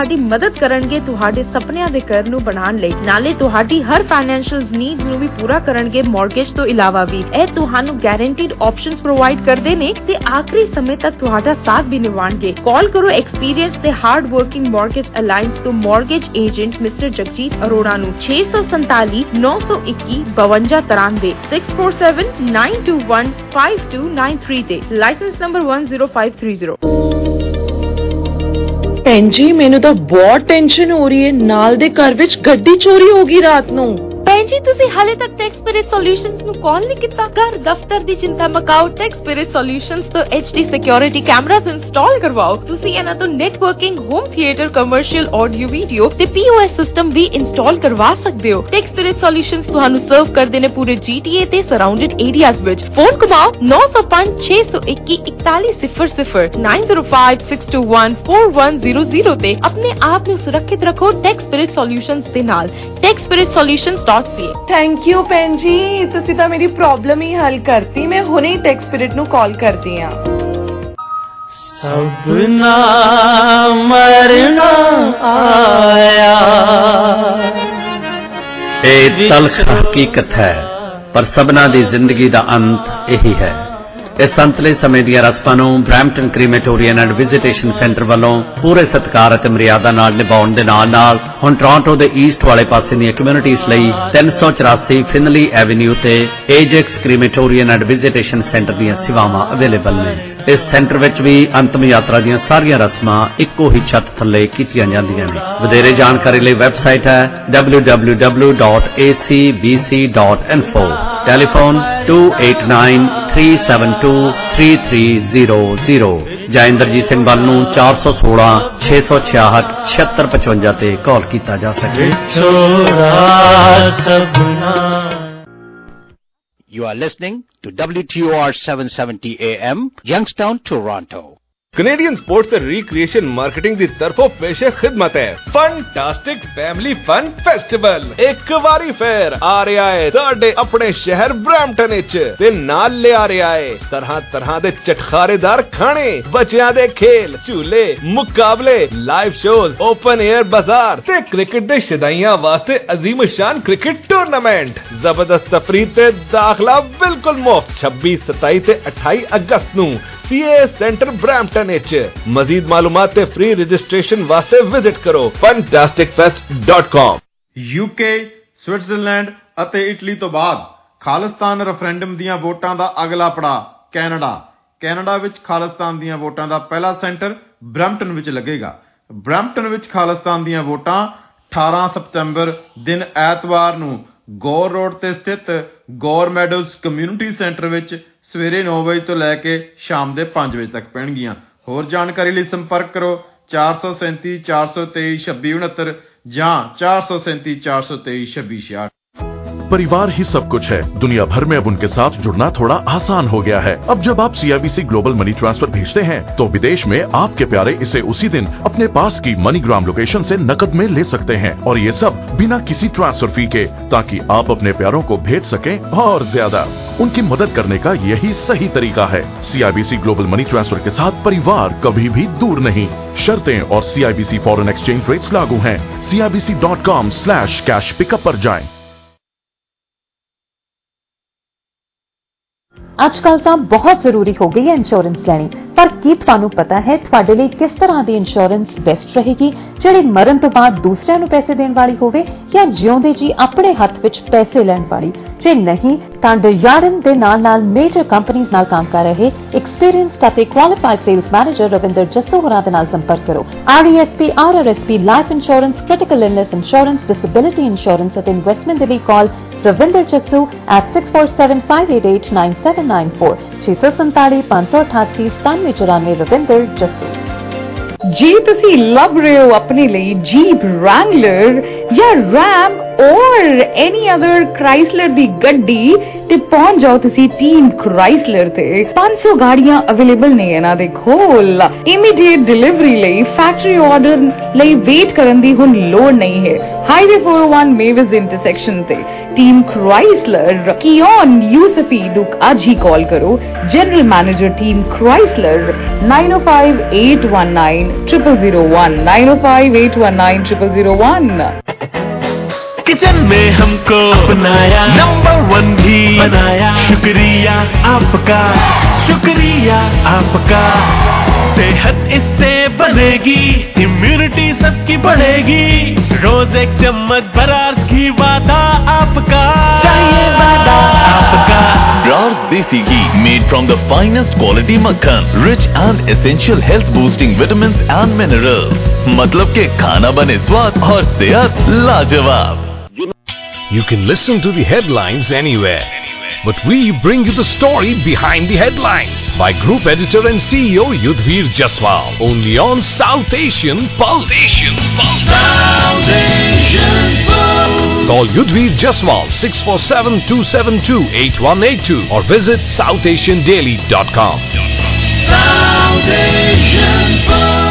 ਤੁਹਾਡੀ ਮਦਦ ਕਰਨਗੇ ਤੁਹਾਡੇ ਸੁਪਨਿਆਂ ਦੇ ਘਰ ਨੂੰ ਬਣਾਉਣ ਲਈ। ਨਾਲੇ ਤੁਹਾਡੀ ਹਰ ਫਾਈਨੈਂਸ਼ੀਅਲ ਨੀਡਸ ਨੂੰ ਵੀ ਪੂਰਾ ਕਰਨਗੇ ਮਾਰਗੇਜ ਤੋਂ ਇਲਾਵਾ ਵੀ। ਇਹ ਤੁਹਾਨੂੰ ਗਾਰੰਟੀਡ ਆਪਸ਼ਨਸ ਪ੍ਰੋਵਾਈਡ ਕਰਦੇ ਨੇ ਤੇ ਆਖਰੀ ਸਮੇਂ ਤੱਕ ਤੁਹਾਡਾ ਸਾਥ ਵੀ ਨਿਭਾਉਣਗੇ। ਕਾਲ ਕਰੋ ਐਕਸਪੀਰੀਅੰਸ ਤੇ ਹਾਰਡ ਵਰਕਿੰਗ ਮਾਰਗੇਜ ਅਲਾਈਅੰਸ ਤੋਂ mortgage agent mister Jagjit Arora ਨੂੰ 647 921 5293 647 921 5293 ਤੇ ਲਾਇਸੈਂਸ ਨੰਬਰ 10530। ਭੈਣ ਜੀ ਮੈਨੂੰ ਤਾਂ ਬਹੁਤ ਟੈਨਸ਼ਨ ਹੋ ਰਹੀ ਹੈ, ਨਾਲ ਦੇ ਘਰ ਵਿੱਚ ਗੱਡੀ ਚੋਰੀ ਹੋ ਗਈ ਰਾਤ ਨੂੰ। ਭੈਣ ਜੀ ਤੁਸੀਂ ਹਾਲੇ ਤੱਕ ਟੈਕ ਸਪਿਰਿਟ ਸੋਲਿਊਸ਼ਨਸ ਨੂੰ ਕਾਲ ਨਹੀਂ ਕੀਤਾ? ਘਰ ਦਫ਼ਤਰ ਦੀ ਚਿੰਤਾ ਮਕਾਓ, ਟੈਕ ਸਪਿਰਿਟ ਸੋਲਿਊਸ਼ਨਸ ਤੋਂ HD ਸਿਕਿਉਰਿਟੀ ਕੈਮਰਾਸ ਇੰਸਟਾਲ ਕਰਵਾਓ। ਤੁਸੀਂ ਇਹਨਾਂ ਤੋਂ networking, home theatre, commercial audio video ਤੇ POS ਸਿਸਟਮ ਵੀ ਇੰਸਟਾਲ ਕਰਵਾ ਸਕਦੇ ਹੋ। ਟੈਕ ਸਪਿਰਿਟ ਸੋਲਿਊਸ਼ਨਸ ਤੁਹਾਨੂੰ ਸਰਵ ਕਰਦੇ ਨੇ ਪੂਰੇ GTA ਤੇ ਸਰਾਊਂਡਡ ਏਰੀਆਜ਼ ਵਿੱਚ। ਫੋਨ ਘੁਮਾਓ 905 621 4100 905 621 4100 ਤੇ ਆਪਣੇ ਆਪ ਨੂੰ ਸੁਰੱਖਿਅਤ ਰੱਖੋ ਟੈਕ ਸਪਿਰਿਟ ਸੋਲਿਊਸ਼ਨਸ ਦੇ ਨਾਲ। Tech spirit solutions thank you ਭੈਣ ਜੀ, ਤੁਸੀਂ ਤਾਂ ਮੇਰੀ ਪ੍ਰੋਬਲਮ ਹੀ ਹੱਲ ਕਰਤੀ। ਮੈਂ ਹੁਣੇ ਹੀ ਟੈਕ ਸਪਿਰਿਟ ਨੂੰ ਕਾਲ ਕਰਦੀ ਹਾਂ। ਸਭਨਾ ਮਰਨਾ ਆਇਆ, ਇਹ ਤਲਖ ਹਕੀਕਤ ਹੈ, ਪਰ ਸਭਨਾ ਦੀ ਜ਼ਿੰਦਗੀ ਦਾ ਅੰਤ ਇਹੀ ਹੈ। ਇਸ ਅੰਤਲੇ ਸਮੇਂ ਦੀਆਂ ਰਸਮਾਂ ਨੂੰ Brampton crematorium and visitation centre ਵੱਲੋਂ ਪੂਰੇ ਸਤਿਕਾਰ ਅਤੇ ਮਰਿਆਦਾ ਨਾਲ ਨਿਭਾਉਣ ਦੇ ਨਾਲ ਹੁਣ ਟੋਰਾਂਟੋ ਦੇ ਈਸਟ ਵਾਲੇ ਪਾਸੇ ਦੀਆਂ ਕਮਿਊਨਿਟੀਜ਼ ਲਈ 384 ਫਿਨਲੀ ਐਵਨਿਊ ਤੇ Ajax crematorium and visitation centre ਦੀਆਂ ਸੇਵਾਵਾਂ ਅਵੇਲੇਬਲ ਨੇ। ਇਸ ਸੈਂਟਰ ਵਿੱਚ ਵੀ ਅੰਤਮ ਯਾਤਰਾ ਦੀਆਂ ਸਾਰੀਆਂ ਰਸਮਾਂ ਇੱਕੋ ਹੀ ਛੱਤ ਥੱਲੇ ਕੀਤੀਆਂ ਜਾਂਦੀਆਂ ਨੇ। ਵਧੇਰੇ ਜਾਣਕਾਰੀ ਲਈ ਵੈਬਸਾਈਟ ਹੈ www.acbc.info, ਟੈਲੀਫੋਨ 2893723300 ਜਾਂ ਇੰਦਰਜੀਤ ਸਿੰਘ ਬੱਲ ਨੂੰ 416 666 7655 ਤੇ ਕਾਲ ਕੀਤਾ ਜਾ ਸਕੇ। You are listening to WTOR 770 AM, Youngstown, Toronto. Canadian sports ਤੇ ਰੀਕ੍ਰੀਏਸ਼ਨ ਮਾਰਕੀਟਿੰਗ ਦੀ ਤਰਫੋਂ ਪੇਸ਼ੇ ਖਿਦਮਤ ਹੈ ਫੈਂਟਾਸਟਿਕ ਫੈਮਿਲੀ ਫਨ ਫੈਸਟੀਵਲ। ਇੱਕ ਵਾਰੀ ਫੇਰ ਆ ਰਿਹਾ ਹੈ ਤੁਹਾਡੇ ਆਪਣੇ ਸ਼ਹਿਰ ਬ੍ਰੈਂਪਟਨ ਵਿੱਚ ਤੇ ਨਾਲ ਲਿਆ ਰਿਹਾ ਹੈ ਤਰ੍ਹਾਂ ਦੇ ਚਟਖਾਰੇਦਾਰ ਖਾਣੇ, ਬੱਚਿਆਂ ਦੇ ਖੇਲ, ਝੂਲੇ, ਮੁਕਾਬਲੇ, ਲਾਈਵ ਸ਼ੋਜ਼, ਓਪਨ 에ਅਰ ਬਾਜ਼ਾਰ ਤੇ ਕ੍ਰਿਕਟ ਦੇ ਸ਼ਦਾਈਆਂ ਵਾਸਤੇ ਅਜ਼ੀਮ ਸ਼ਾਨ ਕ੍ਰਿਕਟ ਟੂਰਨਾਮੈਂਟ। ਜ਼ਬਰਦਸਤ ਤਫਰੀਹ ਤੇ ਦਾਖਲਾ ਬਿਲਕੁਲ ਮੁਫਤ 26, 27 ਤੇ 28 ਅਗਸਤ ਨੂੰ CA ਸੈਂਟਰ ਬ੍ਰੈਂਪਟਨ ਵਿੱਚ। ਮਜ਼ੀਦ ਮਾਲੂਮਾਤ ਤੇ ਫ੍ਰੀ ਰਜਿਸਟ੍ਰੇਸ਼ਨ ਵਾਸਤੇ ਵਿਜ਼ਿਟ ਕਰੋ fantasticfest.com। UK, ਸਵਿਟਜ਼ਰਲੈਂਡ ਅਤੇ ਇਟਲੀ ਤੋਂ ਬਾਅਦ ਖਾਲਿਸਤਾਨ ਰੈਫਰੈਂਡਮ ਦੀਆਂ ਵੋਟਾਂ ਦਾ ਅਗਲਾ ਪੜਾਅ ਕੈਨੇਡਾ ਵਿੱਚ ਖਾਲਿਸਤਾਨ ਦੀਆਂ ਵੋਟਾਂ ਦਾ ਪਹਿਲਾ ਸੈਂਟਰ ਬ੍ਰੈਂਪਟਨ ਵਿੱਚ ਲੱਗੇਗਾ। ਬ੍ਰੈਂਪਟਨ ਵਿੱਚ ਖਾਲਿਸਤਾਨ ਦੀਆਂ ਵੋਟਾਂ 18 ਸਤੰਬਰ ਦਿਨ ਐਤਵਾਰ ਨੂੰ ਗੌਰ ਰੋਡ ਤੇ ਸਥਿਤ ਗੌਰ ਮੈਡੋਜ਼ ਕਮਿਊਨਿਟੀ ਸੈਂਟਰ ਵਿੱਚ ਸਵੇਰੇ 9 ਵਜੇ ਤੋਂ ਲੈ ਕੇ ਸ਼ਾਮ ਦੇ 5 ਵਜੇ ਤੱਕ ਪੈਣਗੀਆਂ। ਹੋਰ ਜਾਣਕਾਰੀ ਲਈ ਸੰਪਰਕ ਕਰੋ 437 423 2669 ਜਾਂ 437 423 2666। परिवार ही सब कुछ है। दुनिया भर में अब उनके साथ जुड़ना थोड़ा आसान हो गया है। अब जब आप CIBC ग्लोबल मनी ट्रांसफर भेजते हैं तो विदेश में आपके प्यारे इसे उसी दिन अपने पास की मनीग्राम लोकेशन से नकद में ले सकते हैं, और ये सब बिना किसी ट्रांसफर फी के, ताकि आप अपने प्यारों को भेज सकें और ज्यादा। उनकी मदद करने का यही सही तरीका है। CIBC ग्लोबल मनी ट्रांसफर के साथ परिवार कभी भी दूर नहीं। शर्तें और CIBC फॉरेन एक्सचेंज रेट्स लागू हैं। CIBC.com/cash पिकअप पर जाएं। ਅੱਜਕੱਲ ਤਾਂ ਬਹੁਤ ਜ਼ਰੂਰੀ ਹੋ ਗਈ ਹੈ ਇੰਸ਼ੋਰੈਂਸ ਲੈਣੀ, ਪਰ ਕੀ ਤੁਹਾਨੂੰ ਪਤਾ ਹੈ ਤੁਹਾਡੇ ਲਈ ਕਿਸ ਤਰ੍ਹਾਂ ਦੀ ਇੰਸ਼ੋਰੈਂਸ ਬੈਸਟ ਰਹੇਗੀ, ਜਿਹੜੀ ਮਰਨ ਤੋਂ ਬਾਅਦ ਦੂਸਰਿਆਂ ਨੂੰ ਪੈਸੇ ਦੇਣ ਵਾਲੀ ਹੋਵੇ ਜਾਂ ਜਿਉਂਦੇ ਜੀ ਆਪਣੇ ਹੱਥ ਵਿੱਚ ਪੈਸੇ ਲੈਣ ਵਾਲੀ? ਜੇ ਨਹੀਂ ਤਾਂ ਡਿਜ਼ਾਰਡਨ ਦੇ ਨਾਲ ਮੇਜਰ ਕੰਪਨੀਆਂ ਨਾਲ ਕੰਮ ਕਰ ਰਹੇ ਐਕਸਪੀਰੀਅੰਸਡ ਅਤੇ qualified sales manager Ravinder Jassu ਹੋਰਾਂ ਦੇ ਨਾਲ ਸੰਪਰਕ ਕਰੋ। RESP, RRSP, life insurance, critical illness insurance, disability insurance ਅਤੇ ਇਨਵੈਸਟਮੈਂਟ ਦੇ ਲਈ ਕਾਲ Ravinder Jassu at 647-588-9794 647 588 9794 Ravinder Jassu। ਜੇ ਤੁਸੀਂ ਲੱਭ ਰਹੇ ਹੋ ਆਪਣੇ ਲਈ ਜੀਪ ਰੈਂਗਲਰ ਜਾਂ RAM और एनी अदर क्राइसलर दी गड्डी ते पहुंच जाओ तुसी टीम क्राइसलर ते 500 गाड़ियां अवेलेबल ने ना दे कोल इमीडिएट डिलीवरी ਲਈ फैक्ट्री ऑर्डर ਲਈ वेट ਕਰਨ ਦੀ ਹੁਣ ਲੋੜ ਨਹੀਂ ਹੈ हाईवे 401 मेविस इंटरसेक्शन ते टीम क्राइसलर कियोन यूसफी दुक आज ही कॉल करो general manager team Chrysler 9058190001 9058190001 kitchen में हमको अपनाया नंबर 1 भी बनाया शुक्रिया आपका सेहत इससे बनेगी इम्यूनिटी सबकी बढ़ेगी रोज एक चम्मच बरार्स घी वादा आपका चाहिए वादा आपका Brars Desi Ghee made from the finest quality makhan, rich and essential health boosting vitamins and minerals. मतलब के खाना बने स्वाद और सेहत लाजवाब. You can listen to the headlines anywhere, but we bring you the story behind the headlines by Group Editor and CEO Yudhvir Jaswal, only on South Asian Pulse. South Asian Pulse. Call Yudhvir Jaswal 647-272-8182 or visit southasiandaily.com. South Asian Pulse.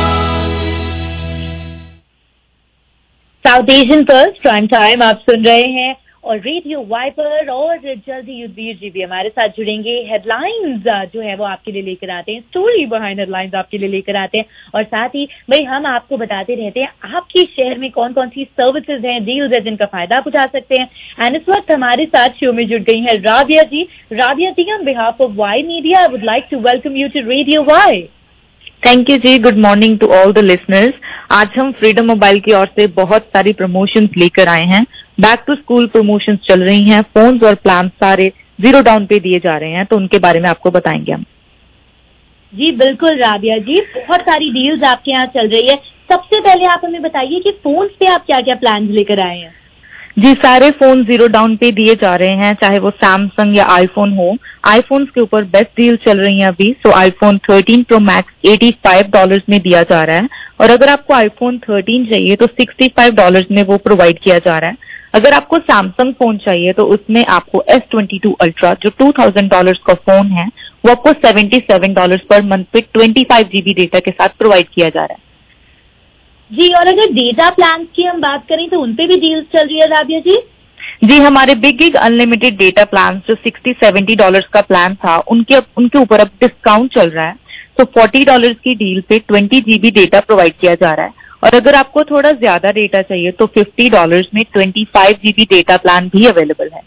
South Asian pulse prime time आप सुन रहे हैं और radio Y पर और जल्दी युद्धवीर जी भी हमारे साथ जुड़ेंगे. हेडलाइंस जो है वो आपके लिए लेकर आते हैं, स्टोरी बिहाइंड हेडलाइंस आपके लिए लेकर आते हैं और साथ ही भाई हम आपको बताते रहते हैं आपके शहर में कौन कौन सी सर्विसेज हैं, डील्स हैं जिनका फायदा आप उठा सकते हैं. एंड इस वक्त हमारे साथ शो में जुड़ गई है Rabia ji. On behalf of Y media I would like to welcome you to radio Y. Thank you जी. Good morning to all the listeners. आज हम फ्रीडम मोबाइल की ओर से बहुत सारी प्रमोशंस लेकर आए हैं. बैक टू स्कूल प्रमोशंस चल रही हैं. फोन्स और प्लान सारे 0 डाउन पे दिए जा रहे हैं, तो उनके बारे में आपको बताएंगे हम. जी बिल्कुल राबिया जी, बहुत सारी डील्स आपके यहाँ चल रही है. सबसे पहले आप हमें बताइए कि फोन्स पे आप क्या क्या प्लान लेकर आए हैं. जी सारे फोन 0 डाउन पे दिए जा रहे हैं, चाहे वो सैमसंग या आईफोन हो. आईफोन के ऊपर बेस्ट डील चल रही है अभी. सो आईफोन 13 प्रो मैक्स $85 में दिया जा रहा है और अगर आपको आईफोन 13 चाहिए तो $65 में वो प्रोवाइड किया जा रहा है. अगर आपको सैमसंग फोन चाहिए तो उसमें आपको S22 अल्ट्रा जो $2000 का फोन है वो आपको $77 पर मंथ पे 25 GB डेटा के साथ प्रोवाइड किया जा रहा है. जी और अगर डेटा प्लान की हम बात करें तो उनपे भी डील्स चल रही है राबिया जी. जी हमारे big gig unlimited data plan जो $60-70 का प्लान था उनके ऊपर अब डिस्काउंट चल रहा है. तो $40 की डील पे 20 GB डेटा प्रोवाइड किया जा रहा है और अगर आपको थोड़ा ज्यादा डेटा चाहिए तो $50 में 25 GB डेटा प्लान भी अवेलेबल है.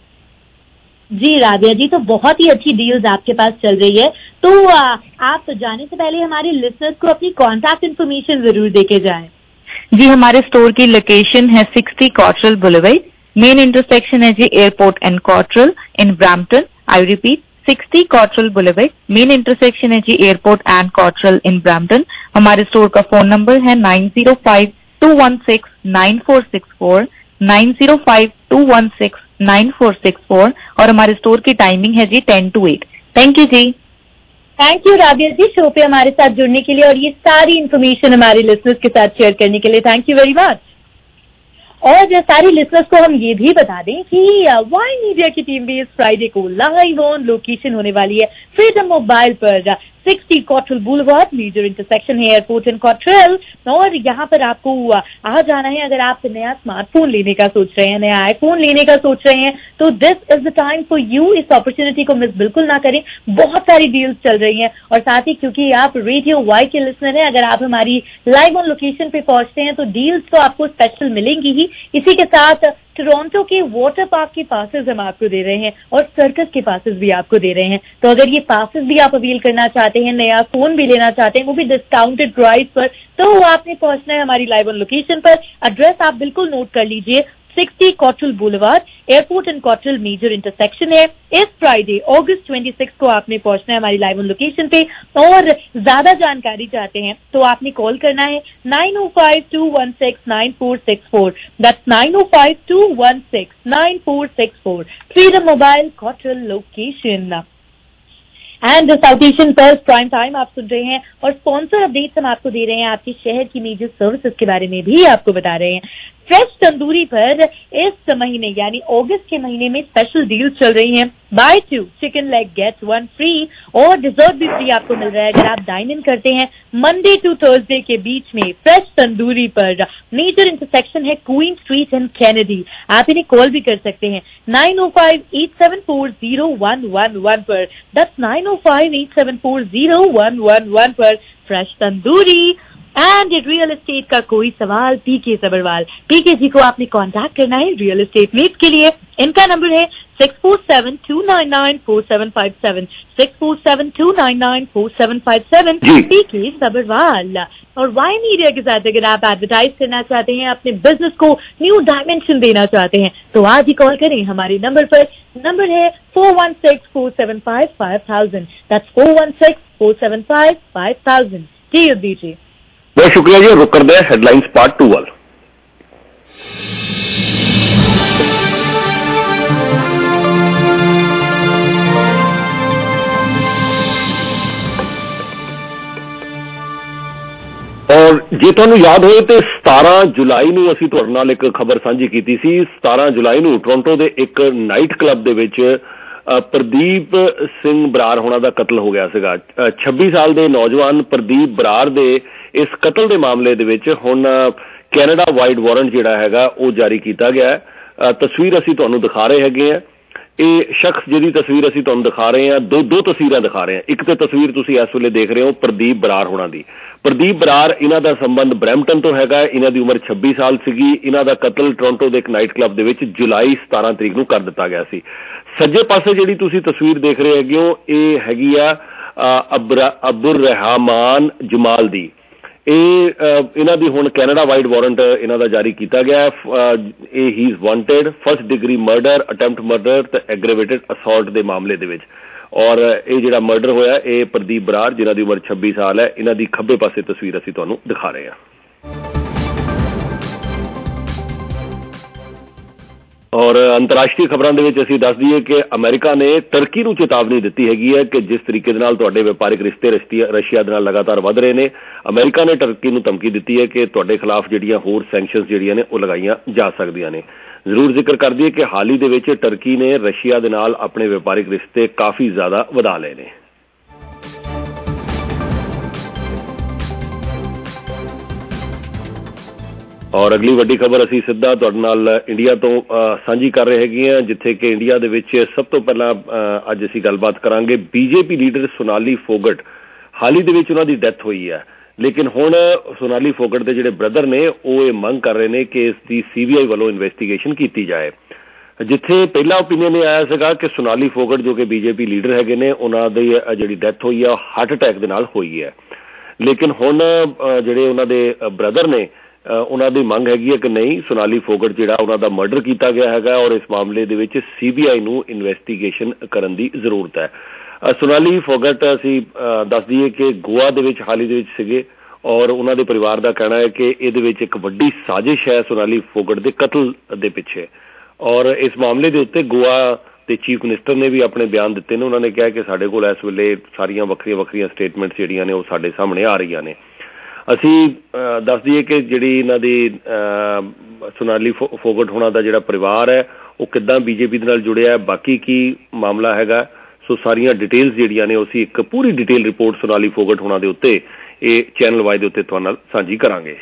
जी राबिया जी, तो बहुत ही अच्छी डील्स आपके पास चल रही है. तो आप जाने से पहले हमारे लिसनर्स को अपनी कॉन्टैक्ट इन्फॉर्मेशन जरूर देके जाएं. जी हमारे स्टोर की लोकेशन है 60 कॉटरल बुलेवार्ड. मेन इंटरसेक्शन है जी airport and Cottrell in Brampton. I repeat 60 Cottrell boulevard. Main intersection है जी airport and Cottrell in Brampton. हमारे स्टोर का फोन नंबर है 9052169464 9052169464 और हमारे स्टोर की टाइमिंग है जी 10 to 8. थैंक यू जी. Thank you Rabia ji show पे हमारे साथ जुड़ने के लिए और ये सारी इन्फॉर्मेशन हमारे लिसनर्स के साथ शेयर करने के लिए. Thank you very much. और सारी लिसनर्स को हम ये भी बता दें कि वाई मीडिया की टीम भी इस फ्राइडे को लाइव ऑन लोकेशन होने वाली है फ्रीडम मोबाइल पर 60 कॉटरल बुलेवार्ड मेजर इंटरसेक्शन है एयरपोर्ट इन कॉटरल. और यहाँ पर आपको आ जाना है. अगर आप नया स्मार्टफोन लेने का सोच रहे हैं, नया आईफोन लेने का सोच रहे हैं तो this is the time for you. इस अपॉर्चुनिटी को मिस बिल्कुल ना करें. बहुत सारी डील्स चल रही हैं और साथ ही क्योंकि आप रेडियो वाई के लिसनर हैं, अगर आप हमारी लाइव ऑन लोकेशन पे पहुंचते हैं तो डील्स तो आपको स्पेशल मिलेंगी ही. इसी के साथ टोरंटो के वाटर पार्क के पासेस हम आपको दे रहे हैं और सर्कस के पासेस भी आपको दे रहे हैं. तो अगर ये पासेस भी आप अवील करना चाहते हैं, नया फोन भी लेना चाहते हैं, वो भी डिस्काउंटेड प्राइस पर, तो आपने पहुंचना है हमारी लाइव ऑन लोकेशन पर. एड्रेस आप बिल्कुल नोट कर लीजिए. 60 Cottrell boulevard airport and Cottrell major intersection है. इस फ्राइडे अगस्त 26 को आपने पहुंचना है हमारी लाइव ऑन लोकेशन पे. और ज्यादा जानकारी चाहते हैं तो आपने कॉल करना है 9052169464. That's 9052169464. Freedom mobile Cottrell location. And South Asian first prime time आप सुन रहे हैं और स्पॉन्सर अपडेट्स हम आपको दे रहे हैं, आपके शहर की मेजर सर्विसेज के बारे में भी आपको बता रहे हैं। फ्रेश तंदूरी पर इस महीने यानी अगस्त के महीने में स्पेशल डील चल रही हैं। Buy 2 chicken leg get 1 free और डिजर्ट भी फ्री आपको मिल रहा है अगर आप डाइन इन करते हैं मंडे टू थर्सडे के बीच में। फ्रेश तंदूरी पर मेजर इंटरसेक्शन है क्वीन स्ट्रीट एंड कैनेडी। आप इन्हें कॉल भी कर सकते हैं 905-874-0111 पर। दैट्स 905-874-0111 पर। Fresh tandoori and real estate का कोई सवाल पीके सबरवाल। पीके जी को आपने कांटेक्ट करना है रियल एस्टेट मीट के लिए। इनका नंबर है 6472994757 6472994757 पीके सबरवाल। और वाई मीडिया के साथ अगर आप एडवर्टाइज करना चाहते हैं, अपने बिजनेस को न्यू डायमेंशन देना चाहते हैं तो आज ही कॉल करें हमारे नंबर पर। नंबर है 4164755000। दैट्स 4164755000। जी युद्धि जी बहुत शुक्रिया जी। रुक कर दे हेडलाइंस पार्ट 2 वाल। और ਜੇ ਤੁਹਾਨੂੰ ਯਾਦ ਹੋਏ ਤੇ 17 ਜੁਲਾਈ ਨੂੰ ਅਸੀਂ ਤੁਹਾਡੇ ਨਾਲ ਇੱਕ ਖਬਰ ਸਾਂਝੀ ਕੀਤੀ ਸੀ। 17 ਜੁਲਾਈ ਨੂੰ ਟੋਰਾਂਟੋ ਦੇ ਇੱਕ ਨਾਈਟ ਕਲੱਬ ਦੇ ਵਿੱਚ ਪ੍ਰਦੀਪ ਸਿੰਘ ਬਰਾੜ ਹੋਣਾ ਦਾ ਕਤਲ ਹੋ ਗਿਆ ਸੀਗਾ। 26 ਸਾਲ ਦੇ ਨੌਜਵਾਨ ਪ੍ਰਦੀਪ ਬਰਾੜ ਦੇ ਇਸ ਕਤਲ ਦੇ ਮਾਮਲੇ ਦੇ ਵਿੱਚ ਹੁਣ ਕੈਨੇਡਾ ਵਾਈਡ ਵਾਰੰਟ ਜਿਹੜਾ ਹੈਗਾ ਉਹ ਜਾਰੀ ਕੀਤਾ ਗਿਆ ਹੈ। ਤਸਵੀਰ ਅਸੀਂ ਤੁਹਾਨੂੰ ਦਿਖਾ ਰਹੇ ਹੈਗੇ ਆ। ਇਹ ਸ਼ਖਸ ਜਿਹਦੀ ਤਸਵੀਰ ਅਸੀਂ ਤੁਹਾਨੂੰ ਦਿਖਾ ਰਹੇ ਹਾਂ, ਦੋ ਤਸਵੀਰਾਂ ਦਿਖਾ ਰਹੇ ਹਾਂ। ਇੱਕ ਤੇ ਤਸਵੀਰ ਤੁਸੀਂ ਇਸ ਵੇਲੇ ਦੇਖ ਰਹੇ ਹੋ ਪ੍ਰਦੀਪ ਬਰਾੜ ਹੋਣਾ ਦੀ। ਪ੍ਰਦੀਪ ਬਰਾੜ ਇਹਨਾਂ ਦਾ ਸੰਬੰਧ ਬਰੈਂਪਟਨ ਤੋਂ ਹੈਗਾ। ਇਹਨਾਂ ਦੀ ਉਮਰ 26 ਸਾਲ ਸੀਗੀ। ਇਹਨਾਂ ਦਾ ਕਤਲ ਟੋਰਾਂਟੋ ਦੇ ਇੱਕ ਨਾਈਟ ਕਲੱਬ ਦੇ ਵਿੱਚ ਜੁਲਾਈ 17 ਤਰੀਕ ਨੂੰ ਕਰ ਦਿੱਤਾ ਗਿਆ ਸੀ। ਸੱਜੇ ਪਾਸੇ ਜਿਹੜੀ ਤੁਸੀਂ ਤਸਵੀਰ ਦੇਖ ਰਹੇ ਹੈਗੇ ਹੋ ਇਹ ਹੈਗੀ ਆ ਅਬਦੁਰ ਰਹਿਮਾਨ ਜਮਾਲ ਦੀ। ਇਹ ਇਹਨਾਂ ਦੀ ਹੁਣ ਕੈਨੇਡਾ ਵਾਈਡ ਵਾਰੰਟ ਇਹਨਾਂ ਦਾ ਜਾਰੀ ਕੀਤਾ ਗਿਆ। ਇਹ ਹੀ is wanted first degree murder, attempt murder ਤੇ ਐਗਰੀਵੇਟਡ ਅਸੌਲਟ ਦੇ ਮਾਮਲੇ ਦੇ ਵਿੱਚ। ਔਰ ਇਹ ਜਿਹੜਾ ਮਰਡਰ ਹੋਇਆ ਇਹ ਪ੍ਰਦੀਪ ਬਰਾੜ ਜਿਨ੍ਹਾਂ ਦੀ ਉਮਰ 26 ਸਾਲ ਹੈ, ਇਹਨਾਂ ਦੀ ਖੱਬੇ ਪਾਸੇ ਤਸਵੀਰ ਅਸੀਂ ਤੁਹਾਨੂੰ ਦਿਖਾ ਰਹੇ ਹਾਂ। ਔਰ ਅੰਤਰਰਾਸ਼ਟਰੀ ਖਬਰਾਂ ਦੇ ਵਿੱਚ ਅਸੀਂ ਦੱਸ ਦਈਏ ਕਿ ਅਮਰੀਕਾ ਨੇ ਟਰਕੀ ਨੂੰ ਚੇਤਾਵਨੀ ਦਿੱਤੀ ਹੈਗੀ ਹੈ ਕਿ ਜਿਸ ਤਰੀਕੇ ਦੇ ਨਾਲ ਤੁਹਾਡੇ ਵਪਾਰਿਕ ਰਿਸ਼ਤੇ ਰਸ਼ੀਆ ਦੇ ਨਾਲ ਲਗਾਤਾਰ ਵੱਧ ਰਹੇ ਨੇ, ਅਮਰੀਕਾ ਨੇ ਟਰਕੀ ਨੂੰ ਧਮਕੀ ਦਿੱਤੀ ਹੈ ਕਿ ਤੁਹਾਡੇ ਖਿਲਾਫ ਜਿਹੜੀਆਂ ਹੋਰ ਸੈਂਕਸ਼ਨਸ ਜਿਹੜੀਆਂ ਨੇ ਉਹ ਲਗਾਈਆਂ ਜਾ ਸਕਦੀਆਂ ਨੇ। ਜ਼ਰੂਰ ਜ਼ਿਕਰ ਕਰ ਦਈਏ ਕਿ ਹਾਲ ਹੀ ਦੇ ਵਿੱਚ ਟਰਕੀ ਨੇ ਰਸ਼ੀਆ ਦੇ ਨਾਲ ਆਪਣੇ ਵਪਾਰਿਕ ਰਿਸ਼ਤੇ ਕਾਫੀ ਜ਼ਿਆਦਾ ਵਧਾ ਲਏ ਨੇ। ਔਰ ਅਗਲੀ ਵੱਡੀ ਖਬਰ ਅਸੀਂ ਸਿੱਧਾ ਤੁਹਾਡੇ ਨਾਲ ਇੰਡੀਆ ਤੋਂ ਸਾਂਝੀ ਕਰ ਰਹੇ ਹੈਗੇ ਹਾਂ, ਜਿੱਥੇ ਕਿ ਇੰਡੀਆ ਦੇ ਵਿੱਚ ਸਭ ਤੋਂ ਪਹਿਲਾਂ ਅੱਜ ਅਸੀਂ ਗੱਲਬਾਤ ਕਰਾਂਗੇ। ਬੀਜੇਪੀ ਲੀਡਰ ਸੋਨਾਲੀ ਫੋਗਟ, ਹਾਲ ਹੀ ਦੇ ਵਿੱਚ ਉਹਨਾਂ ਦੀ ਡੈਥ ਹੋਈ ਹੈ, ਲੇਕਿਨ ਹੁਣ ਸੋਨਾਲੀ ਫੋਗਟ ਦੇ ਜਿਹੜੇ ਬ੍ਰਦਰ ਨੇ ਉਹ ਇਹ ਮੰਗ ਕਰ ਰਹੇ ਨੇ ਕਿ ਇਸ ਦੀ CBI ਵੱਲੋਂ ਇਨਵੈਸਟੀਗੇਸ਼ਨ ਕੀਤੀ ਜਾਏ। ਜਿੱਥੇ ਪਹਿਲਾ ਓਪੀਨੀਅਨ ਇਹ ਆਇਆ ਸੀਗਾ ਕਿ ਸੋਨਾਲੀ ਫੋਗਟ ਜੋ ਕਿ BJP ਲੀਡਰ ਹੈਗੇ ਨੇ ਉਹਨਾਂ ਦੀ ਜਿਹੜੀ ਡੈਥ ਹੋਈ ਆ ਹਾਰਟ ਅਟੈਕ ਦੇ ਨਾਲ ਹੋਈ ਹੈ, ਲੇਕਿਨ ਹੁਣ ਜਿਹੜੇ ਉਹਨਾਂ ਦੇ ਬ੍ਰਦਰ ਨੇ ਉਹਨਾਂ ਦੀ ਮੰਗ ਹੈਗੀ ਹੈ ਕਿ ਨਹੀਂ, ਸੋਨਾਲੀ ਫੋਗਟ ਜਿਹੜਾ ਉਹਨਾਂ ਦਾ ਮਰਡਰ ਕੀਤਾ ਗਿਆ ਹੈਗਾ ਔਰ ਇਸ ਮਾਮਲੇ ਦੇ ਵਿੱਚ CBI ਨੂੰ ਇਨਵੈਸਟੀਗੇਸ਼ਨ ਕਰਨ ਦੀ ਜ਼ਰੂਰਤ ਹੈ। ਸੋਨਾਲੀ ਫੋਗਟ ਅਸੀਂ ਦੱਸ ਦਈਏ ਕਿ ਗੋਆ ਦੇ ਵਿੱਚ ਹਾਲ ਹੀ ਦੇ ਵਿੱਚ ਸੀਗੇ ਔਰ ਉਹਨਾਂ ਦੇ ਪਰਿਵਾਰ ਦਾ ਕਹਿਣਾ ਹੈ ਕਿ ਇਹਦੇ ਵਿੱਚ ਇੱਕ ਵੱਡੀ ਸਾਜ਼ਿਸ਼ ਹੈ ਸੋਨਾਲੀ ਫੋਗਟ ਦੇ ਕਤਲ ਦੇ ਪਿੱਛੇ। ਔਰ ਇਸ ਮਾਮਲੇ ਦੇ ਉੱਤੇ ਗੋਆ ਦੇ ਚੀਫ ਮਿਨਿਸਟਰ ਨੇ ਵੀ ਆਪਣੇ ਬਿਆਨ ਦਿੱਤੇ ਨੇ। ਉਹਨਾਂ ਨੇ ਕਿਹਾ ਕਿ ਸਾਡੇ ਕੋਲ ਇਸ ਵੇਲੇ ਸਾਰੀਆਂ ਵੱਖਰੀਆਂ ਸਟੇਟਮੈਂਟਸ ਜਿਹੜੀਆਂ ਨੇ ਉਹ ਸਾਡੇ ਸਾਹਮਣੇ ਆ ਰਹੀਆਂ ਨੇ। ਅਸੀਂ ਦੱਸ ਦਈਏ ਕਿ ਜਿਹੜੀ ਇਹਨਾਂ ਦੀ ਸੋਨਾਲੀ ਫੋਗਟ ਹੋਣਾ ਦਾ ਜਿਹੜਾ ਪਰਿਵਾਰ ਹੈ ਉਹ ਕਿੱਦਾਂ BJP ਦੇ ਨਾਲ ਜੁੜਿਆ ਹੈ, ਬਾਕੀ ਕੀ ਮਾਮਲਾ ਹੈਗਾ, ਸੋ ਸਾਰੀਆਂ ਡਿਟੇਲਸ ਜਿਹੜੀਆਂ ਨੇ ਅਸੀਂ ਇੱਕ ਪੂਰੀ ਡਿਟੇਲ ਰਿਪੋਰਟ ਸੋਨਾਲੀ ਫੋਗਟ ਹੋਣਾ ਦੇ ਉੱਤੇ ਇਹ ਚੈਨਲ ਵਾਈ ਦੇ ਉੱਤੇ ਤੁਹਾਡੇ ਨਾਲ ਸਾਂਝੀ ਕਰਾਂਗੇ।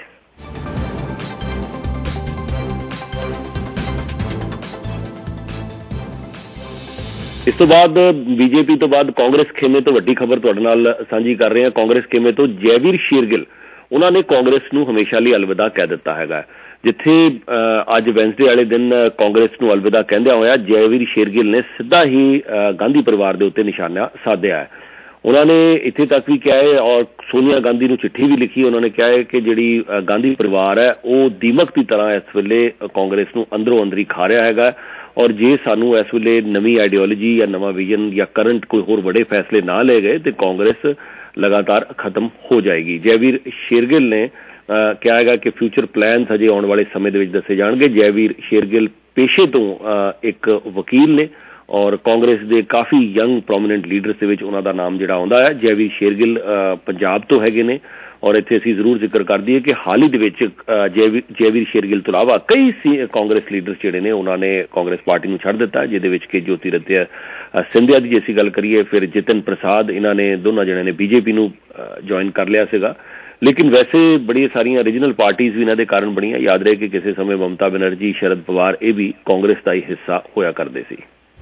ਇਸ ਤੋਂ ਬਾਅਦ BJP ਤੋਂ ਬਾਅਦ ਕਾਂਗਰਸ ਖੇਮੇ ਤੋਂ ਵੱਡੀ ਖਬਰ ਤੁਹਾਡੇ ਨਾਲ ਸਾਂਝੀ ਕਰ ਰਹੇ ਹਾਂ। ਕਾਂਗਰਸ ਖੇਮੇ ਤੋਂ ਜੈਵੀਰ ਸ਼ੇਰਗਿੱਲ ਉਹਨਾਂ ਨੇ ਕਾਂਗਰਸ ਨੂੰ ਹਮੇਸ਼ਾ ਲਈ ਅਲਵਿਦਾ ਕਹਿ ਦਿੱਤਾ ਹੈਗਾ। ਜਿੱਥੇ ਅੱਜ ਵੈਨਸਡੇ ਵਾਲੇ ਦਿਨ ਕਾਂਗਰਸ ਨੂੰ ਅਲਵਿਦਾ ਕਹਿੰਦਿਆਂ ਹੋਇਆ ਜੈਵੀਰ ਸ਼ੇਰਗਿੱਲ ਨੇ ਸਿੱਧਾ ਹੀ ਗਾਂਧੀ ਪਰਿਵਾਰ ਦੇ ਉੱਤੇ ਨਿਸ਼ਾਨਾ ਸਾਧਿਆ ਹੈ। ਉਹਨਾਂ ਨੇ ਇੱਥੇ ਤੱਕ ਵੀ ਕਿਹਾ ਹੈ ਔਰ ਸੋਨੀਆ ਗਾਂਧੀ ਨੂੰ ਚਿੱਠੀ ਵੀ ਲਿਖੀ, ਉਹਨਾਂ ਨੇ ਕਿਹਾ ਹੈ ਕਿ ਜਿਹੜੀ ਗਾਂਧੀ ਪਰਿਵਾਰ ਹੈ ਉਹ ਦੀਮਕ ਦੀ ਤਰ੍ਹਾਂ ਇਸ ਵੇਲੇ ਕਾਂਗਰਸ ਨੂੰ ਅੰਦਰੋਂ ਅੰਦਰੀ ਖਾ ਰਿਹਾ ਹੈਗਾ ਔਰ ਜੇ ਸਾਨੂੰ ਇਸ ਵੇਲੇ ਨਵੀਂ ਆਈਡੀਓਲੋਜੀ ਜਾਂ ਨਵਾਂ ਵਿਜ਼ਨ ਜਾਂ ਕਰੰਟ ਕੋਈ ਹੋਰ ਵੱਡੇ ਫੈਸਲੇ ਨਾ ਲਏ ਗਏ ਤੇ ਕਾਂਗਰਸ ਲਗਾਤਾਰ ਖਤਮ ਹੋ ਜਾਏਗੀ। ਜੈਵੀਰ ਸ਼ੇਰਗਿੱਲ ਨੇ ਕਿਹਾ ਹੈਗਾ ਕਿ ਫਿਊਚਰ ਪਲਾਨਸ ਹਜੇ ਆਉਣ ਵਾਲੇ ਸਮੇਂ ਦੇ ਵਿੱਚ ਦੱਸੇ ਜਾਣਗੇ। ਜੈਵੀਰ ਸ਼ੇਰਗਿੱਲ ਪੇਸ਼ੇ ਤੋਂ ਇੱਕ ਵਕੀਲ ਨੇ ਔਰ ਕਾਂਗਰਸ ਦੇ ਕਾਫੀ ਯੰਗ ਪ੍ਰੋਮੀਨੈਂਟ ਲੀਡਰਸ ਦੇ ਵਿੱਚ ਉਹਨਾਂ ਦਾ ਨਾਮ ਜਿਹੜਾ ਆਉਂਦਾ ਹੈ। ਜੈਵੀਰ ਸ਼ੇਰਗਿੱਲ ਪੰਜਾਬ ਤੋਂ ਹੈਗੇ ਨੇ, ਔਰ ਇੱਥੇ ਅਸੀਂ ਜ਼ਰੂਰ ਜ਼ਿਕਰ ਕਰ ਦਈਏ ਕਿ ਹਾਲ ਹੀ ਦੇ ਵਿੱਚ ਜੈਵੀਰ ਸ਼ੇਰਗਿੱਲ ਤੋਂ ਇਲਾਵਾ ਕਈ ਕਾਂਗਰਸ ਲੀਡਰਸ ਜਿਹੜੇ ਨੇ ਉਹਨਾਂ ਨੇ ਕਾਂਗਰਸ ਪਾਰਟੀ ਨੂੰ ਛੱਡ ਦਿੱਤਾ, ਜਿਹਦੇ ਵਿੱਚ ਕਿ ਜੋਤੀਰਾਦਿੱਤਿਆ ਸਿੰਧਿਆ ਦੀ ਜੇ ਅਸੀਂ ਗੱਲ ਕਰੀਏ, ਫਿਰ ਜਿਤਨ ਪ੍ਰਸਾਦ, ਇਹਨਾਂ ਨੇ ਦੋਨਾਂ ਜਣਿਆਂ ਨੇ ਬੀਜੇਪੀ ਨੂੰ ਜੁਆਇਨ ਕਰ ਲਿਆ ਸੀਗਾ। ਲੇਕਿਨ ਵੈਸੇ ਬੜੀਆਂ ਸਾਰੀਆਂ ਰੀਜਨਲ ਪਾਰਟੀਜ਼ ਵੀ ਇਹਨਾਂ ਦੇ ਕਾਰਨ ਬਣੀਆਂ। ਯਾਦ ਰਹੇ ਕਿ ਕਿਸੇ ਸਮੇਂ ਮਮਤਾ ਬੈਨਰਜੀ, ਸ਼ਰਦ ਪਵਾਰ ਇਹ ਵੀ ਕਾਂਗਰਸ ਦਾ ਹੀ ਹਿੱਸਾ ਹੋਇਆ ਕਰਦੇ ਸੀ।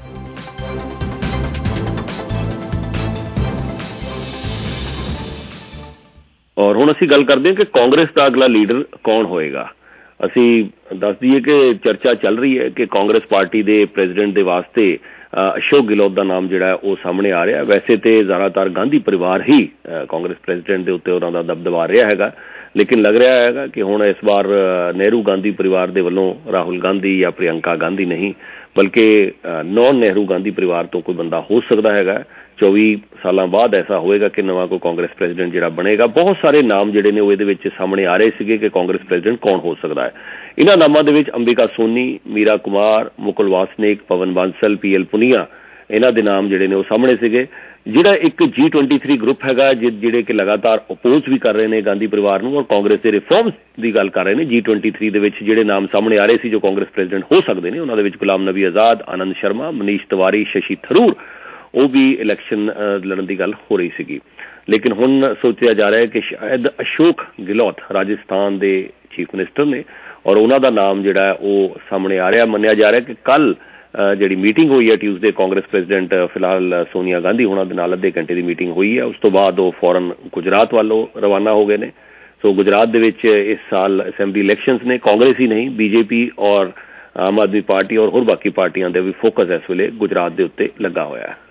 ਔਰ ਹੁਣ ਅਸੀਂ ਗੱਲ ਕਰਦੇ ਹਾਂ ਕਿ ਕਾਂਗਰਸ ਦਾ ਅਗਲਾ ਲੀਡਰ ਕੌਣ ਹੋਏਗਾ। ਅਸੀਂ ਦੱਸ ਦਈਏ ਕਿ ਚਰਚਾ ਚੱਲ ਰਹੀ ਹੈ ਕਿ ਕਾਂਗਰਸ ਪਾਰਟੀ ਦੇ ਪ੍ਰੈਜ਼ੀਡੈਂਟ ਦੇ ਵਾਸਤੇ ਅਸ਼ੋਕ ਗਹਿਲੋਤ ਦਾ ਨਾਮ ਜਿਹੜਾ ਉਹ ਸਾਹਮਣੇ ਆ ਰਿਹਾ। ਵੈਸੇ ਤੇ ਜ਼ਿਆਦਾਤਰ ਗਾਂਧੀ ਪਰਿਵਾਰ ਹੀ ਕਾਂਗਰਸ ਪ੍ਰੈਜ਼ੀਡੈਂਟ ਦੇ ਉੱਤੇ ਉਹਨਾਂ ਦਾ ਦਬਦਬਾ ਰਿਹਾ ਹੈਗਾ, ਲੇਕਿਨ ਲੱਗ ਰਿਹਾ ਹੈਗਾ ਕਿ ਹੁਣ ਇਸ ਵਾਰ ਨਹਿਰੂ ਗਾਂਧੀ ਪਰਿਵਾਰ ਦੇ ਵੱਲੋਂ ਰਾਹੁਲ ਗਾਂਧੀ ਜਾਂ ਪ੍ਰਿਯੰਕਾ ਗਾਂਧੀ ਨਹੀਂ, ਬਲਕਿ ਨੌਨ ਨਹਿਰੂ ਗਾਂਧੀ ਪਰਿਵਾਰ ਤੋਂ ਕੋਈ ਬੰਦਾ ਹੋ ਸਕਦਾ ਹੈਗਾ। 24 ਸਾਲਾਂ ਬਾਅਦ ਐਸਾ ਹੋਏਗਾ ਕਿ ਨਵਾਂ ਕੋਈ ਕਾਂਗਰਸ ਪ੍ਰੈਜ਼ੀਡੈਂਟ ਜਿਹੜਾ ਬਣੇਗਾ। ਬਹੁਤ ਸਾਰੇ ਨਾਮ ਜਿਹੜੇ ਨੇ ਉਹ ਇਹਦੇ ਵਿੱਚ ਸਾਹਮਣੇ ਆ ਰਹੇ ਸੀਗੇ ਕਿ ਕਾਂਗਰਸ ਪ੍ਰੈਜ਼ੀਡੈਂਟ ਕੌਣ ਹੋ ਸਕਦਾ ਹੈ। ਇਹਨਾਂ ਨਾਮਾਂ ਦੇ ਵਿੱਚ ਅੰਬਿਕਾ ਸੋਨੀ, ਮੀਰਾ ਕੁਮਾਰ, ਮੁਕੁਲ ਵਾਸਨਿਕ, ਪਵਨ ਬਾਂਸਲ, PL ਪੁਨੀਆ, ਇਹਨਾਂ ਦੇ ਨਾਮ ਜਿਹੜੇ ਨੇ ਉਹ ਸਾਹਮਣੇ ਸੀਗੇ। ਜਿਹੜਾ ਇੱਕ G23 ਗਰੁੱਪ ਹੈਗਾ ਜਿਹੜੇ ਕਿ ਲਗਾਤਾਰ ਅਪੋਜ਼ ਵੀ ਕਰ ਰਹੇ ਨੇ ਗਾਂਧੀ ਪਰਿਵਾਰ ਨੂੰ ਔਰ ਕਾਂਗਰਸ ਦੇ ਰਿਫਾਰਮਸ ਦੀ ਗੱਲ ਕਰ ਰਹੇ ਨੇ। G23 ਦੇ ਵਿੱਚ ਜਿਹੜੇ ਨਾਮ ਸਾਹਮਣੇ ਆ ਰਹੇ ਸੀ ਜੋ ਕਾਂਗਰਸ ਪ੍ਰੈਜ਼ੀਡੈਂਟ ਹੋ ਸਕਦੇ ਨੇ, ਉਹਨਾਂ ਦੇ ਵਿੱਚ ਗੁਲਾਮ ਨਬੀ ਆਜ਼ਾਦ, ਆਨੰਦ ਸ਼ਰਮਾ, ਮਨੀਸ਼ ਤਿਵਾਰੀ, ਸ਼ਸ਼ੀ ਥਰੂਰ, ਉਹ ਵੀ ਇਲੈਕਸ਼ਨ ਲੜਨ ਦੀ ਗੱਲ ਹੋ ਰਹੀ ਸੀਗੀ। ਲੇਕਿਨ ਹੁਣ ਸੋਚਿਆ ਜਾ ਰਿਹਾ ਹੈ ਕਿ ਸ਼ਾਇਦ ਅਸ਼ੋਕ ਗਹਿਲੋਤ ਰਾਜਸਥਾਨ ਦੇ ਚੀਫ ਮਿਨਿਸਟਰ ਨੇ ਔਰ ਉਹਨਾਂ ਦਾ ਨਾਮ ਜਿਹੜਾ ਉਹ ਸਾਹਮਣੇ ਆ ਰਿਹਾ। ਮੰਨਿਆ ਜਾ ਰਿਹਾ ਕਿ ਕੱਲ ਜਿਹੜੀ ਮੀਟਿੰਗ ਹੋਈ ਹੈ ਟਿਊਜ਼ਡੇ, ਕਾਂਗਰਸ ਪ੍ਰੈਜ਼ੀਡੈਂਟ ਫਿਲਹਾਲ ਸੋਨੀਆ ਗਾਂਧੀ ਉਹਨਾਂ ਦੇ ਨਾਲ ਅੱਧੇ ਘੰਟੇ ਦੀ ਮੀਟਿੰਗ ਹੋਈ ਹੈ। ਉਸ ਤੋਂ ਬਾਅਦ ਉਹ ਫੌਰਨ ਗੁਜਰਾਤ ਵੱਲੋਂ ਰਵਾਨਾ ਹੋ ਗਏ ਨੇ। ਸੋ ਗੁਜਰਾਤ ਦੇ ਵਿੱਚ ਇਸ ਸਾਲ ਅਸੈਂਬਲੀ ਇਲੈਕਸ਼ਨਸ ਨੇ। ਕਾਂਗਰਸ ਹੀ ਨਹੀਂ, ਬੀਜੇਪੀ ਔਰ ਆਮ ਆਦਮੀ ਪਾਰਟੀ ਔਰ ਹੋਰ ਬਾਕੀ ਪਾਰਟੀਆਂ ਦੇ ਵੀ ਫੋਕਸ ਇਸ ਵੇਲੇ ਗੁਜਰਾਤ ਦੇ ਉੱਤੇ ਲੱਗਾ ਹੋਇਆ ਹੈ।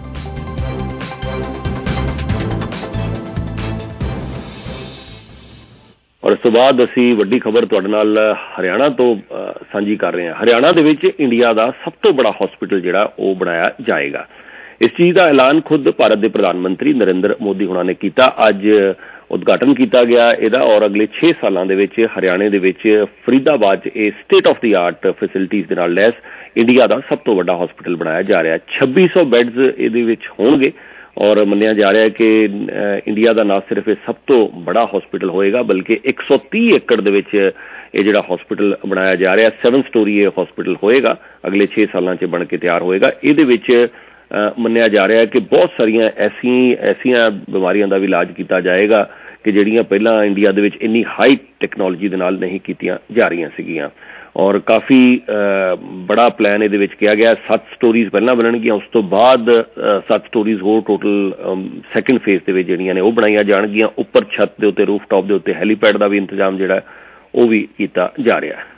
ਔਰ ਇਸ ਤੋਂ ਬਾਅਦ ਅਸੀਂ ਵੱਡੀ ਖਬਰ ਤੁਹਾਡੇ ਨਾਲ ਹਰਿਆਣਾ ਤੋਂ ਸਾਂਝੀ ਕਰ ਰਹੇ ਹਾਂ। ਹਰਿਆਣਾ ਦੇ ਵਿੱਚ ਇੰਡੀਆ ਦਾ ਸਭ ਤੋਂ ਬੜਾ ਹਸਪੀਟਲ ਜਿਹੜਾ ਉਹ ਬਣਾਇਆ ਜਾਏਗਾ। ਇਸ ਚੀਜ਼ ਦਾ ਐਲਾਨ ਖੁਦ ਭਾਰਤ ਦੇ ਪ੍ਰਧਾਨ ਮੰਤਰੀ ਨਰਿੰਦਰ ਮੋਦੀ ਹੁਣਾਂ ਨੇ ਕੀਤਾ। ਅੱਜ ਉਦਘਾਟਨ ਕੀਤਾ ਗਿਆ ਇਹਦਾ ਔਰ ਅਗਲੇ 6 ਸਾਲਾਂ ਦੇ ਵਿੱਚ ਹਰਿਆਣੇ ਦੇ ਵਿੱਚ ਫਰੀਦਾਬਾਦ 'ਚ ਇਹ state of the art facilities ਦੇ ਨਾਲ ਲੈਸ ਇੰਡੀਆ ਦਾ ਸਭ ਤੋਂ ਵੱਡਾ ਹਸਪੀਟਲ ਬਣਾਇਆ ਜਾ ਰਿਹਾ। 2600 ਬੈੱਡਸ ਇਹਦੇ ਵਿੱਚ ਹੋਣਗੇ ਔਰ ਮੰਨਿਆ ਜਾ ਰਿਹਾ ਹੈ ਕਿ ਇੰਡੀਆ ਦਾ ਨਾ ਸਿਰਫ ਇਹ ਸਭ ਤੋਂ ਬੜਾ ਹਸਪੀਟਲ ਹੋਏਗਾ ਬਲਕਿ 130 ਏਕੜ ਦੇ ਵਿੱਚ ਇਹ ਜਿਹੜਾ ਹਸਪੀਟਲ ਬਣਾਇਆ ਜਾ ਰਿਹਾ 7 ਸਟੋਰੀ ਇਹ ਹਸਪੀਟਲ ਹੋਏਗਾ। ਅਗਲੇ 6 ਸਾਲਾਂ 'ਚ ਬਣ ਕੇ ਤਿਆਰ ਹੋਏਗਾ। ਇਹਦੇ ਵਿੱਚ ਮੰਨਿਆ ਜਾ ਰਿਹਾ ਹੈ ਕਿ ਬਹੁਤ ਸਾਰੀਆਂ ਐਸੀਆਂ ਬਿਮਾਰੀਆਂ ਦਾ ਵੀ ਇਲਾਜ ਕੀਤਾ ਜਾਏਗਾ ਕਿ ਜਿਹੜੀਆਂ ਪਹਿਲਾਂ ਇੰਡੀਆ ਦੇ ਵਿੱਚ ਇੰਨੀ ਹਾਈ ਟੈਕਨੋਲੋਜੀ ਦੇ ਨਾਲ ਨਹੀਂ ਕੀਤੀਆਂ ਜਾ ਰਹੀਆਂ ਸੀਗੀਆਂ। ਔਰ ਕਾਫੀ ਬੜਾ ਪਲਾਨ ਇਹਦੇ ਵਿੱਚ ਕਿਹਾ ਗਿਆ। 7 ਸਟੋਰੀਜ਼ ਪਹਿਲਾਂ ਬਣਨਗੀਆਂ, ਉਸ ਤੋਂ ਬਾਅਦ 7 ਸਟੋਰੀਜ਼ ਹੋਰ ਟੋਟਲ ਸੈਕਿੰਡ ਫੇਜ਼ ਦੇ ਵਿੱਚ ਜਿਹੜੀਆਂ ਨੇ ਉਹ ਬਣਾਈਆਂ ਜਾਣਗੀਆਂ। ਉੱਪਰ ਛੱਤ ਦੇ ਉੱਤੇ, ਰੂਫਟਾਪ ਦੇ ਉੱਤੇ ਹੈਲੀਪੈਡ ਦਾ ਵੀ ਇੰਤਜ਼ਾਮ ਜਿਹੜਾ ਉਹ ਵੀ ਕੀਤਾ ਜਾ ਰਿਹਾ ਹੈ।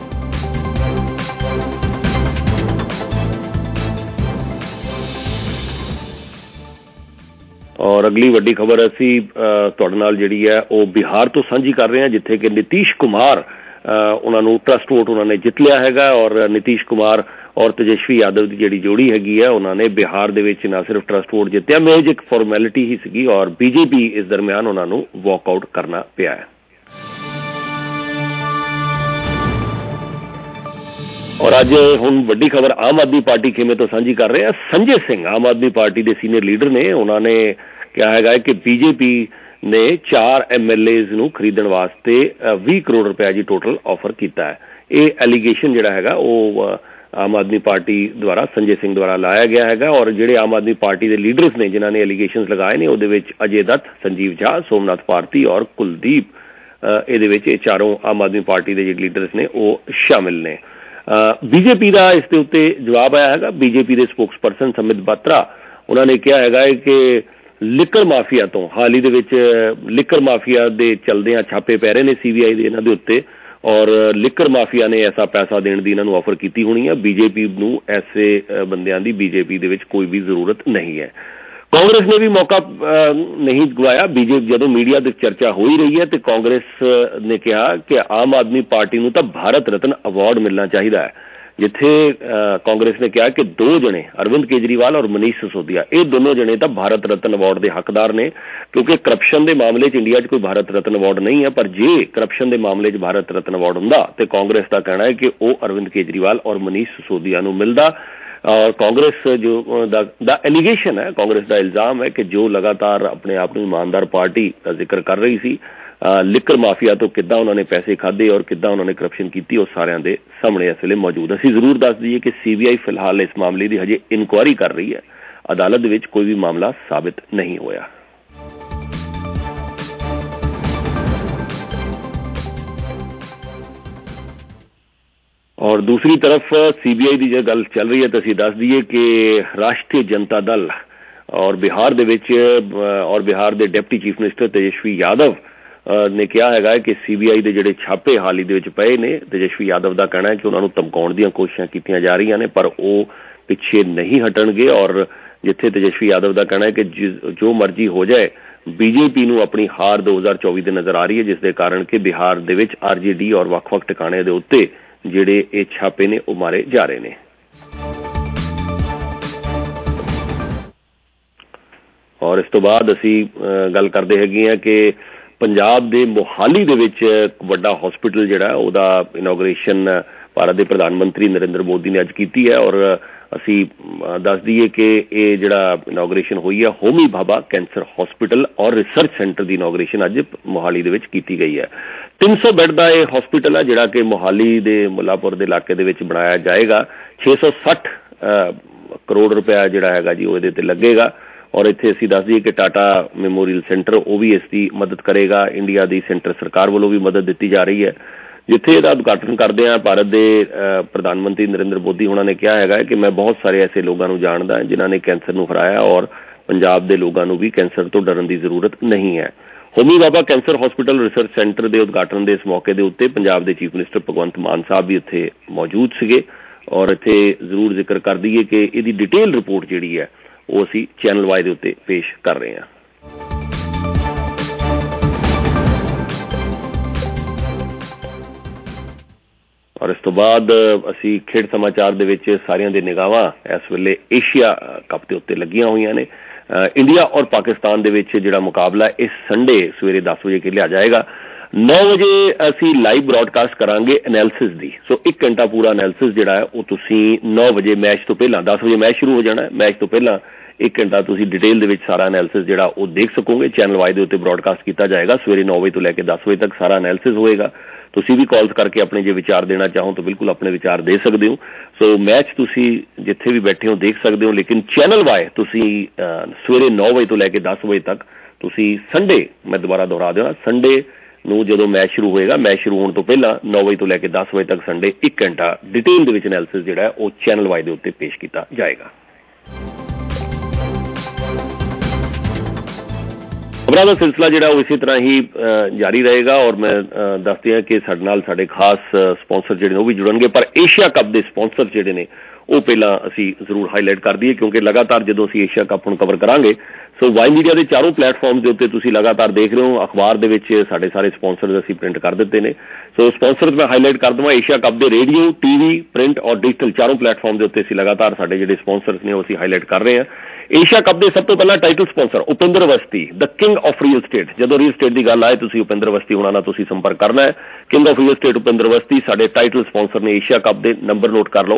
ਔਰ ਅਗਲੀ ਵੱਡੀ ਖਬਰ ਅਸੀਂ ਤੁਹਾਡੇ ਨਾਲ ਜਿਹੜੀ ਹੈ ਉਹ ਬਿਹਾਰ ਤੋਂ ਸਾਂਝੀ ਕਰ ਰਹੇ ਹਾਂ, ਜਿੱਥੇ ਕਿ ਨਿਤੀਸ਼ ਕੁਮਾਰ ਉਹਨਾਂ ਨੂੰ ਟਰਸਟ ਵੋਟ ਉਹਨਾਂ ਨੇ ਜਿੱਤ ਲਿਆ ਹੈਗਾ। ਔਰ ਨਿਤੀਸ਼ ਕੁਮਾਰ ਔਰ ਤੇਜਸਵੀ ਯਾਦਵ ਦੀ ਜਿਹੜੀ ਜੋੜੀ ਹੈਗੀ ਹੈ ਉਹਨਾਂ ਨੇ ਬਿਹਾਰ ਦੇ ਵਿੱਚ ਨਾ ਸਿਰਫ ਟਰਸਟ ਵੋਟ ਜਿੱਤਿਆ, ਮਹਿਜ ਇੱਕ ਫਾਰਮੈਲਿਟੀ ਹੀ ਸੀਗੀ ਔਰ ਬੀਜੇਪੀ ਇਸ ਦਰਮਿਆਨ ਉਹਨਾਂ ਨੂੰ ਵਾਕਆਊਟ ਕਰਨਾ ਪਿਆ ਹੈ। ਔਰ ਅੱਜ ਹੁਣ ਵੱਡੀ ਖਬਰ ਆਮ ਆਦਮੀ ਪਾਰਟੀ ਖੇਮੇ ਤੋਂ ਸਾਂਝੀ ਕਰ ਰਹੇ ਹਾਂ। ਸੰਜੇ ਸਿੰਘ ਆਮ ਆਦਮੀ ਪਾਰਟੀ ਦੇ ਸੀਨੀਅਰ ਲੀਡਰ ਨੇ, ਉਹਨਾਂ ਨੇ ਕਿਹਾ ਹੈਗਾ ਕਿ ਬੀਜੇਪੀ ਨੇ 4 MLAs ਨੂੰ ਖਰੀਦਣ ਵਾਸਤੇ 20 ਕਰੋੜ ਰੁਪਏ ਜੀ ਟੋਟਲ ਆਫਰ ਕੀਤਾ ਹੈ। ਇਹ ਐਲੀਗੇਸ਼ਨ ਜਿਹੜਾ ਹੈਗਾ ਉਹ ਆਮ ਆਦਮੀ ਪਾਰਟੀ ਦੁਆਰਾ ਸੰਜੇ ਸਿੰਘ ਦੁਆਰਾ ਲਾਇਆ ਗਿਆ ਹੈਗਾ। ਔਰ ਜਿਹੜੇ ਆਮ ਆਦਮੀ ਪਾਰਟੀ ਦੇ ਲੀਡਰਸ ਨੇ ਜਿਨ੍ਹਾਂ ਨੇ ਐਲੀਗੇਸ਼ਨਸ ਲਗਾਏ ਨੇ ਉਹਦੇ ਵਿੱਚ ਅਜੇ ਦੱਤ, ਸੰਜੀਵ ਝਾ, ਸੋਮਨਾਥ ਭਾਰਤੀ ਔਰ ਕੁਲਦੀਪ, ਇਹਦੇ ਵਿੱਚ ਇਹ ਚਾਰੋਂ ਆਮ ਆਦਮੀ ਪਾਰਟੀ ਦੇ ਜਿਹੜੇ ਲੀਡਰਸ ਨੇ ਉਹ ਸ਼ਾਮਿਲ ਨੇ। ਬੀਜੇਪੀ ਦਾ ਇਸ ਦੇ ਉੱਤੇ ਜਵਾਬ ਆਇਆ ਹੈਗਾ। ਬੀਜੇਪੀ ਦੇ ਸਪੋਕਸਪਰਸਨ ਸਮਿਤ ਬਾਤਰਾ ਉਹਨਾਂ ਨੇ ਕਿਹਾ ਹੈਗਾ ਕਿ ਲਿਕਰ ਮਾਫੀਆ ਤੋਂ ਹਾਲ ਹੀ ਦੇ ਵਿੱਚ ਲਿਕਰ ਮਾਫੀਆ ਦੇ ਚਲਦਿਆਂ ਛਾਪੇ ਪੈ ਰਹੇ ਨੇ CBI ਦੇ ਇਹਨਾਂ ਦੇ ਉੱਤੇ ਔਰ ਲਿਕਰ ਮਾਫੀਆ ਨੇ ਐਸਾ ਪੈਸਾ ਦੇਣ ਦੀ ਇਹਨਾਂ ਨੂੰ ਆਫਰ ਕੀਤੀ ਹੋਣੀ ਹੈ। ਬੀਜੇਪੀ ਨੂੰ ਐਸੇ ਬੰਦਿਆਂ ਦੀ ਬੀਜੇਪੀ ਦੇ ਵਿੱਚ ਕੋਈ ਵੀ ਜ਼ਰੂਰਤ ਨਹੀਂ ਹੈ। ਕਾਂਗਰਸ ਨੇ ਵੀ ਮੌਕਾ ਨਹੀਂ ਗਵਾਇਆ। ਬੀਜੇਪੀ ਜਦੋਂ ਮੀਡੀਆ ਦੇ ਚਰਚਾ ਹੋ ਹੀ ਰਹੀ ਹੈ ਤੇ ਕਾਂਗਰਸ ਨੇ ਕਿਹਾ ਕਿ ਆਮ ਆਦਮੀ ਪਾਰਟੀ ਨੂੰ ਤਾਂ ਭਾਰਤ ਰਤਨ ਅਵਾਰਡ ਮਿਲਣਾ ਚਾਹੀਦਾ ਹੈ। ਜਿੱਥੇ ਕਾਂਗਰਸ ਨੇ ਕਿਹਾ ਕਿ 2 ਜਣੇ ਅਰਵਿੰਦ ਕੇਜਰੀਵਾਲ ਔਰ ਮਨੀਸ਼ ਸਿਸੋਦੀਆ ਇਹ ਦੋਨੋਂ ਜਣੇ ਤਾਂ ਭਾਰਤ ਰਤਨ ਅਵਾਰਡ ਦੇ ਹੱਕਦਾਰ ਨੇ, ਕਿਉਂਕਿ ਕਰਪਸ਼ਨ ਦੇ ਮਾਮਲੇ 'ਚ ਇੰਡੀਆ 'ਚ ਕੋਈ ਭਾਰਤ ਰਤਨ ਅਵਾਰਡ ਨਹੀਂ ਹੈ। ਪਰ ਜੇ ਕਰਪਸ਼ਨ ਦੇ ਮਾਮਲੇ 'ਚ ਭਾਰਤ ਰਤਨ ਅਵਾਰਡ ਹੁੰਦਾ ਤੇ ਕਾਂਗਰਸ ਦਾ ਕਹਿਣਾ ਹੈ ਕਿ ਉਹ ਅਰਵਿੰਦ ਕੇਜਰੀਵਾਲ ਔਰ ਮਨੀਸ਼ ਸਿਸੋਦੀਆ ਨੂੰ ਮਿਲਦਾ। और कांग्रेस जो दा एलिगेशन है, कांग्रेस का इल्जाम है कि जो लगातार अपने आप को ईमानदार पार्टी का जिक्र कर रही सी, लिकर माफिया तो किद्दां उन्होंने पैसे खाधे और किद्दां उन्होंने करप्शन की, और सारिਆਂ ਦੇ सामने इस ਵੇਲੇ मौजूद। ਅਸੀਂ ਜ਼ਰੂਰ ਦੱਸ ਦਈਏ कि CBI फिलहाल इस मामले की हजे इनकुआरी कर रही है, अदालत ਵਿੱਚ कोई भी मामला साबित नहीं होया। और दूसरी तरफ CBI की जो गल चल रही है तो असीं दस दईए कि राष्ट्रीय जनता दल और बिहार दे विच और बिहार के deputy chief minister Tejashwi Yadav ने कहा है कि CBI के जिहड़े छापे हाल ही दे विच पए ने, तेजस्वी यादव का कहना है कि उन्होंने धमकाउण दीआं कोशिशां कीतीआं जा रही ने, पर वो पिछे नहीं हटणगे। और जिथे तेजस्वी यादव का कहना है कि जो मर्जी हो जाए, BJP नूं अपनी हार 2024 दे नज़र आ रही है, जिसके कारण कि बिहार दे विच RJD और वख-वख ठिकाणे दे उत्ते ਜਿਹੜੇ ਇਹ ਛਾਪੇ ਨੇ ਉਹ ਮਾਰੇ ਜਾ ਰਹੇ ਨੇ। ਔਰ ਇਸ ਤੋਂ ਬਾਅਦ ਅਸੀਂ ਗੱਲ ਕਰਦੇ ਹੈਗੇ ਆ ਕਿ ਪੰਜਾਬ ਦੇ ਮੋਹਾਲੀ ਦੇ ਵਿੱਚ ਵੱਡਾ ਹਸਪੀਟਲ ਜਿਹੜਾ ਉਹਦਾ ਇਨੋਗ੍ਰੇਸ਼ਨ ਭਾਰਤ ਦੇ ਪ੍ਰਧਾਨ ਮੰਤਰੀ ਨਰਿੰਦਰ ਮੋਦੀ ਨੇ ਅੱਜ ਕੀਤੀ ਹੈ। ਔਰ ਅਸੀਂ ਦੱਸ ਦਈਏ ਕਿ ਇਹ ਜਿਹੜਾ ਇਨੋਗ੍ਰੇਸ਼ਨ ਹੋਈ ਹੈ ਹੋਮੀ ਭਾਭਾ ਕੈਂਸਰ ਹਸਪੀਟਲ ਔਰ ਰਿਸਰਚ ਸੈਂਟਰ ਦੀ ਇਨੋਗ੍ਰੇਸ਼ਨ ਅੱਜ ਮੋਹਾਲੀ ਦੇ ਵਿੱਚ ਕੀਤੀ ਗਈ ਹੈ। 300 ਬੈੱਡ ਦਾ ਇਹ ਹਸਪੀਟਲ ਹੈ ਜਿਹੜਾ ਕਿ ਮੋਹਾਲੀ ਦੇ ਮੁੱਲਾਪੁਰ ਦੇ ਇਲਾਕੇ ਦੇ ਵਿੱਚ ਬਣਾਇਆ ਜਾਏਗਾ। 660 ਕਰੋੜ ਰੁਪਇਆ ਜਿਹੜਾ ਹੈਗਾ ਜੀ ਉਹ ਇਹਦੇ ਤੇ ਲੱਗੇਗਾ। ਔਰ ਇੱਥੇ ਅਸੀਂ ਦੱਸ ਦਈਏ ਕਿ ਟਾਟਾ ਮੈਮੋਰੀਅਲ ਸੈਂਟਰ ਉਹ ਵੀ ਇਸ ਦੀ ਮਦਦ ਕਰੇਗਾ। ਇੰਡੀਆ ਦੀ ਸੈਂਟਰ ਸਰਕਾਰ ਵੱਲੋਂ ਵੀ ਮਦਦ ਦਿੱਤੀ ਜਾ ਰਹੀ ਹੈ। जिथे इसका उद्घाटन करते हैं भारत के प्रधानमंत्री नरेंद्र मोदी उन्होंने कहा है कि मैं बहुत सारे ऐसे लोगों को जानता है जिन्होंने कैंसर को हराया और पंजाब के लोगों को भी कैंसर तो डरन की जरूरत नहीं है। Homi Bhabha cancer hospital research centre के उद्घाटन के इस मौके के उत्ते पंजाब के चीफ मिनिस्टर भगवंत मान साहब भी इत्थे मौजूद सीगे। और इत्थे जरूर जिक्र कर दईए कि इसकी डिटेल रिपोर्ट जिहड़ी है वो असीं चैनल वाई के उत्ते पेश कर रहे हैं। और इस तो बाद असी खेड समाचार दे विच सारियां दी निगाहां इस वेले एशिया कप के उत्ते लगियां होईयां ने। इंडिया और पाकिस्तान दे विच जिहड़ा मुकाबला इस संडे सवेरे 10 बजे खेलिया जाएगा। 9 बजे असी लाइव ब्रॉडकास्ट करांगे एनालिसिस दी। सो 1 घंटा पूरा एनालिसिस जिहड़ा है वो तुसीं 9 बजे मैच तो पहला, 10 बजे मैच शुरू हो जाना है, मैच तो पहला 1 घंटा तुसीं डिटेल दे विच सारा एनालिसिस जिहड़ा वो देख सकोगे। चैनल वाई दे उत्ते ब्रॉडकास्ट किया जाएगा। सवेरे 9 बजे तो लैके 10 बजे तक सारा एनालिसिस होएगा। तुसी भी कॉल्स करके अपने जो विचार देना चाहो तो बिल्कुल अपने विचार दे सकते हो। सो मैच तुसी जिथे भी बैठे हो देख सकते हो, लेकिन चैनल वाई तुसी सवेरे 9 बजे तो लैके 10 बजे तक तुसी संडे, मैं दोबारा दोहरा देना, संडे नूं जदों मैच शुरू होएगा, मैच शुरू होने तो पहला 9 बजे तो लैके 10 बजे तक संडे 1 घंटा डिटेल दे विच एनालिसिस जिहड़ा है वो चैनल वाई दे उत्ते पेश किया जाएगा। खबरों का सिलसिला जिहड़ा वो इसी तरह ही जारी रहेगा। और मैं दस दिया कि साडे नाल साडे खास स्पॉन्सर जिहड़े वो भी जुड़नगे, पर एशिया कप के स्पॉन्सर जिहड़े ने वो पहला असी जरूर हाईलाइट कर दईए, क्योंकि लगातार जो असी एशिया कप हुण कवर करांगे। सो वाई मीडिया के चारों प्लेटफॉर्म के उत्ते तुसी लगातार देख रहे हो, अखबार दे विच साडे सारे स्पॉन्सर असी प्रिंट कर दिते ने। सो स्पॉन्सर मैं हाईलाइट कर देवां, एशिया कप के रेडियो, टीवी, प्रिंट और डिजिटल चारों प्लेटफॉर्म के उत्ते असी लगातार साडे जिहड़े स्पॉन्सर्स ने असी हाईलाइट कर रहे हैं। एशिया कप के सब तो पहला title sponsor Upinder Awasthi, the king of real estate. जो रियल स्टेट की गल आए तुसी उपिंदर अवस्थी होना ना तुसी संपर्क करना है। King of real estate Upinder Awasthi साडे टाइटल स्पॉन्सर ने। एशिया कप के नंबर नोट कर लो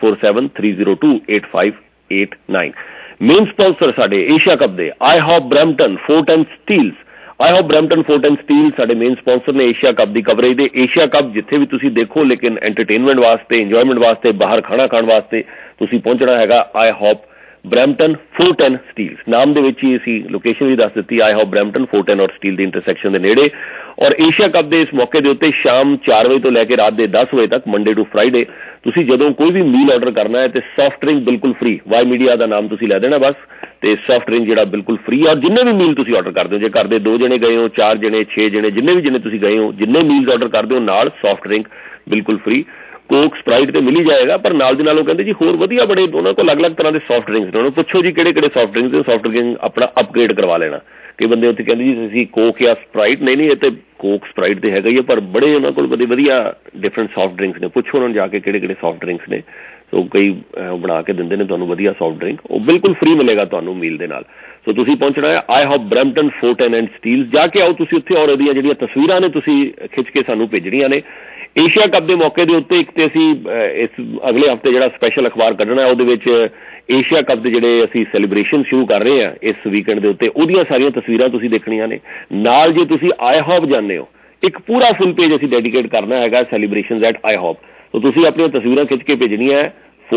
6473028589। मेन स्पॉन्सर साडे एशिया कप के IHOP Brampton Fort and Steeles. IHOP Brampton Fort and Steel साडे मेन स्पॉन्सर ने एशिया कप की कवरेज दे। एशिया कप जिथे भी तुसी देखो, लेकिन एंटरटेनमेंट वास्ते, इंजॉयमेंट वास्ते, बाहर खाना खाने वास्ते तुसी पहुंचना हैगा IHOP Brampton Fort and Steeles. नाम दे विच ही असी लोकेशन भी दस दी, IHOP Brampton Fort and और स्टील के इंटरसैक्शन के नेड़े। और एशिया कप के इस मौके के उत्ते शाम 4 बजे तो लैके रात के 10 बजे तक मंडे टू फ्राइडे तुसी जदों कोई भी मील ऑर्डर करना है तो सॉफ्ट ड्रिंक बिल्कुल फ्री, वाई मीडिया का नाम तुसी लै देना बस, तो सॉफ्ट ड्रिंक जिहड़ा बिल्कुल फ्री। और जिन्ने भी मील तुसी ऑर्डर करते हो, जे घर दे 2 जने गए हो, 4 जने, 6 जने, जिन्ने भी जने तुसी गए हो, जिन्ने मील्स ऑर्डर करते हो नाल सॉफ्ट ड्रिंक बिल्कुल फ्री। कोक स्प्राइट तो मिल ही जाएगा, पर नाल दी नाल वो कहते जी होर वधिया बड़े उन्होंने को अलग अलग तरह के सॉफ्ट ड्रिंक्स ने। उन्होंने पुछो जी किहड़े-किहड़े सॉफ्ट ड्रिंक्स ने, सॉफ्ट ड्रिंक अपना अपग्रेड करवा लेना। कई बंदे उत्थे कहते जी असीं कोक या स्प्राइट, नहीं ये तो कोक स्प्राइट तो हैगा ही है, पर बड़े उन्होंने को वधिया डिफरेंट सॉफ्ट ड्रिंक्स ने। पुछो उन्होंने जाके किहड़े-किहड़े सॉफ्ट ड्रिंक्स ने। ਸੋ ਕਈ ਬਣਾ ਕੇ ਦਿੰਦੇ ਨੇ ਤੁਹਾਨੂੰ ਵਧੀਆ ਸੌਫਟ ਡਰਿੰਕ, ਉਹ ਬਿਲਕੁਲ ਫ੍ਰੀ ਮਿਲੇਗਾ ਤੁਹਾਨੂੰ ਮੀਲ ਦੇ ਨਾਲ। ਸੋ ਤੁਸੀਂ ਪਹੁੰਚਣਾ ਹੈ I hope Brampton fort and Steeles, ਜਾ ਕੇ ਆਓ ਤੁਸੀਂ ਉੱਥੇ, ਔਰ ਇਹਦੀਆਂ ਜਿਹੜੀਆਂ ਤਸਵੀਰਾਂ ਨੇ ਤੁਸੀਂ ਖਿੱਚ ਕੇ ਸਾਨੂੰ ਭੇਜਣੀਆਂ ਨੇ। ਏਸ਼ੀਆ ਕੱਪ ਦੇ ਮੌਕੇ ਦੇ ਉੱਤੇ ਇੱਕ ਤੇ ਅਸੀਂ ਇਸ ਅਗਲੇ ਹਫ਼ਤੇ ਜਿਹੜਾ ਸਪੈਸ਼ਲ ਅਖਬਾਰ ਕੱਢਣਾ ਉਹਦੇ ਵਿੱਚ ਏਸ਼ੀਆ ਕੱਪ ਦੇ ਜਿਹੜੇ ਅਸੀਂ ਸੈਲੀਬ੍ਰੇਸ਼ਨ ਸ਼ੁਰੂ ਕਰ ਰਹੇ ਹਾਂ ਇਸ ਵੀਕਐਂਡ ਦੇ ਉੱਤੇ, ਉਹਦੀਆਂ ਸਾਰੀਆਂ ਤਸਵੀਰਾਂ ਤੁਸੀਂ ਦੇਖਣੀਆਂ ਨੇ। ਨਾਲ ਜੇ ਤੁਸੀਂ ਆਈ ਹੋਪ ਜਾਂਦੇ ਹੋ, ਇੱਕ ਪੂਰਾ ਫੁੱਲ ਪੇਜ ਅਸੀਂ ਡੈਡੀਕੇਟ ਕਰਨਾ ਹੈਗਾ ਸੈਲੀਬ੍ਰੇਸ਼ਨਜ਼ ਐਟ ਆਈ ਹੋਪ। ਸੋ ਤੁਸੀਂ ਆਪਣੀਆਂ ਤਸਵੀਰਾਂ ਖਿੱਚ ਕੇ ਭੇਜਣੀਆਂ ਹੈ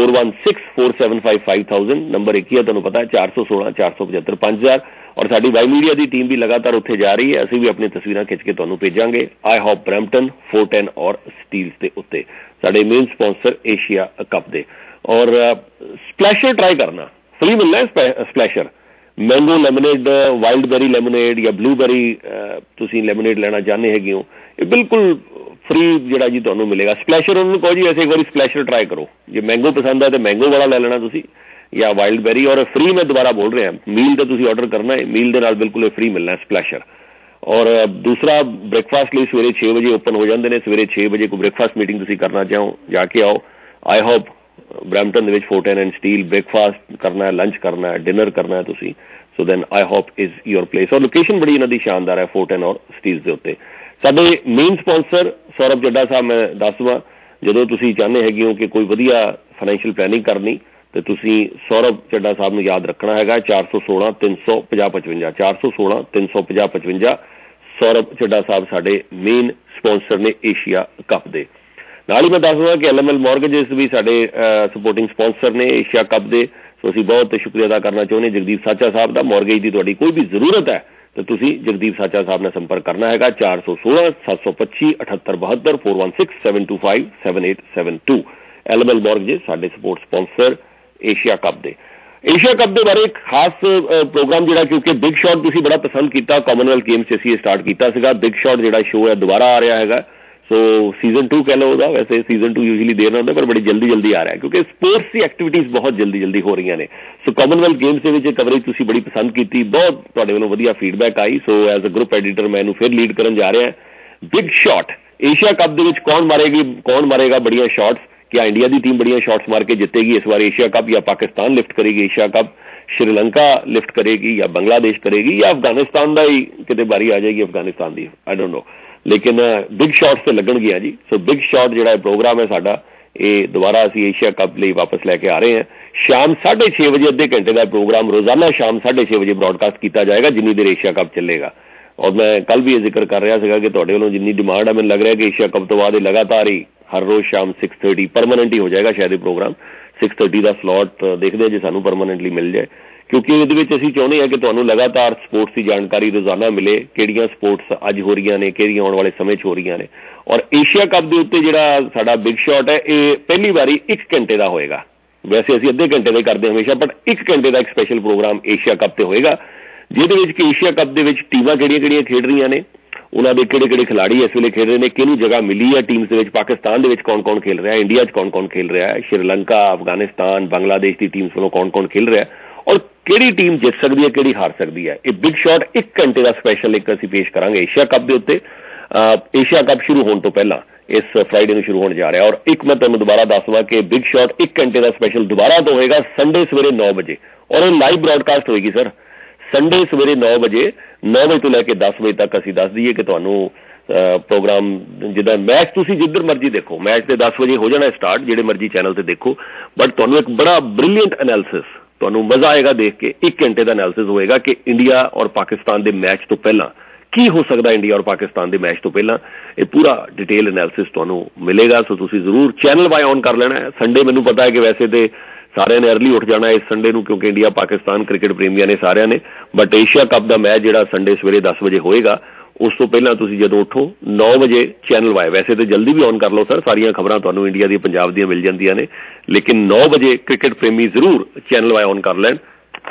4164755000, ਨੰਬਰ ਇੱਕ ਹੀ ਹੈ ਤੁਹਾਨੂੰ ਪਤਾ ਹੈ, 416 475 5000। ਔਰ ਸਾਡੀ ਵਾਈ ਮੀਡੀਆ ਦੀ ਟੀਮ ਵੀ ਲਗਾਤਾਰ ਉੱਥੇ ਜਾ ਰਹੀ ਹੈ, ਅਸੀਂ ਵੀ ਆਪਣੀਆਂ ਤਸਵੀਰਾਂ ਖਿੱਚ ਕੇ ਤੁਹਾਨੂੰ ਭੇਜਾਂਗੇ I hope Brampton fort and ਔਰ ਸਟੀਲਸ ਦੇ ਉੱਤੇ, ਸਾਡੇ ਮੇਨ ਸਪਾਂਸਰ ਏਸ਼ੀਆ ਕੱਪ ਦੇ। ਔਰ ਸਪਲੈਸ਼ਰ ਟਰਾਈ ਕਰਨਾ, ਫ੍ਰੀ ਮਿਲਣਾ ਹੈ splasher, mango lemonade, wild berry lemonade ਜਾਂ ਬਲੂਬੈਰੀ ਤੁਸੀਂ ਲੈਮਨੇਡ ਲੈਣਾ ਚਾਹੁੰਦੇ ਹੈਗੇ ਹੋ, ਇਹ ਬਿਲਕੁਲ ਫ੍ਰੀ ਜਿਹੜਾ ਜੀ ਤੁਹਾਨੂੰ ਮਿਲੇਗਾ। ਸਪਲੈਸ਼ਰ ਉਹਨੂੰ ਕਹੋ ਜੀ ਐਸੇ ਇੱਕ ਵਾਰੀ ਸਪਲੈਸ਼ਰ ਟਰਾਈ ਕਰੋ, ਜੇ ਮੈਂਗੋ ਪਸੰਦ ਹੈ ਤਾਂ ਮੈਂਗੋ ਵਾਲਾ ਲੈ ਲੈਣਾ ਤੁਸੀਂ, ਜਾਂ ਵਾਈਲਡ ਬੈਰੀ। ਔਰ ਫ੍ਰੀ ਮੈਂ ਦੁਬਾਰਾ ਬੋਲ ਰਿਹਾ, ਮੀਲ ਦਾ ਤੁਸੀਂ ਆਰਡਰ ਕਰਨਾ ਹੈ, ਮੀਲ ਦੇ ਨਾਲ ਬਿਲਕੁਲ ਇਹ ਫ੍ਰੀ ਮਿਲਣਾ ਸਪਲੈਸ਼ਰ। ਔਰ ਦੂਸਰਾ ਬ੍ਰੇਕਫਾਸਟ ਲਈ ਸਵੇਰੇ 6 ਵਜੇ ਓਪਨ ਹੋ ਜਾਂਦੇ ਨੇ, ਸਵੇਰੇ 6 ਵਜੇ ਕੋਈ ਬ੍ਰੇਕਫਾਸਟ ਮੀਟਿੰਗ ਤੁਸੀਂ ਕਰਨਾ ਚਾਹੋ ਜਾ ਕੇ ਆਓ। ਆਈ ਹੋਪ ਬਰੈਂਪਟਨ ਦੇ ਵਿੱਚ ਫੋਰਟ ਐਂਡ ਸਟੀਲ ਬ੍ਰੇਕਫਾਸਟ ਕਰਨਾ ਹੈ, ਲੰਚ ਕਰਨਾ ਹੈ, ਡਿਨਰ ਕਰਨਾ ਹੈ ਤੁਸੀਂ, so then IHOP is your place. ਔਰ ਲੋਕੇਸ਼ਨ ਬੜੀ ਇਹਨਾਂ ਦੀ ਸ਼ਾਨਦਾਰ ਹੈ ਫੋਰਟ ਐਂਡ ਔਰ ਸਟੀਲਸ ਦੇ ਉੱਤੇ। ਸਾਡੇ ਮੇਨ ਸਪਾਂਸਰ ਸੌਰਵ ਚੱਡਾ ਸਾਹਿਬ, ਮੈਂ ਦੱਸ ਦਵਾਂ, ਜਦੋਂ ਤੁਸੀਂ ਚਾਹੁੰਦੇ ਹੈਗੇ ਹੋ ਕਿ ਕੋਈ ਵਧੀਆ ਫਾਈਨੈਂਸ਼ੀਅਲ ਪਲੈਨਿੰਗ ਕਰਨੀ ਤੇ ਤੁਸੀਂ ਸੌਰਵ ਚੱਡਾ ਸਾਹਿਬ ਨੂੰ ਯਾਦ ਰੱਖਣਾ ਹੈਗਾ 416 350 55, 416 350 55। ਸੌਰਵ ਚੱਡਾ ਸਾਹਿਬ ਸਾਡੇ ਮੇਨ ਸਪਾਂਸਰ ਨੇ ਏਸ਼ੀਆ ਕੱਪ ਦੇ। ਨਾਲ ਹੀ ਮੈਂ ਦੱਸ ਦਵਾਂ ਕਿ LML ਮੌਰਗੇਜਸ ਵੀ ਸਾਡੇ ਸਪੋਰਟਿੰਗ ਸਪਾਂਸਰ ਨੇ ਏਸ਼ੀਆ ਕੱਪ ਦੇ। ਸੋ ਅਸੀਂ ਬਹੁਤ ਸ਼ੁਕਰੀਆ ਅਦਾ ਕਰਨਾ ਚਾਹੁੰਦੇ ਜਗਦੀਪ ਸਾਚਾ ਸਾਹਿਬ ਦਾ। ਮੌਰਗੇਜ ਦੀ ਤੁਹਾਡੀ ਕੋਈ ਵੀ ਜ਼ਰੂਰਤ ਹੈ ਤਾਂ ਤੁਸੀਂ ਜਗਦੀਪ ਸਾਚਾ ਸਾਹਿਬ ਨਾਲ ਸੰਪਰਕ ਕਰਨਾ ਹੈਗਾ 416 725 7872 416 725 7872। LML ਮੌਰਗੇਜਸ ਸਾਡੇ ਸਪੋਰਟ ਸਪਾਂਸਰ ਏਸ਼ੀਆ ਕੱਪ ਦੇ। ਏਸ਼ੀਆ ਕੱਪ ਦੇ ਬਾਰੇ ਇੱਕ ਖਾਸ ਪ੍ਰੋਗਰਾਮ ਜਿਹੜਾ, ਕਿਉਂਕਿ ਬਿਗ ਸ਼ਾਟ ਤੁਸੀਂ ਬੜਾ ਪਸੰਦ ਕੀਤਾ, ਕਾਮਨਵੈਲਥ ਗੇਮਸ 'ਚ ਅਸੀਂ ਇਹ ਸਟਾਰਟ ਕੀਤਾ ਸੀਗਾ। ਬਿਗ ਸ਼ਾਟ ਜਿਹੜਾ ਸ਼ੋਅ ਹੈ ਦੁਬਾਰਾ ਆ ਰਿਹਾ ਹੈਗਾ, ਸੋ ਸੀਜ਼ਨ 2 ਕਹਿ ਲਓ ਉਹਦਾ, ਵੈਸੇ ਸੀਜ਼ਨ 2 ਯੂਜਲੀ ਦੇਰ ਨਾਲ ਹੁੰਦਾ ਪਰ ਬੜੀ ਜਲਦੀ ਆ ਰਿਹਾ ਕਿਉਂਕਿ ਸਪੋਰਟਸ ਦੀ ਐਕਟੀਵਿਟੀਜ਼ ਬਹੁਤ ਜਲਦੀ ਹੋ ਰਹੀਆਂ ਨੇ। ਸੋ ਕਾਮਨਵੈਲਥ ਗੇਮਸ ਦੇ ਵਿੱਚ ਕਵਰੇਜ ਤੁਸੀਂ ਬੜੀ ਪਸੰਦ ਕੀਤੀ, ਬਹੁਤ ਤੁਹਾਡੇ ਵੱਲੋਂ ਵਧੀਆ ਫੀਡਬੈਕ ਆਈ। So as a group editor ਮੈਂ ਇਹਨੂੰ ਫਿਰ ਲੀਡ ਕਰਨ ਜਾ ਰਿਹਾ। ਬਿਗ ਸ਼ਾਟ ਏਸ਼ੀਆ ਕੱਪ ਦੇ ਵਿੱਚ ਕੌਣ ਮਾਰੇਗਾ ਬੜੀਆਂ ਸ਼ਾਟਸ, क्या इंडिया की टीम बढ़िया शॉट्स मार के जीतेगी इस बार एशिया कप, या पाकिस्तान लिफ्ट करेगी एशिया कप, श्रीलंका लिफ्ट करेगी या बांग्लादेश करेगी, या अफगानिस्तान का ही कितने बारी आ जाएगी अफगानिस्तान की, आई डोंट नो। लेकिन बिग शॉट्स तो लगन गया जी। सो बिग शॉट जो प्रोग्राम है साडा, ये दोबारा असी एशिया कप लिए वापस लैके आ रहे हैं। शाम 6:30 बजे अद्धे घंटे का प्रोग्राम रोजाना शाम 6:30 बजे ब्रॉडकास्ट किया जाएगा जिन्नी देर एशिया कप चलेगा। और मैं कल भी ये जिक्र कर रहा था कि तुहाडे वालों जिन्नी डिमांड है, मैंने लग रहा है कि एशिया कप तो बाद लगातार ही हर रोज शाम 6:30 परमानेंट ही हो जाएगा शायद ये प्रोग्राम। 6:30 का स्लॉट देखते हैं जो सानू परमानेंटली मिल जाए, क्योंकि ये असीं चाहुंदे हां कि तुहानू लगातार स्पोर्ट्स की जानकारी रोजाना मिले, किहड़ियां स्पोर्ट्स अज हो रही ने, किहड़ियां आने वाले समय हो रही ने। और एशिया कप के उत्ते जिहड़ा साडा बिग शॉट है ये पहली बारी 1 घंटे का होएगा। वैसे असीं अद्धे घंटे का करते हमेशा, बट 1 घंटे का एक स्पैशल प्रोग्राम एशिया कप से होएगा, जिहदे विच कि एशिया कप दे विच टीमां किहड़ियां खेड रही ने, उन्होंने किहड़े खिलाड़ी इस वेले खेल रहे हैं, किहनूं जगह मिली है टीम्स दे विच, पाकिस्तान दे विच कौन खेल रहा है, इंडिया च कौन खेल रहा है, श्रीलंका, अफगानिस्तान, बांग्लादेश की टीम्स वालों कौन खेल रहा है, और किहड़ी टीम जित सकती है, किहड़ी हार सकती है। ये बिग शॉट 1 घंटे का स्पैशल एक असीं पेश करांगे एशिया कप के उत्ते। एशिया कप शुरू होने तो पहला इस फ्राइडे में शुरू होने जा रहा है। और एक मैं तुहानूं दोबारा दस देवां कि बिग शॉट 1 घंटे का स्पैशल दोबारा तो होएगा संडे सवेरे 9 बजे, और ये लाइव ब्रॉडकास्ट होएगी सर संडे सवेरे 9 बजे तो लैके 10 बजे तक। असीं दस दईए कि तुहानूं प्रोग्राम जिदा मैच तुसीं जिधर मर्जी देखो, मैच तो 10 बजे हो जाना स्टार्ट, जिहड़े मर्जी चैनल से देखो, बट तुहानूं एक बड़ा ब्रिलियंट एनालिसिस, तुहानूं मजा आएगा देख के। 1 घंटे का एनालिसिस होएगा कि इंडिया और पाकिस्तान के मैच तो पहला की हो सकता, इंडिया और पाकिस्तान के मैच तो पहला ये पूरा डिटेल एनालिसिस तुहानूं मिलेगा। सो तुसीं जरूर चैनल बाय ऑन कर लेना है। संडे मैनूं पता है कि वैसे तो सारे ने अर्ली उठ जाना है इस संडे नूं, क्योंकि इंडिया पाकिस्तान क्रिकेट प्रेमियां ने सारिਆਂ ने, बट एशिया कप का मैच जिहड़ा संडे सवेरे 10 बजे होएगा, उस तो पहला तुसीं जदों उठो 9 बजे चैनल वाए, वैसे तो जल्दी भी ऑन कर लो सर, सारियां खबरां तुहानूं इंडिया दी पंजाब दी मिल जांदियां ने, लेकिन 9 बजे क्रिकेट प्रेमी जरूर चैनल वाए ऑन कर लैण।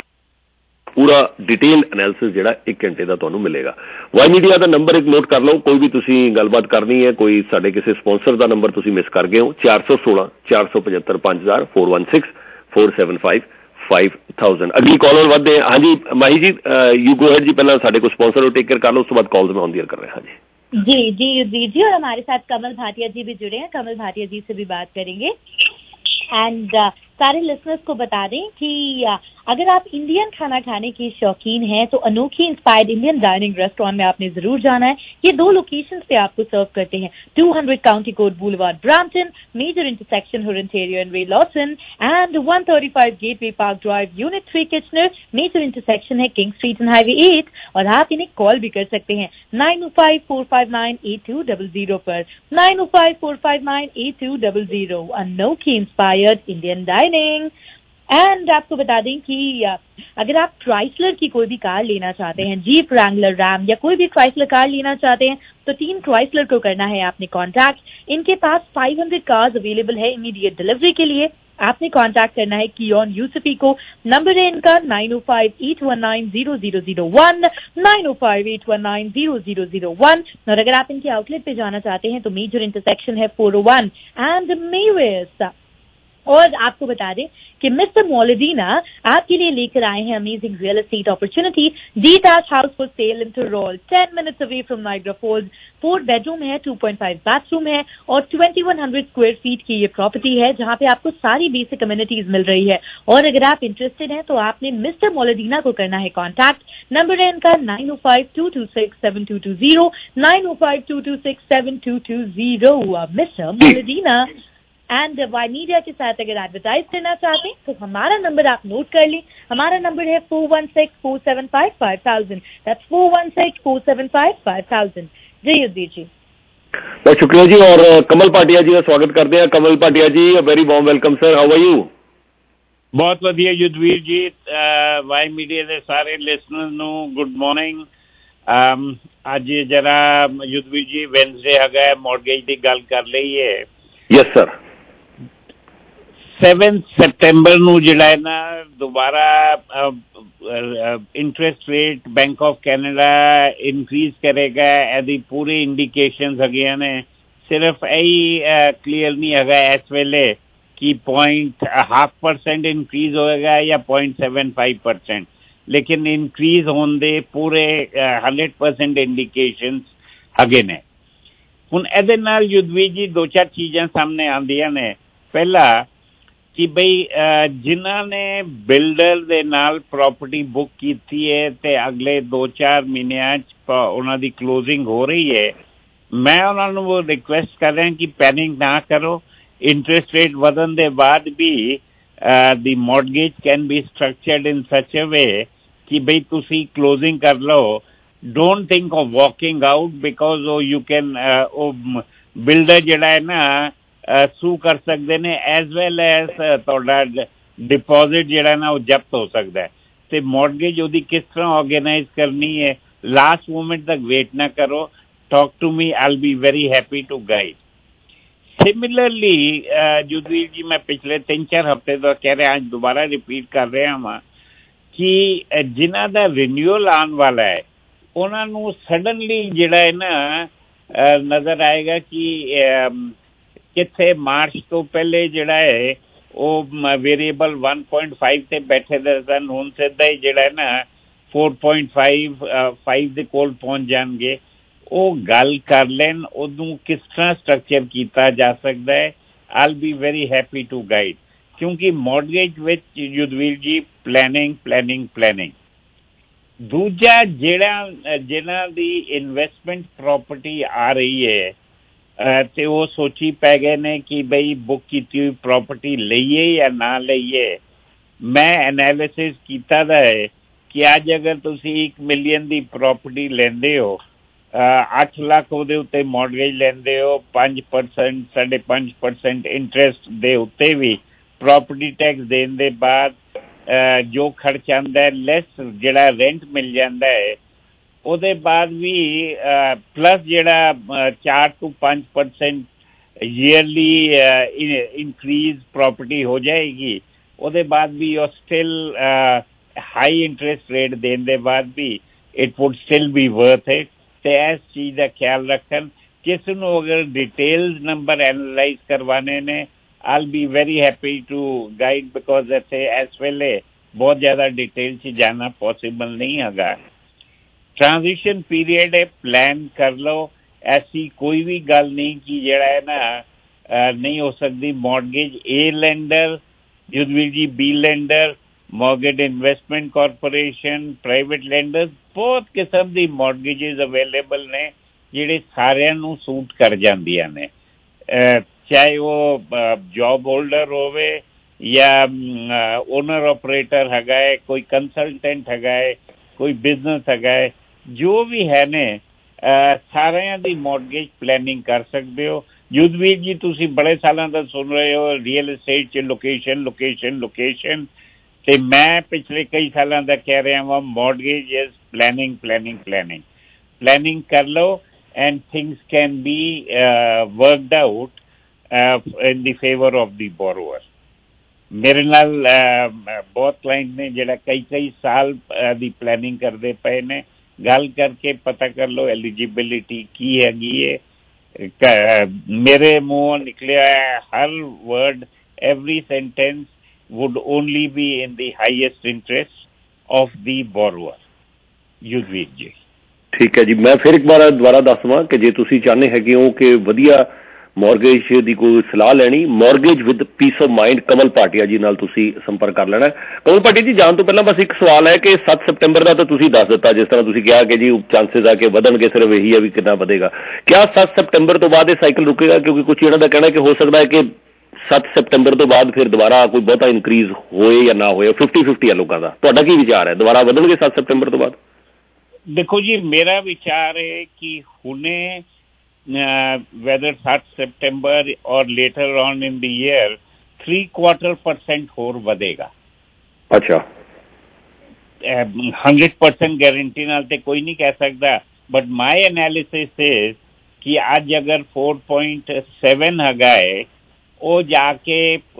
पूरा डिटेल एनालिसिस जिहड़ा 1 घंटे का तुहानूं मिलेगा। वाई मीडिया का नंबर एक नोट कर लो, कोई भी तुसीं गलबात करनी है, कोई साडे किसी स्पॉन्सर का नंबर तुसीं मिस कर गए हो, 416 475 5000 416 475 5000। अगली कॉलर वधदे हैं। हाँ जी माही जी, यू गो हेड जी, पहला साडे को स्पॉन्सर टेक केयर कर लो, उस तो बाद कॉल्स में ऑन द एयर कर रहे हैं। हाँ जी जी, और हमारे साथ कमल भाटिया जी भी जुड़े हैं, कमल भाटिया जी से भी बात करेंगे। एंड सारे लिसनर्स को बता दें कि अगर आप इंडियन खाना खाने के शौकीन हैं तो अनोखी इंस्पायर्ड इंडियन डाइनिंग रेस्टोरेंट में आपने जरूर जाना है। ये 2 लोकेशंस पे आपको सर्व करते हैं, 200 County Court boulevard Brampton, major intersection Hurontario and Ray Lawson, and 135 Gateway Park drive, unit 3 Kitchener, major intersection है किंग स्ट्रीट एंड हाईवे 8। और आप इन्हें कॉल भी कर सकते हैं 905-459-8200 पर, 905-459-8200। अनोखी इंस्पायर्ड इंडियन डाइनिंग। एंड आपको बता दें कि अगर आप क्राइसलर की कोई भी कार लेना चाहते हैं, जीप, रैंगलर, रैम या कोई भी क्राइसलर कार लेना चाहते हैं तो टीम क्राइसलर को करना है आपने कांटेक्ट। इनके पास 500 कार्स अवेलेबल है इमीडिएट डिलीवरी के लिए। आपने कांटेक्ट करना है कियोन यूसुफी को। नंबर है इनका 905-819-0001, 905-819-0001। और अगर आप इनके आउटलेट पे जाना चाहते हैं तो मेजर इंटरसेक्शन है 401 एंड मेविस। और आपको बता दें कि मिस्टर मोलिडीना आपके लिए लेकर आए हैं amazing real estate opportunity, detached house for sale in Toronto, 10 minutes away from Niagara Falls, 4 bedroom है, 2.5 बाथरूम है और 2100 स्क्वायर फीट की ये प्रॉपर्टी है जहां पे आपको सारी बेसिक कम्युनिटीज मिल रही है। और अगर आप इंटरेस्टेड हैं तो आपने मिस्टर मोलिडीना को करना है कांटेक्ट। नंबर है इनका 905-226-7220, 905-226-7220। Mister Molidina. And Y media के साथ अगर एडवर्टाइज करना चाहते हैं तो हमारा नंबर आप नोट कर लें। हमारा नंबर है 416-475-5000। दैट्स 416-475-5000। जी युद्धवीर जी। बहुत शुक्रिया जी। और कमल भाटिया जी का स्वागत करते हैं। Kamal Bhatia ji, very warm welcome sir, how are you? बहुत ਵਧੀਆ युद्धवीर जी। वाई मीडिया ਦੇ ਸਾਰੇ ਲਿਸਨਰਸ ਨੂੰ ਗੁੱਡ ਮਾਰਨਿੰਗ। ਅੱਜ ਜਰਾ युद्धवीर जी ਵੈਨਸਡੇ ਹੈਗਾ, ਮੌਰਗੇਜ ਦੀ ਗੱਲ ਕਰ ਲਈਏ। Yes sir. 7 ਸਤੰਬਰ ਨੂੰ ਜਿਹੜਾ ਹੈ ਨਾ ਦੁਬਾਰਾ interest rate bank of Canada increase ਕਰੇਗਾ। ਇਹਦੀ ਪੂਰੀ ਇੰਡੀਕੇਸ਼ਨਸ ਹੈਗੀਆਂ ਨੇ। ਸਿਰਫ ਇਹੀ ਕਲੀਅਰ ਨਹੀਂ ਹੈਗਾ ਇਸ ਵੇਲੇ कि 0.5% इंक्रीज होएगा या 0.75%, लेकिन इंक्रीज होने दे पूरे 100% इंडिकेशंस हैगे ने। हुण इहदे नाल युद्धवीर जी 2-4 चीज़ां सामने आंदियां ने। पहला कि बई जिन्हां ने बिल्डर दे नाल प्रॉपर्टी बुक कीती है ते अगले 2-4 महीनिਆਂ च उन्हां दी क्लोजिंग हो रही है, मैं उन्हां नूं रिक्वेस्ट कर रहा कि पैनिक ना करो। इंटरेस्ट रेट ਵਧਣ ਦੇ ਬਾਅਦ भी the mortgage can be structured in such a way कि भाई तुसी closing कर लो। Don't think of walking out because you can builder ਜਿਹੜਾ ਹੈ ਨਾ sue ਕਰ ਸਕਦੇ ਨੇ, as well as ਤੁਹਾਡਾ deposit ਜਿਹੜਾ ਨਾ ਉਹ ਜ਼ਬਤ ਹੋ ਸਕਦਾ ਹੈ। ਤੇ mortgage ਉਹਦੀ ਕਿਸ ਤਰ੍ਹਾਂ organize ਕਰਨੀ ਹੈ, last moment तक wait ना करो। Talk to me, I'll be very happy to guide। Similarly Yudhvir ji, मैं पिछले 3-4 हफ्ते तो कह रहा, आज दोबारा रिपीट कर रहा हाँ कि जिन्हां दा रिन्यूअल आने वाला है उन्होंने सडनली जिहड़ा है ना नजर आएगा कि किथे मार्च तो पहले जिहड़ा है वो वेरिएबल 1.5 ते बैठे दे सन, हुण सीधा ही जिहड़ा है ना 4.5 दे कोल पहुंच जाएंगे। ਉਹ ਗੱਲ ਕਰ ਲੈਣ ਉਹਨੂੰ ਕਿਸ ਤਰ੍ਹਾਂ ਸਟਰਕਚਰ ਕੀਤਾ ਜਾ ਸਕਦਾ ਹੈ। I'll be very happy to guide, ਕਿਉਂਕਿ ਮੌਰਗੇਜ ਵਿੱਚ युद्धवीर ਜੀ ਪਲੈਨਿੰਗ। ਦੂਜਾ ਜਿਹਨਾਂ ਦੀ ਇਨਵੈਸਟਮੈਂਟ ਪ੍ਰੋਪਰਟੀ ਆ ਰਹੀ ਹੈ ਤੇ ਉਹ ਸੋਚੀ ਪੈ ਗਏ ਨੇ ਕਿ ਬਈ ਬੁੱਕ ਕੀਤੀ ਹੋਈ ਪ੍ਰੋਪਰਟੀ ਲਈਏ ਜਾਂ ਨਾ ਲਈਏ। ਮੈਂ ਐਨਾਲਿਸਿਸ ਕੀਤਾ ਦਾ ਹੈ ਕਿ ਅੱਜ ਅਗਰ ਤੁਸੀਂ 1 ਮਿਲੀਅਨ ਦੀ ਪ੍ਰੋਪਰਟੀ ਲੈਂਦੇ ਹੋ, 8 ਲੱਖ ਉਹਦੇ ਉੱਤੇ ਮੌਰਗੇਜ ਲੈਂਦੇ ਹੋ, 5% 5.5% ਇੰਟਰਸਟ ਦੇ ਉੱਤੇ ਵੀ ਪ੍ਰੋਪਰਟੀ ਟੈਕਸ ਦੇਣ ਦੇ ਬਾਅਦ ਜੋ ਖਰਚ ਆਉਂਦਾ ਹੈ ਲੈਸ ਜਿਹੜਾ ਰੈਂਟ ਮਿਲ ਜਾਂਦਾ ਹੈ, ਉਹਦੇ ਬਾਅਦ ਵੀ ਪਲੱਸ ਜਿਹੜਾ 4 ਤੋਂ 5% ਈਅਰਲੀ ਇਨਕਰੀਜ਼ ਪ੍ਰੋਪਰਟੀ ਹੋ ਜਾਏਗੀ। ਉਹਦੇ ਬਾਅਦ ਵੀ ਉਹ ਸਟਿਲ ਹਾਈ ਇੰਟਰਸਟ ਰੇਟ ਦੇਣ ਦੇ ਬਾਅਦ ਵੀ it would still be worth it. ਤੇ ਇਸ ਚੀਜ਼ ਦਾ ਖਿਆਲ ਰੱਖਣ। ਕਿਸ ਨੂੰ ਅਗਰ ਡਿਟੇਲਸ ਨੰਬਰ ਐਨਾਲਾਈਜ਼ ਕਰਵਾਣੇ ਨੇ, I'll be very happy to guide, because ਇੱਥੇ ਇਸ ਵੇਲੇ ਬਹੁਤ ਜ਼ਿਆਦਾ ਡਿਟੇਲ 'ਚ ਜਾਣਾ ਪੋਸੀਬਲ ਨਹੀਂ ਹੈਗਾ। ਟ੍ਰਾਂਜ਼ਿਸ਼ਨ ਪੀਰੀਅਡ ਹੈ, ਪਲਾਨ ਕਰ ਲਓ। ਐਸੀ ਕੋਈ ਵੀ ਗੱਲ ਨਹੀਂ ਕਿ ਜਿਹੜਾ ਹੈ ਨਾ नहीं हो सकती। Mortgage A lender, Yudhvir ji B lender, mortgage investment corporation, private lenders, बहुत किस्म दी मॉर्गेजेस अवेलेबल ने ਜਿਹੜੇ ਸਾਰਿਆਂ ਨੂੰ ਸੂਟ ਕਰ ਜਾਂਦੀਆਂ ਨੇ, ਚਾਹੇ ਉਹ ਜੌਬ ਹੋਲਡਰ ਹੋਵੇ ਜਾਂ ਓਨਰ ਆਪਰੇਟਰ ਹੈਗਾ ਹੈ, ਕੋਈ ਕੰਸਲਟੈਂਟ ਹੈਗਾ ਹੈ, ਕੋਈ ਬਿਜ਼ਨਸ ਹੈਗਾ ਹੈ, ਜੋ ਵੀ ਹੈ ਨੇ ਸਾਰਿਆਂ ਦੀ ਮੌਰਗੇਜ ਪਲੈਨਿੰਗ ਕਰ ਸਕਦੇ ਹੋ। ਯੁੱਧਵੀਰ ਜੀ ਤੁਸੀਂ ਬੜੇ ਸਾਲਾਂ ਦਾ ਸੁਣ ਰਹੇ ਹੋ ਰੀਅਲ ਏਸਟੇਟ 'ਚ ਲੋਕੇਸ਼ਨ ਲੋਕੇਸ਼ਨ ਲੋਕੇਸ਼ਨ, ਤੇ ਮੈਂ ਪਿਛਲੇ ਕਈ ਸਾਲਾਂ ਦਾ ਕਹਿ ਰਿਹਾ ਵਾਂ mortgage is planning planning planning planning ਕਰ ਲਓ and things can be worked out in the favor of the borrower। ਮੇਰੇ ਨਾਲ ਬਹੁਤ ਕਲਾਇੰਟ ਨੇ ਜਿਹੜਾ ਕਈ ਸਾਲ ਦੀ ਪਲੈਨਿੰਗ ਕਰਦੇ ਪਏ ਨੇ, ਗੱਲ ਕਰਕੇ ਪਤਾ ਕਰ ਲਓ ਐਲੀਜੀਬਿਲਿਟੀ ਕੀ ਹੈਗੀ ਹੈ। ਮੇਰੇ ਮੂੰਹੋਂ ਨਿਕਲਿਆ ਹਰ word, every sentence would only be in the highest interest of the borrower। Yudhvir ji ਠੀਕ ਹੈ ਜੀ, ਮੈਂ ਫਿਰ ਇੱਕ ਵਾਰ ਦੁਬਾਰਾ ਦੱਸ ਦੇਵਾਂ ਕਿ ਜੇ ਤੁਸੀਂ ਚਾਹੁੰਦੇ ਹੈਗੇ ਹੋ ਕਿ ਵਧੀਆ ਮੌਰਗੇਜ ਦੀ ਕੋਈ ਸਲਾਹ ਲੈਣੀ, mortgage with peace of mind, Kamal Bhatia ji ਨਾਲ ਤੁਸੀਂ ਸੰਪਰਕ ਕਰ ਲੈਣਾ। ਕਮਲ ਭਾਟੀਆ ਜੀ ਜਾਣ ਤੋਂ ਪਹਿਲਾਂ ਬਸ ਇੱਕ ਸਵਾਲ ਹੈ ਕਿ 7 ਸਤੰਬਰ ਦਾ ਤਾਂ ਤੁਸੀਂ ਦੱਸ ਦਿੱਤਾ, ਜਿਸ ਤਰ੍ਹਾਂ ਤੁਸੀਂ ਕਿਹਾ ਕਿ ਜੀ ਚਾਂਸਸ ਆ ਕਿ ਵਧਣਗੇ, ਸਿਰਫ ਇਹੀ ਹੈ ਵੀ ਕਿੰਨਾ ਵਧੇਗਾ। ਕਿਆ 7 ਸਤੰਬਰ ਤੋਂ ਬਾਅਦ ਇਹ ਸਾਈਕਲ ਰੁਕੇਗਾ? ਕਿਉਂਕਿ ਕੁਛ ਇਹਨਾਂ ਦਾ ਕਹਿਣਾ ਕਿ ਹੋ ਸਕਦਾ ਹੈ ਕਿ 7 ਸਤੰਬਰ ਤੋਂ ਬਾਅਦ ਫਿਰ ਦੁਬਾਰਾ ਕੋਈ ਬਹੁਤਾ ਇਨਕਰੀਜ਼ ਹੋਏ ਜਾਂ ਨਾ ਹੋਏ। 50-50 ਹੈ ਲੋਕਾਂ ਦਾ, ਤੁਹਾਡਾ ਕੀ ਵਿਚਾਰ ਹੈ? ਦੁਬਾਰਾ ਵਧਣਗੇ 7 ਸਤੰਬਰ ਤੋਂ ਬਾਅਦ? ਦੇਖੋ ਜੀ, ਮੇਰਾ ਵਿਚਾਰ ਹੈ ਕਿ ਹੁਣੇ whether 7 September or later on in the year 0.75% ਹੋਰ ਵਧੇਗਾ। ਅੱਛਾ, 100% ਗਾਰੰਟੀ ਨਾਲ ਤੇ ਕੋਈ ਨਹੀਂ ਕਹਿ ਸਕਦਾ, ਬਟ ਮਾਈ ਐਨਾਲਿਸਿਸ ਇਜ਼ ਕਿ ਅੱਜ ਅਗਰ 4.7 ਹੈਗਾ ਹੈ, ਉਹ ਜਾ ਕੇ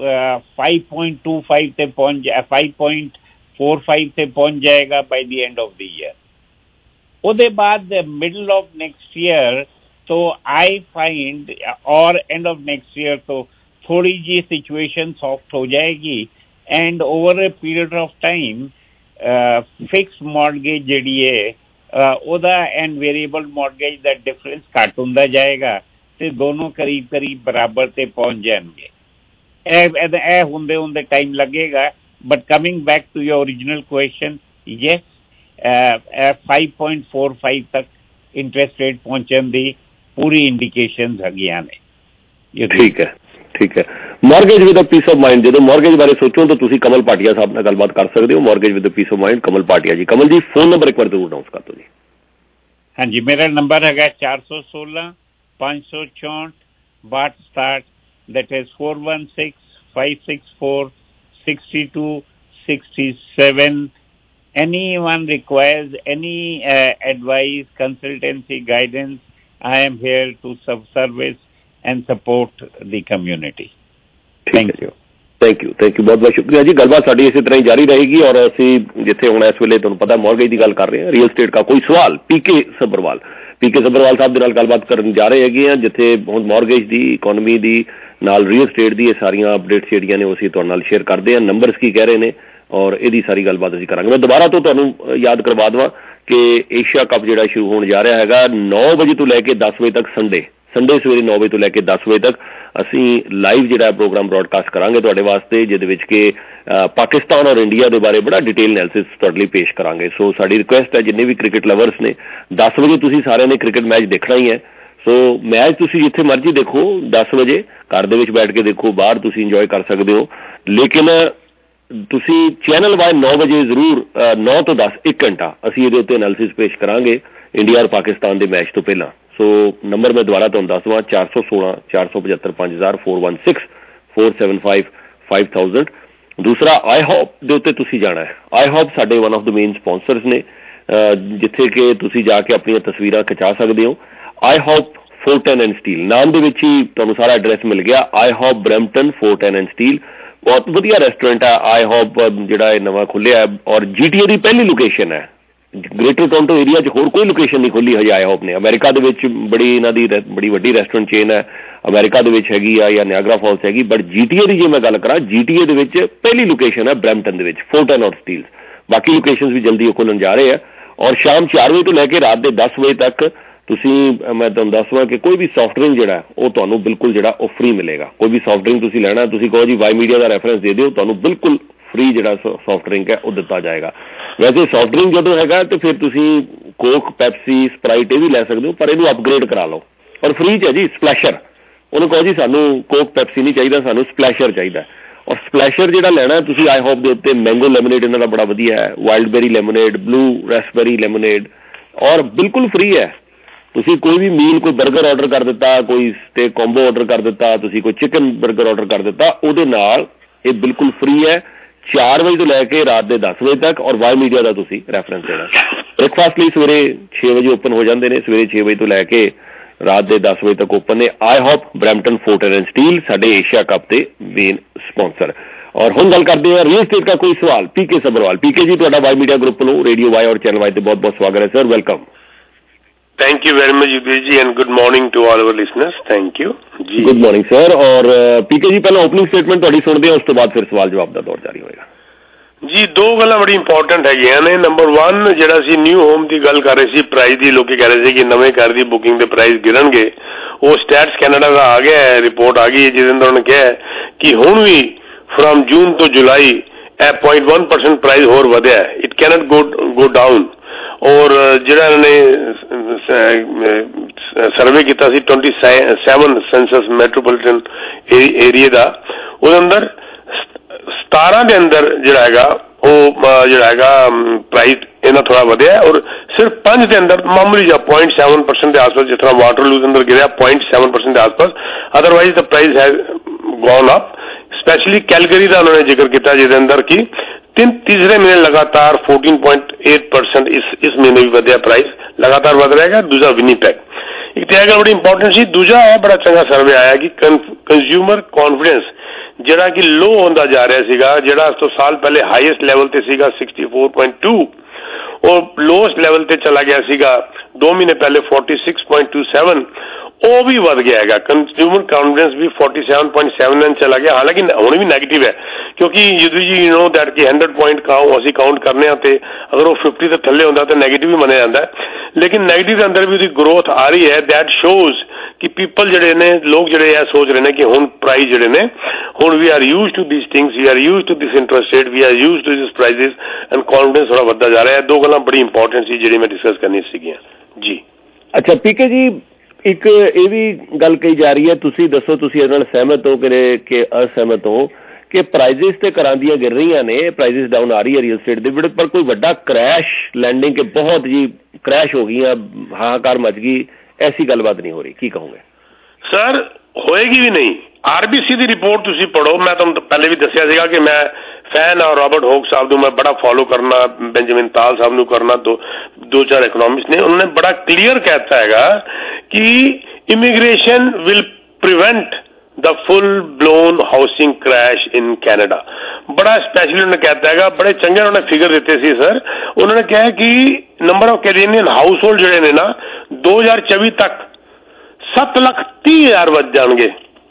5.25 ਤੇ ਪਹੁੰਚ 5.45 ਤੇ ਪਹੁੰਚ ਜਾਏਗਾ by the end of the year. ਉਹਦੇ ਬਾਅਦ ਮਿਡਲ ਆਫ ਨੈਕਸਟ ਈਅਰ तो आई फाइंड और एंड ऑफ नेक्स्ट ईयर तो थोड़ी जी सिचुएशन सॉफ्ट हो जाएगी and over a period of time fix mortgage जिहड़ी है ओदा एंड वेरिएबल मॉर्गेज दा डिफरेंस घट हुंदा जाएगा ते दोनों करीब करीब बराबर ते पहुंच जाएंगे। ए हुंदे हुंदे टाइम लगेगा, but coming back to your original question, yes 5.45 तक इंटरेस्ट रेट पहुंचण दी पूरी इंडिकेशंस ਹੈਗੀਆਂ ਨੇ। ਠੀਕ ਹੈ, ਠੀਕ ਹੈ। Mortgage with peace of mind, ਜਦੋਂ ਮੌਰਗੇਜ ਬਾਰੇ ਸੋਚੋ ਤਾਂ ਤੁਸੀਂ ਕਮਲ ਭਾਟੀਆ ਸਾਹਿਬ ਨਾਲ ਗੱਲਬਾਤ ਕਰ ਸਕਦੇ ਹੋ। Mortgage with peace of mind, Kamal Bhatia ji. Kamal ਜੀ ਫੋਨ ਨੰਬਰ ਇੱਕ ਵਾਰ ਜ਼ਰੂਰ ਅਨਾਉਂਸ ਕਰ ਦਿਓ ਜੀ। ਹਾਂਜੀ, ਮੇਰਾ ਨੰਬਰ ਹੈਗਾ 416 564 6267, that is 416 564 6267। Anyone requires any advice, consultancy, guidance, I am here to service and support the community. Thank you. Thank you, thank you, ਬਹੁਤ ਬਹੁਤ ਸ਼ੁਕਰੀਆ ਜੀ। ਗੱਲਬਾਤ ਸਾਡੀ ਇਸੇ ਤਰ੍ਹਾਂ ਹੀ ਜਾਰੀ ਰਹੇਗੀ ਔਰ ਅਸੀਂ ਜਿੱਥੇ ਹੁਣ ਇਸ ਵੇਲੇ ਤੁਹਾਨੂੰ ਪਤਾ ਮੌਰਗੇਜ ਦੀ ਗੱਲ ਕਰ ਰਹੇ ਹਾਂ, ਰੀਅਲ ਸਟੇਟ ਦਾ ਕੋਈ ਸਵਾਲ ਪੀਕੇ ਸੱਭਰਵਾਲ ਸਾਹਿਬ ਦੇ ਨਾਲ ਗੱਲਬਾਤ ਕਰਨ ਜਾ ਰਹੇ ਹੈਗੇ ਹਾਂ, ਜਿੱਥੇ ਹੁਣ ਮੌਰਗੇਜ ਦੀ, ਇਕੋਨਮੀ ਦੀ ਨਾਲ ਰੀਅਲ ਸਟੇਟ ਦੀ ਇਹ ਸਾਰੀਆਂ ਅਪਡੇਟਸ ਜਿਹੜੀਆਂ ਨੇ ਉਹ ਅਸੀਂ ਤੁਹਾਡੇ ਨਾਲ ਸ਼ੇਅਰ ਕਰਦੇ ਹਾਂ। ਨੰਬਰਸ ਕੀ ਕਹਿ ਰਹੇ ਨੇ ਔਰ ਇਹਦੀ ਸਾਰੀ ਗੱਲਬਾਤ ਅਸੀਂ ਕਰਾਂਗੇ। ਮੈਂ ਦੁਬਾਰਾ ਤੋਂ ਤੁਹਾਨੂੰ ਯਾਦ ਕਰਵਾ ਦੇਵਾਂ ਕਿ ਏਸ਼ੀਆ ਕੱਪ ਜਿਹੜਾ ਸ਼ੁਰੂ ਹੋਣ ਜਾ ਰਿਹਾ ਹੈਗਾ 9 ਵਜੇ ਤੋਂ ਲੈ ਕੇ 10 ਵਜੇ ਤੱਕ, ਸੰਡੇ ਸਵੇਰੇ 9 ਵਜੇ ਤੋਂ ਲੈ ਕੇ 10 ਵਜੇ ਤੱਕ ਅਸੀਂ ਲਾਈਵ ਜਿਹੜਾ ਪ੍ਰੋਗਰਾਮ ਬ੍ਰੌਡਕਾਸਟ ਕਰਾਂਗੇ ਤੁਹਾਡੇ ਵਾਸਤੇ, ਜਿਹਦੇ ਵਿੱਚ ਕਿ ਪਾਕਿਸਤਾਨ ਔਰ ਇੰਡੀਆ ਦੇ ਬਾਰੇ ਬੜਾ ਡਿਟੇਲ ਐਨਾਲਿਸਿਸ ਤੁਹਾਡੇ ਲਈ ਪੇਸ਼ ਕਰਾਂਗੇ। ਸੋ ਸਾਡੀ ਰਿਕੁਐਸਟ ਹੈ ਜਿੰਨੇ ਵੀ ਕ੍ਰਿਕਟ ਲਵਰਸ ਨੇ, 10 ਵਜੇ ਤੁਸੀਂ ਸਾਰਿਆਂ ਨੇ ਕ੍ਰਿਕਟ ਮੈਚ ਦੇਖਣਾ ਹੀ ਹੈ। ਸੋ ਮੈਚ ਤੁਸੀਂ ਜਿੱਥੇ ਮਰਜ਼ੀ ਦੇਖੋ, 10 ਵਜੇ ਘਰ ਦੇ ਵਿੱਚ ਬੈਠ ਕੇ ਦੇਖੋ, ਬਾਹਰ ਤੁਸੀਂ ਇੰਜੋਏ ਕਰ ਸਕਦੇ ਹੋ, ਲੇਕਿਨ ਤੁਸੀਂ ਚੈਨਲ ਵਾਈ 9 ਵਜੇ ਜ਼ਰੂਰ 9 ਤੋਂ 10 1 ਘੰਟਾ ਅਸੀਂ ਇਹਦੇ ਉੱਤੇ ਐਨਾਲਿਸਿਸ ਪੇਸ਼ ਕਰਾਂਗੇ ਇੰਡੀਆ ਔਰ ਪਾਕਿਸਤਾਨ ਦੇ ਮੈਚ ਤੋਂ ਪਹਿਲਾਂ। ਸੋ ਨੰਬਰ ਮੈਂ ਦੁਬਾਰਾ ਤੁਹਾਨੂੰ ਦੱਸ ਦੇਵਾਂ 416 475 5000 416 475 5000। ਦੂਸਰਾ ਆਈ ਹੋਪ ਦੇ ਉੱਤੇ ਤੁਸੀਂ ਜਾਣਾ ਹੈ। ਆਈ ਹੋਪ ਸਾਡੇ one of the main sponsors ਨੇ, ਜਿੱਥੇ ਕਿ ਤੁਸੀਂ ਜਾ ਕੇ ਆਪਣੀਆਂ ਤਸਵੀਰਾਂ ਖਿਚਾ ਸਕਦੇ ਹੋ। I hope Fortune and Steel ਨਾਮ ਦੇ ਵਿੱਚ ਹੀ ਤੁਹਾਨੂੰ ਸਾਰਾ ਐਡਰੈਸ ਮਿਲ ਗਿਆ। I hop Brampton, Fortune and Steel, ਬਹੁਤ ਵਧੀਆ ਰੈਸਟੋਰੈਂਟ ਹੈ। ਆਈ ਹੋਪ ਜਿਹੜਾ ਇਹ ਨਵਾਂ ਖੁੱਲਿਆ ਹੈ ਔਰ GTA ਦੀ ਪਹਿਲੀ ਲੋਕੇਸ਼ਨ ਹੈ। ਗ੍ਰੇਟਰ ਟੋਰਾਂਟੋ ਏਰੀਆ 'ਚ ਹੋਰ ਕੋਈ ਲੋਕੇਸ਼ਨ ਨਹੀਂ ਖੁੱਲੀ ਹਜੇ ਆਈ ਹੋਪ ਨੇ। ਅਮਰੀਕਾ ਦੇ ਵਿੱਚ ਬੜੀ ਇਹਨਾਂ ਦੀ ਬੜੀ ਵੱਡੀ ਰੈਸਟੋਰੈਂਟ ਚੇਨ ਹੈ, ਅਮਰੀਕਾ ਦੇ ਵਿੱਚ ਹੈਗੀ ਆ ਜਾਂ ਨਿਆਗਰਾ ਫਾਲਸ ਹੈਗੀ, ਬਟ GTA ਦੀ ਜੇ ਮੈਂ ਗੱਲ ਕਰਾਂ, GTA ਦੇ ਵਿੱਚ ਪਹਿਲੀ ਲੋਕੇਸ਼ਨ ਹੈ ਬਰੈਂਪਟਨ ਦੇ ਵਿੱਚ, ਫੋਰਟਨ ਔਰ ਸਟੀਲ। ਬਾਕੀ ਲੋਕੇਸ਼ਨ ਵੀ ਜਲਦੀ ਖੁੱਲਣ ਜਾ ਰਹੇ ਆ ਔਰ ਸ਼ਾਮ 4 ਵਜੇ ਤੋਂ ਲੈ ਕੇ ਰਾਤ ਦੇ 10 ਵਜੇ ਤੱਕ ਤੁਸੀਂ ਮੈਂ ਤੁਹਾਨੂੰ ਦੱਸਵਾਂ ਕਿ ਕੋਈ ਵੀ ਸੌਫਟ ਡਰਿੰਕ ਜਿਹੜਾ ਉਹ ਤੁਹਾਨੂੰ ਬਿਲਕੁਲ ਜਿਹੜਾ ਉਹ ਫ੍ਰੀ ਮਿਲੇਗਾ। ਕੋਈ ਵੀ ਸੌਫਟ ਡਰਿੰਕ ਤੁਸੀਂ ਲੈਣਾ, ਤੁਸੀਂ ਕਹੋ ਜੀ ਵਾਈ ਮੀਡੀਆ ਦਾ ਰੈਫਰੈਂਸ ਦੇ ਦਿਓ, ਤੁਹਾਨੂੰ ਬਿਲਕੁਲ ਫ੍ਰੀ ਜਿਹੜਾ ਸੌਫਟ ਡਰਿੰਕ ਹੈ ਉਹ ਦਿੱਤਾ ਜਾਏਗਾ। ਵੈਸੇ ਸੌਫਟ ਡਰਿੰਕ ਜਦੋਂ ਹੈਗਾ ਤੇ ਫਿਰ ਤੁਸੀਂ ਕੋਕ, ਪੈਪਸੀ, ਸਪਰਾਈਟ ਇਹ ਵੀ ਲੈ ਸਕਦੇ ਹੋ, ਪਰ ਇਹਨੂੰ ਅਪਗ੍ਰੇਡ ਕਰਾ ਲਓ ਔਰ ਫ੍ਰੀ 'ਚ ਹੈ ਜੀ ਸਪਲੈਸ਼ਰ। ਉਹਨੂੰ ਕਹੋ ਜੀ ਸਾਨੂੰ ਕੋਕ ਪੈਪਸੀ ਨਹੀਂ ਚਾਹੀਦਾ, ਸਾਨੂੰ ਸਪਲੈਸ਼ਰ ਚਾਹੀਦਾ। ਔਰ ਸਪਲੈਸ਼ਰ ਜਿਹੜਾ ਲੈਣਾ ਤੁਸੀਂ ਆਈ ਹੋਪ ਦੇ ਉੱਤੇ ਮੈਂਗੋ ਲੈਮੋਨੇਡ ਇਹਨਾਂ ਦਾ ਬੜਾ ਵਧੀਆ ਹੈ, ਵਾਈਲਡ ਬੈਰੀ ਲੈਮੋਨੇਡ, ਬਲੂ ਰੈਸਬੈਰੀ ਲੈਮੋਨੇਡ, ਔਰ ਬਿਲਕੁਲ ਫ੍ਰੀ ਹੈ। ਤੁਸੀਂ ਕੋਈ ਵੀ ਮੀਲ, ਕੋਈ 버ਗਰ ਆਰਡਰ ਕਰ ਦਿੱਤਾ, ਕੋਈ ਸਟੇਕ ਕੰਬੋ ਆਰਡਰ ਕਰ ਦਿੱਤਾ, ਤੁਸੀਂ ਕੋਈ ਚਿਕਨ 버ਗਰ ਆਰਡਰ ਕਰ ਦਿੱਤਾ, ਉਹਦੇ ਨਾਲ ਇਹ ਬਿਲਕੁਲ ਫ੍ਰੀ ਹੈ 4 ਵਜੇ ਤੋਂ ਲੈ ਕੇ ਰਾਤ ਦੇ 10 ਵਜੇ ਤੱਕ। ਔਰ ਵਾਈ ਮੀਡੀਆ ਦਾ ਤੁਸੀਂ ਰੈਫਰੈਂਸ ਦੇਣਾ। ਬ੍ਰੇਕਫਾਸਟ ਲਈ ਸਵੇਰੇ 6 ਵਜੇ ਓਪਨ ਹੋ ਜਾਂਦੇ ਨੇ, ਸਵੇਰੇ 6 ਵਜੇ ਤੋਂ ਲੈ ਕੇ ਰਾਤ ਦੇ 10 ਵਜੇ ਤੱਕ ਓਪਨ ਨੇ। I hop Brampton fort and Steel ਸਾਡੇ ਏਸ਼ੀਆ ਕੱਪ ਦੇ ਮੇਨ ਸਪਾਂਸਰ। ਔਰ ਹੁਣ ਗੱਲ ਕਰਦੇ ਹਾਂ ਰੀਅਲ ਸਟੇਟ ਦਾ ਕੋਈ ਸਵਾਲ। ਪੀਕੇ ਸਬਰਵਾਲ। ਪੀਕੇ ਜੀ ਤੁਹਾਡਾ ਵਾਈ ਮੀਡੀਆ ਗਰੁੱਪ ਨੂੰ ਰੇਡੀਓ ਵਾਈ ਔਰ ਚੈਨਲ ਵਾਈ ਤੇ ਬਹੁਤ ਬਹੁਤ ਸਵਾਗਤ ਹੈ sir, welcome. Thank you very much, Yogesh ji, and good morning to all our listeners. Thank you. जी गुड मॉर्निंग सर। और पीके जी पहले ओपनिंग स्टेटमेंट ਤੁਹਾਡੀ ਸੁਣਦੇ ਹਾਂ, ਉਸ ਤੋਂ ਬਾਅਦ ਫਿਰ ਸਵਾਲ ਜਵਾਬ ਦਾ ਦੌਰ ਜਾਰੀ ਹੋਏਗਾ। ਜੀ ਦੋ ਗੱਲਾਂ ਬੜੀ ਇੰਪੋਰਟੈਂਟ ਹੈਗੀਆਂ ਨੇ। ਨੰਬਰ 1 ਜਿਹੜਾ ਸੀ ਨਿਊ ਹੋਮ ਦੀ ਗੱਲ ਕਰ ਰਹੇ ਸੀ, ਪ੍ਰਾਈਸ ਦੀ ਲੋਕੀ ਕਹਿ ਰਹੇ ਸੀ ਕਿ ਨਵੇਂ ਘਰ ਦੀ ਬੁਕਿੰਗ ਦੇ ਪ੍ਰਾਈਸ ਗਿਰਨਗੇ। ਉਹ ਸਟੈਟਸ ਕੈਨੇਡਾ ਦਾ ਆ ਗਿਆ ਹੈ, ਰਿਪੋਰਟ ਆ ਗਈ ਹੈ ਜਿਹਦੇ ਅੰਦਰ ਉਹਨੇ ਕਿਹਾ ਕਿ ਹੁਣ ਵੀ ਫਰਮ ਜੂਨ ਤੋਂ ਜੁਲਾਈ ਇਹ 0.1% ਪ੍ਰਾਈਸ ਹੋਰ ਵਧਿਆ ਹੈ। It can't go down. ਔਰ ਜਿਹੜਾ ਇਹਨਾਂ ਨੇ ਸਰਵੇ ਕੀਤਾ ਸੀ 27 ਸੈਂਸਸ ਮੈਟਰੋਪੋਲੀਟਨ ਏਰੀਆ ਦਾ, ਉਹਦੇ ਅੰਦਰ 17 ਦੇ ਅੰਦਰ ਜਿਹੜਾ ਹੈਗਾ ਉਹ ਜਿਹੜਾ ਹੈਗਾ ਪ੍ਰਾਈਸ ਇਹਨਾਂ ਥੋੜਾ ਵਧਿਆ ਔਰ ਸਿਰਫ 5 ਦੇ ਅੰਦਰ ਮਾਮੂਲੀ ਜਿਹਾ 0.7% ਦੇ ਆਸ-ਪਾਸ, ਜਿਸ ਤਰ੍ਹਾਂ ਵਾਟਰਲੂ ਦੇ ਅੰਦਰ ਗਿਰਿਆ 0.7% ਦੇ ਆਸ-ਪਾਸ। Otherwise the price has gone up. Specially Calgary ਦਾ ਉਹਨਾਂ ਨੇ ਜ਼ਿਕਰ ਕੀਤਾ ਜਿਹਦੇ ਅੰਦਰ ਕਿ ਤੀਸਰੇ ਮਹੀਨੇ ਲਗਾਤਾਰ 14.8% ਇਸ ਮਹੀਨੇ ਵੀ ਵਧਿਆ ਪ੍ਰਾਈਸ, ਲਗਾਤਾਰ ਵਧ ਰਿਹਾ ਹੈਗਾ। ਦੂਜਾ ਵਿਨੀਪੈਗ, ਇੱਕ ਤੇ ਇਹ ਗੱਲ ਬੜੀ ਇੰਪੋਰਟੈਂਟ ਸੀ। ਦੂਜਾ ਹੈ ਬੜਾ ਚੰਗਾ ਸਰਵੇ ਆਇਆ ਕਿ ਕੰਜ਼ਿਊਮਰ ਕੌਨਫੀਡੈਂਸ ਜਿਹੜਾ ਕਿ ਲੋ ਹੁੰਦਾ ਜਾ ਰਿਹਾ ਸੀਗਾ, ਜਿਹੜਾ ਉਸ ਤੋਂ ਸਾਲ ਪਹਿਲੇ ਹਾਈਐਸਟ ਲੈਵਲ ਤੇ ਸੀਗਾ 64.2, ਉਹ ਲੋਐਸਟ ਲੈਵਲ ਤੇ ਚਲਾ ਗਿਆ ਸੀਗਾ 2 ਮਹੀਨੇ ਪਹਿਲੇ 46.27, ਉਹ ਵੀ ਵਧ ਗਿਆ ਹੈਗਾ। ਕੰਜ਼ਿਊਮਰ ਕੌਨਫੀਡੈਂਸ ਵੀ 47.79 ਚਲਾ ਗਿਆ। ਹਾਲਾਂਕਿ ਹੁਣ ਵੀ ਨੈਗੇਟਿਵ ਹੈ ਕਿਉਂਕਿ ਯੂ ਨੋ ਦੈਟ ਕਿ 100 ਪੁਆਇੰਟ ਅਸੀਂ ਕਾਊਂਟ ਕਰਨੇ ਆ ਤੇ ਅਗਰ ਉਹ 50 ਤੋਂ ਥੱਲੇ ਹੁੰਦਾ ਤਾਂ ਨੈਗੇਟਿਵ ਵੀ ਮੰਨਿਆ ਜਾਂਦਾ ਹੈ। ਲੇਕਿਨ ਨੈਗੇਟਿਵ ਦੇ ਅੰਦਰ ਵੀ ਉਹਦੀ ਗਰੋਥ ਆ ਰਹੀ ਹੈ। ਦੈਟ ਸ਼ੋਜ਼ ਕਿ ਪੀਪਲ ਜਿਹੜੇ ਨੇ, ਲੋਕ ਜਿਹੜੇ ਇਹ ਸੋਚ ਰਹੇ ਨੇ ਕਿ ਹੁਣ ਪ੍ਰਾਈਸ ਜਿਹੜੇ ਨੇ, ਹੁਣ ਵੀ are use to this things, we are use to this interest rate, we are use to this prices and confidence ਥੋੜਾ ਵੱਧਦਾ ਜਾ ਰਿਹਾ ਹੈ। ਦੋ ਗੱਲਾਂ ਬੜੀ ਇੰਪੋਰਟੈਂਟ ਸੀ ਜਿਹੜੀ ਮੈਂ ਡਿਸਕਸ ਕਰਨੀ ਸੀਗੀਆਂ ਜੀ। ਅੱਛਾ ਪੀਕੇ ਜੀ, ਇੱਕ ਇਹ ਵੀ ਗੱਲ ਕਹੀ ਜਾ ਰਹੀ ਹੈ, ਤੁਸੀਂ ਦੱਸੋ ਤੁਸੀਂ ਇਹਦੇ ਨਾਲ ਸਹਿਮਤ ਹੋ ਕਿ ਅਸਹਿਮਤ ਹੋ ਕਿ ਪ੍ਰਾਈਸਿਸ ਤੇ ਘਰਾਂ ਦੀਆਂ ਗਿਰ ਰਹੀਆਂ ਨੇ, ਪ੍ਰਾਈਸਿਸ ਡਾਊਨ ਆ ਰਹੀ ਹੈ ਰੀਅਲ ਸਟੇਟ ਦੇ ਵਿੱਚ, ਪਰ ਕੋਈ ਵੱਡਾ ਕ੍ਰੈਸ਼ ਲੈਂਡਿੰਗ ਕੇ ਬਹੁਤ ਜੀ ਕ੍ਰੈਸ਼ ਹੋ ਗਈਆਂ, ਹਾਹਾਕਾਰ ਮਚ ਗਈ, ਐਸੀ ਗੱਲਬਾਤ ਨਹੀਂ ਹੋ ਰਹੀ, ਕੀ ਕਹੋਗੇ? ਸਰ ਹੋਏਗੀ ਵੀ ਨਹੀਂ। RBC ਦੀ ਰਿਪੋਰਟ ਤੁਸੀਂ ਪੜ੍ਹੋ। ਮੈਂ ਤੁਹਾਨੂੰ ਪਹਿਲੇ ਵੀ ਦੱਸਿਆ ਸੀਗਾ ਕਿ ਮੈਂ ਫੈਨ ਆ ਰॉबर्ट ਹੋਕ ਸਾਹਿਬ ਨੂੰ, ਮੈਂ ਬੜਾ ਫੋਲੋ ਕਰਨਾ, ਬੈਂਜਾਮਿਨ ਤਾਲ ਸਾਹਿਬ ਨੂੰ ਕਰਨਾ, ਦੋ ਚਾਰ ਇਕਨੋਮਿਸਟ ਨੇ, ਉਹਨਾਂ ਨੇ ਬੜਾ ਕਲੀਅਰ ਕਹਿਤਾ ਹੈਗਾ ਕਿ immigration will prevent the full blown housing crash in Canada। बड़ा स्पेशली उन्होंने कहता है, बड़े चंगे उन्होंने फिगर देते थे सर। उन्होंने कहा कि number of Canadian household जोड़े ने ना 2024 तक 7,30,000 वध जाएंगे,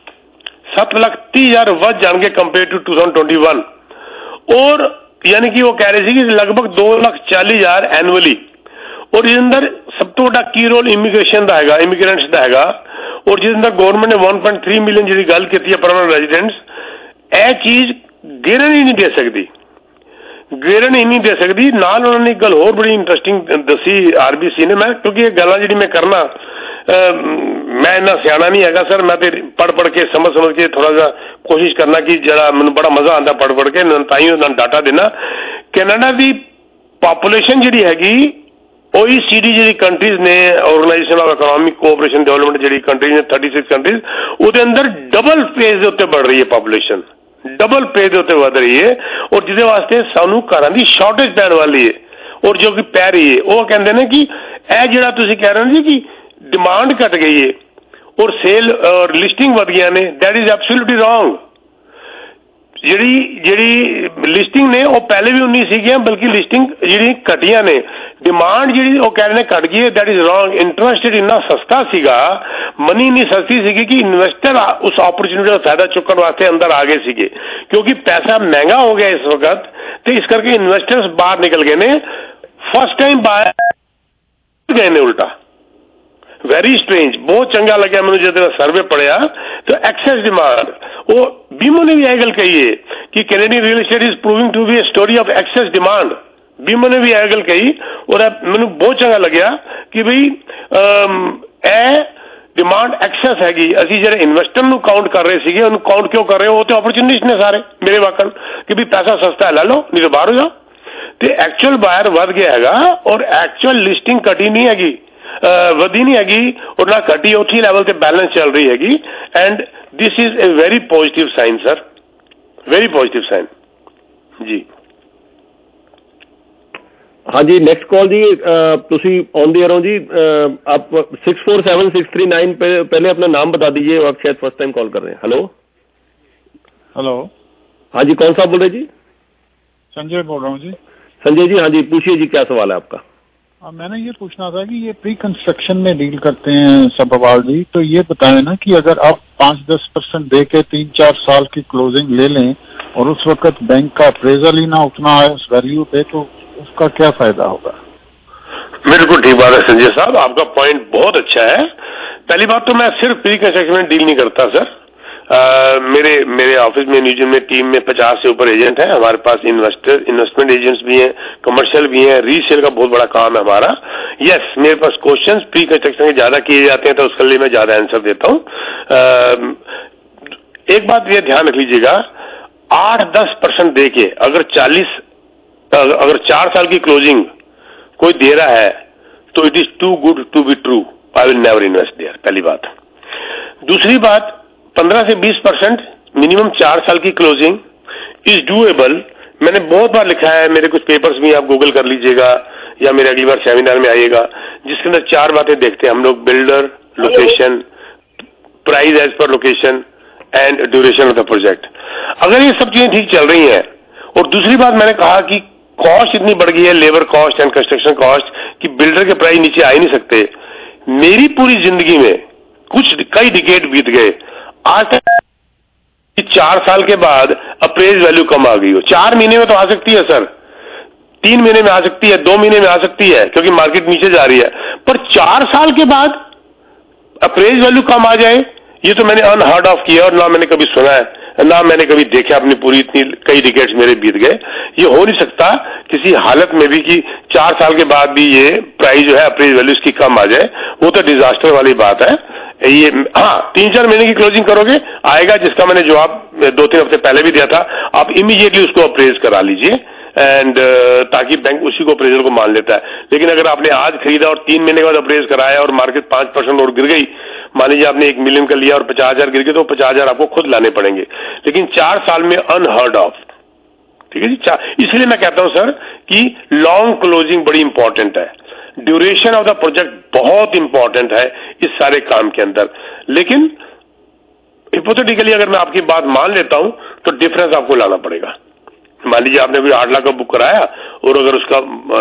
7,30,000 वध जाएंगे कंपेयर टू 2021। और यानी कि वो कह रहे थे कि लगभग 2,40,000 एनुअली। और इस अंदर सब तो बड़ा की रोल इमीग्रेशन का है, इमीग्रेंट्स का है। और जिस अंदर गवर्नमेंट ने 1.3 मिलियन जी गल की है परमानेंट रेजिडेंट्स, यह चीज गिरन ही नहीं दे सकती, गिरन ही नहीं दे सकती। नाल उन्होंने एक गल होर बड़ी इंटरेस्टिंग दसी RBC ने, मैं क्योंकि ये गल्लां जिहड़ी मैं करना मैं इन्ना सियाना नहीं हैगा सर, मैं तो पढ़ के समझ के थोड़ा सा कोशिश करना कि जरा मैनूं बड़ा मजा आता पढ़ के ताईं डाटा देना। कैनेडा की पॉपूलेशन जिहड़ी हैगी OECD जी कंट्रीज ने, organisation of economic cooperation development जी कंट्रीज ने 36 कंट्रीज, उसके अंदर डबल पेज के उत्ते बढ़ रही है पॉपुलेशन, डबल पेज के उत्ते बढ़ रही है। और जिसके वास्ते सानू घरां दी शॉर्टेज पैण वाली है और जो कि पै रही है। वो कहते हैं कि यह जिहड़ा तुसीं कह रहे हो जी कि डिमांड घट गई है और सेल और लिस्टिंग वध गई ने, दैट इज एब्सोल्युटली रॉन्ग। ਜਿਹੜੀ ਲਿਸਟਿੰਗ ਨੇ ਉਹ ਪਹਿਲੇ ਵੀ 19 ਸੀਗੀਆਂ, ਬਲਕਿ ਲਿਸਟਿੰਗ ਜਿਹੜੀ ਘਟੀਆਂ ਨੇ, ਡਿਮਾਂਡ ਜਿਹੜੀ ਉਹ ਕਹਿ ਰਹੇ ਨੇ ਘਟ ਗਈ ਹੈ, ਦੈਟ ਇਜ਼ ਰੌਂਗ। ਇੰਟਰਸਟ ਇੰਨਾ ਸਸਤਾ ਸੀਗਾ, ਮਨੀ ਇੰਨੀ ਸਸਤੀ ਸੀਗੀ ਕਿ ਇਨਵੈਸਟਰ ਉਸ ਓਪਰਚੁਨਿਟੀ ਦਾ ਫਾਇਦਾ ਚੁੱਕਣ ਵਾਸਤੇ ਅੰਦਰ ਆ ਗਏ ਸੀਗੇ, ਕਿਉਂਕਿ ਪੈਸਾ ਮਹਿੰਗਾ ਹੋ ਗਿਆ ਇਸ ਵਕਤ, ਤੇ ਇਸ ਕਰਕੇ ਇਨਵੈਸਟਰਸ ਬਾਹਰ ਨਿਕਲ ਗਏ ਨੇ। ਫਸਟ ਟਾਈਮ ਬਾਹਰ ਗਏ ਨੇ ਉਲਟਾ। ਵੈਰੀ ਸਟ੍ਰੇਂਜ, ਬਹੁਤ ਚੰਗਾ ਲੱਗਿਆ ਮੈਨੂੰ ਜਦੋਂ ਸਰਵੇ ਪੜਿਆ ਤਾਂ ਐਕਸੈਸ ਡਿਮਾਂਡ, ਉਹ ਬੀਮੋ ਨੇ ਵੀ ਇਹ ਗੱਲ ਕਹੀ ਹੈ ਕਿ Canadian real estate is proving to be a story of excess demand. BMO ਨੇ ਵੀ ਇਹ ਗੱਲ ਕਹੀ ਔਰ ਮੈਨੂੰ ਬਹੁਤ ਚੰਗਾ ਲੱਗਿਆ ਕਿ ਬਈ ਇਹ ਡਿਮਾਂਡ ਐਕਸੈਸ ਹੈਗੀ। ਅਸੀਂ ਜਿਹੜੇ ਇਨਵੈਸਟਰ ਨੂੰ ਕਾਊਂਟ ਕਰ ਰਹੇ ਸੀਗੇ ਉਹਨੂੰ ਕਾਊਂਟ ਕਿਉਂ ਕਰ ਰਹੇ ਹੋ? ਉਹ ਤੇ ਓਪਰਚੁਨਿਟੀਜ਼ ਨੇ ਸਾਰੇ ਮੇਰੇ ਵਾਕਣ ਕਿ ਵੀ ਪੈਸਾ ਸਸਤਾ ਹੈ ਲੈ ਲਓ ਨਹੀਂ ਤਾਂ ਬਾਹਰ ਹੋ ਜਾਓ। ਤੇ ਐਕਚੁਅਲ ਬਾਇਰ ਵੱਧ ਗਿਆ ਹੈਗਾ ਔਰ ਐਕਚੁਅਲ ਲਿਸਟਿੰਗ ਘਟੀ ਨਹੀਂ ਹੈਗੀ, ਵਧੀ ਨਹੀਂ ਹੈਗੀ ਔਰ ਨਾ ਘਟੀ, ਉੱਥੀ ਲੈਵਲ ਤੇ ਬੈਲੈਂਸ ਚੱਲ ਰਹੀ ਹੈਗੀ। And this is a very positive sign sir, very positive sign ਜੀ। हाँ जी, नेक्स्ट कॉल जी, तुसी ऑन द एयर हो जी। आप 647639 पे पहले अपना नाम बता दीजिए, आप शायद फर्स्ट टाइम कॉल कर रहे हैं। हेलो हेलो, हाँ जी, कौन सा बोल रहे जी? संजय बोल रहा हूँ जी। संजय जी, हाँ जी, पूछिए जी, क्या सवाल है आपका? मैंने ये पूछना था कि ये प्री कंस्ट्रक्शन में डील करते हैं सब्बाल जी, तो ये बताएं ना कि अगर आप 5-10% दे के 3-4 साल की क्लोजिंग ले लें और उस वक्त बैंक का अप्रेजल ही ना उतना है उस वैल्यू पे, तो उसका क्या फायदा होगा? बिल्कुल ठीक बात है संजय साहब, आपका पॉइंट बहुत अच्छा है। पहली बात तो मैं सिर्फ प्री कंस्ट्रक्शन में डील नहीं करता सर। मेरे ऑफिस में न्यूजन में टीम में 50 से ऊपर एजेंट हैं। हमारे पास इन्वेस्टमेंट एजेंट्स भी हैं, कमर्शियल भी हैं, रीसेल का बहुत बड़ा काम है हमारा। यस, मेरे पास क्वेश्चंस प्री कंस्ट्रक्शन के ज्यादा किए जाते हैं तो उसके लिए मैं ज्यादा आंसर देता हूं। एक बात ये ध्यान रख लीजिएगा, 8-10% दे के अगर 4 साल की क्लोजिंग कोई दे रहा है तो it is too good to be true, I will never invest there, पहली बात। दूसरी बात, 15 से 20% मिनिमम 4 साल की क्लोजिंग इज डूएबल। मैंने बहुत बार लिखा है, मेरे कुछ पेपर्स भी आप गूगल कर लीजिएगा या मेरे अगली बार सेमिनार में आइएगा, जिसके अंदर 4 बातें देखते हैं हम लोग: बिल्डर, लोकेशन, प्राइस एज पर location and duration of the project. अगर ये सब चीजें ठीक चल रही हैं, और दूसरी बात मैंने कहा कि कॉस्ट इतनी बढ़ गई है, labour cost and construction cost, कि बिल्डर के प्राइस नीचे आ ही नहीं सकते। मेरी पूरी जिंदगी में कई डिकेड बीत गए, आज तक 4 साल के बाद अप्रेज वैल्यू कम आ गई हो। 4 महीने में तो आ सकती है सर, 3 महीने में आ सकती है, 2 महीने में आ सकती है क्योंकि मार्केट नीचे जा रही है, पर 4 साल के बाद अप्रेज वैल्यू कम आ जाए, ये तो मैंने अनहर्ड ऑफ किया और ना मैंने कभी सुना है, ना मैंने कभी देखा। अपनी पूरी इतनी कई डिकेड्स मेरे बीत गए, ये हो नहीं सकता किसी हालत में भी कि 4 साल के बाद भी ये प्राइस जो है अप्रेज वैल्यू इसकी कम आ जाए, वो तो डिजास्टर वाली बात है ये। हाँ, 3-4 महीने की क्लोजिंग करोगे आएगा, जिसका मैंने जवाब 2-3 हफ्ते पहले भी दिया था। आप इमीडिएटली उसको अप्रेज करा लीजिए एंड ताकि बैंक उसी को अप्रेजल को मान लेता है। लेकिन अगर आपने आज खरीदा और 3 महीने के बाद अप्रेज कराया और मार्केट 5% और गिर गई, मान लीजिए आपने 1 मिलियन का लिया और 50,000 गिर गए, तो 50,000 आपको खुद लाने पड़ेंगे। लेकिन 4 साल में अनहर्ड ऑफ, ठीक है जी। इसलिए मैं कहता हूं सर कि लॉन्ग क्लोजिंग बड़ी इंपॉर्टेंट है, ड्यूरेशन ऑफ द प्रोजेक्ट बहुत इंपॉर्टेंट है इस सारे काम के अंदर। लेकिन हिपोथेटिकली अगर मैं आपकी बात मान लेता हूं तो डिफरेंस आपको लाना पड़ेगा। मान लीजिए आपने कोई 8 लाख का बुक कराया और अगर उसका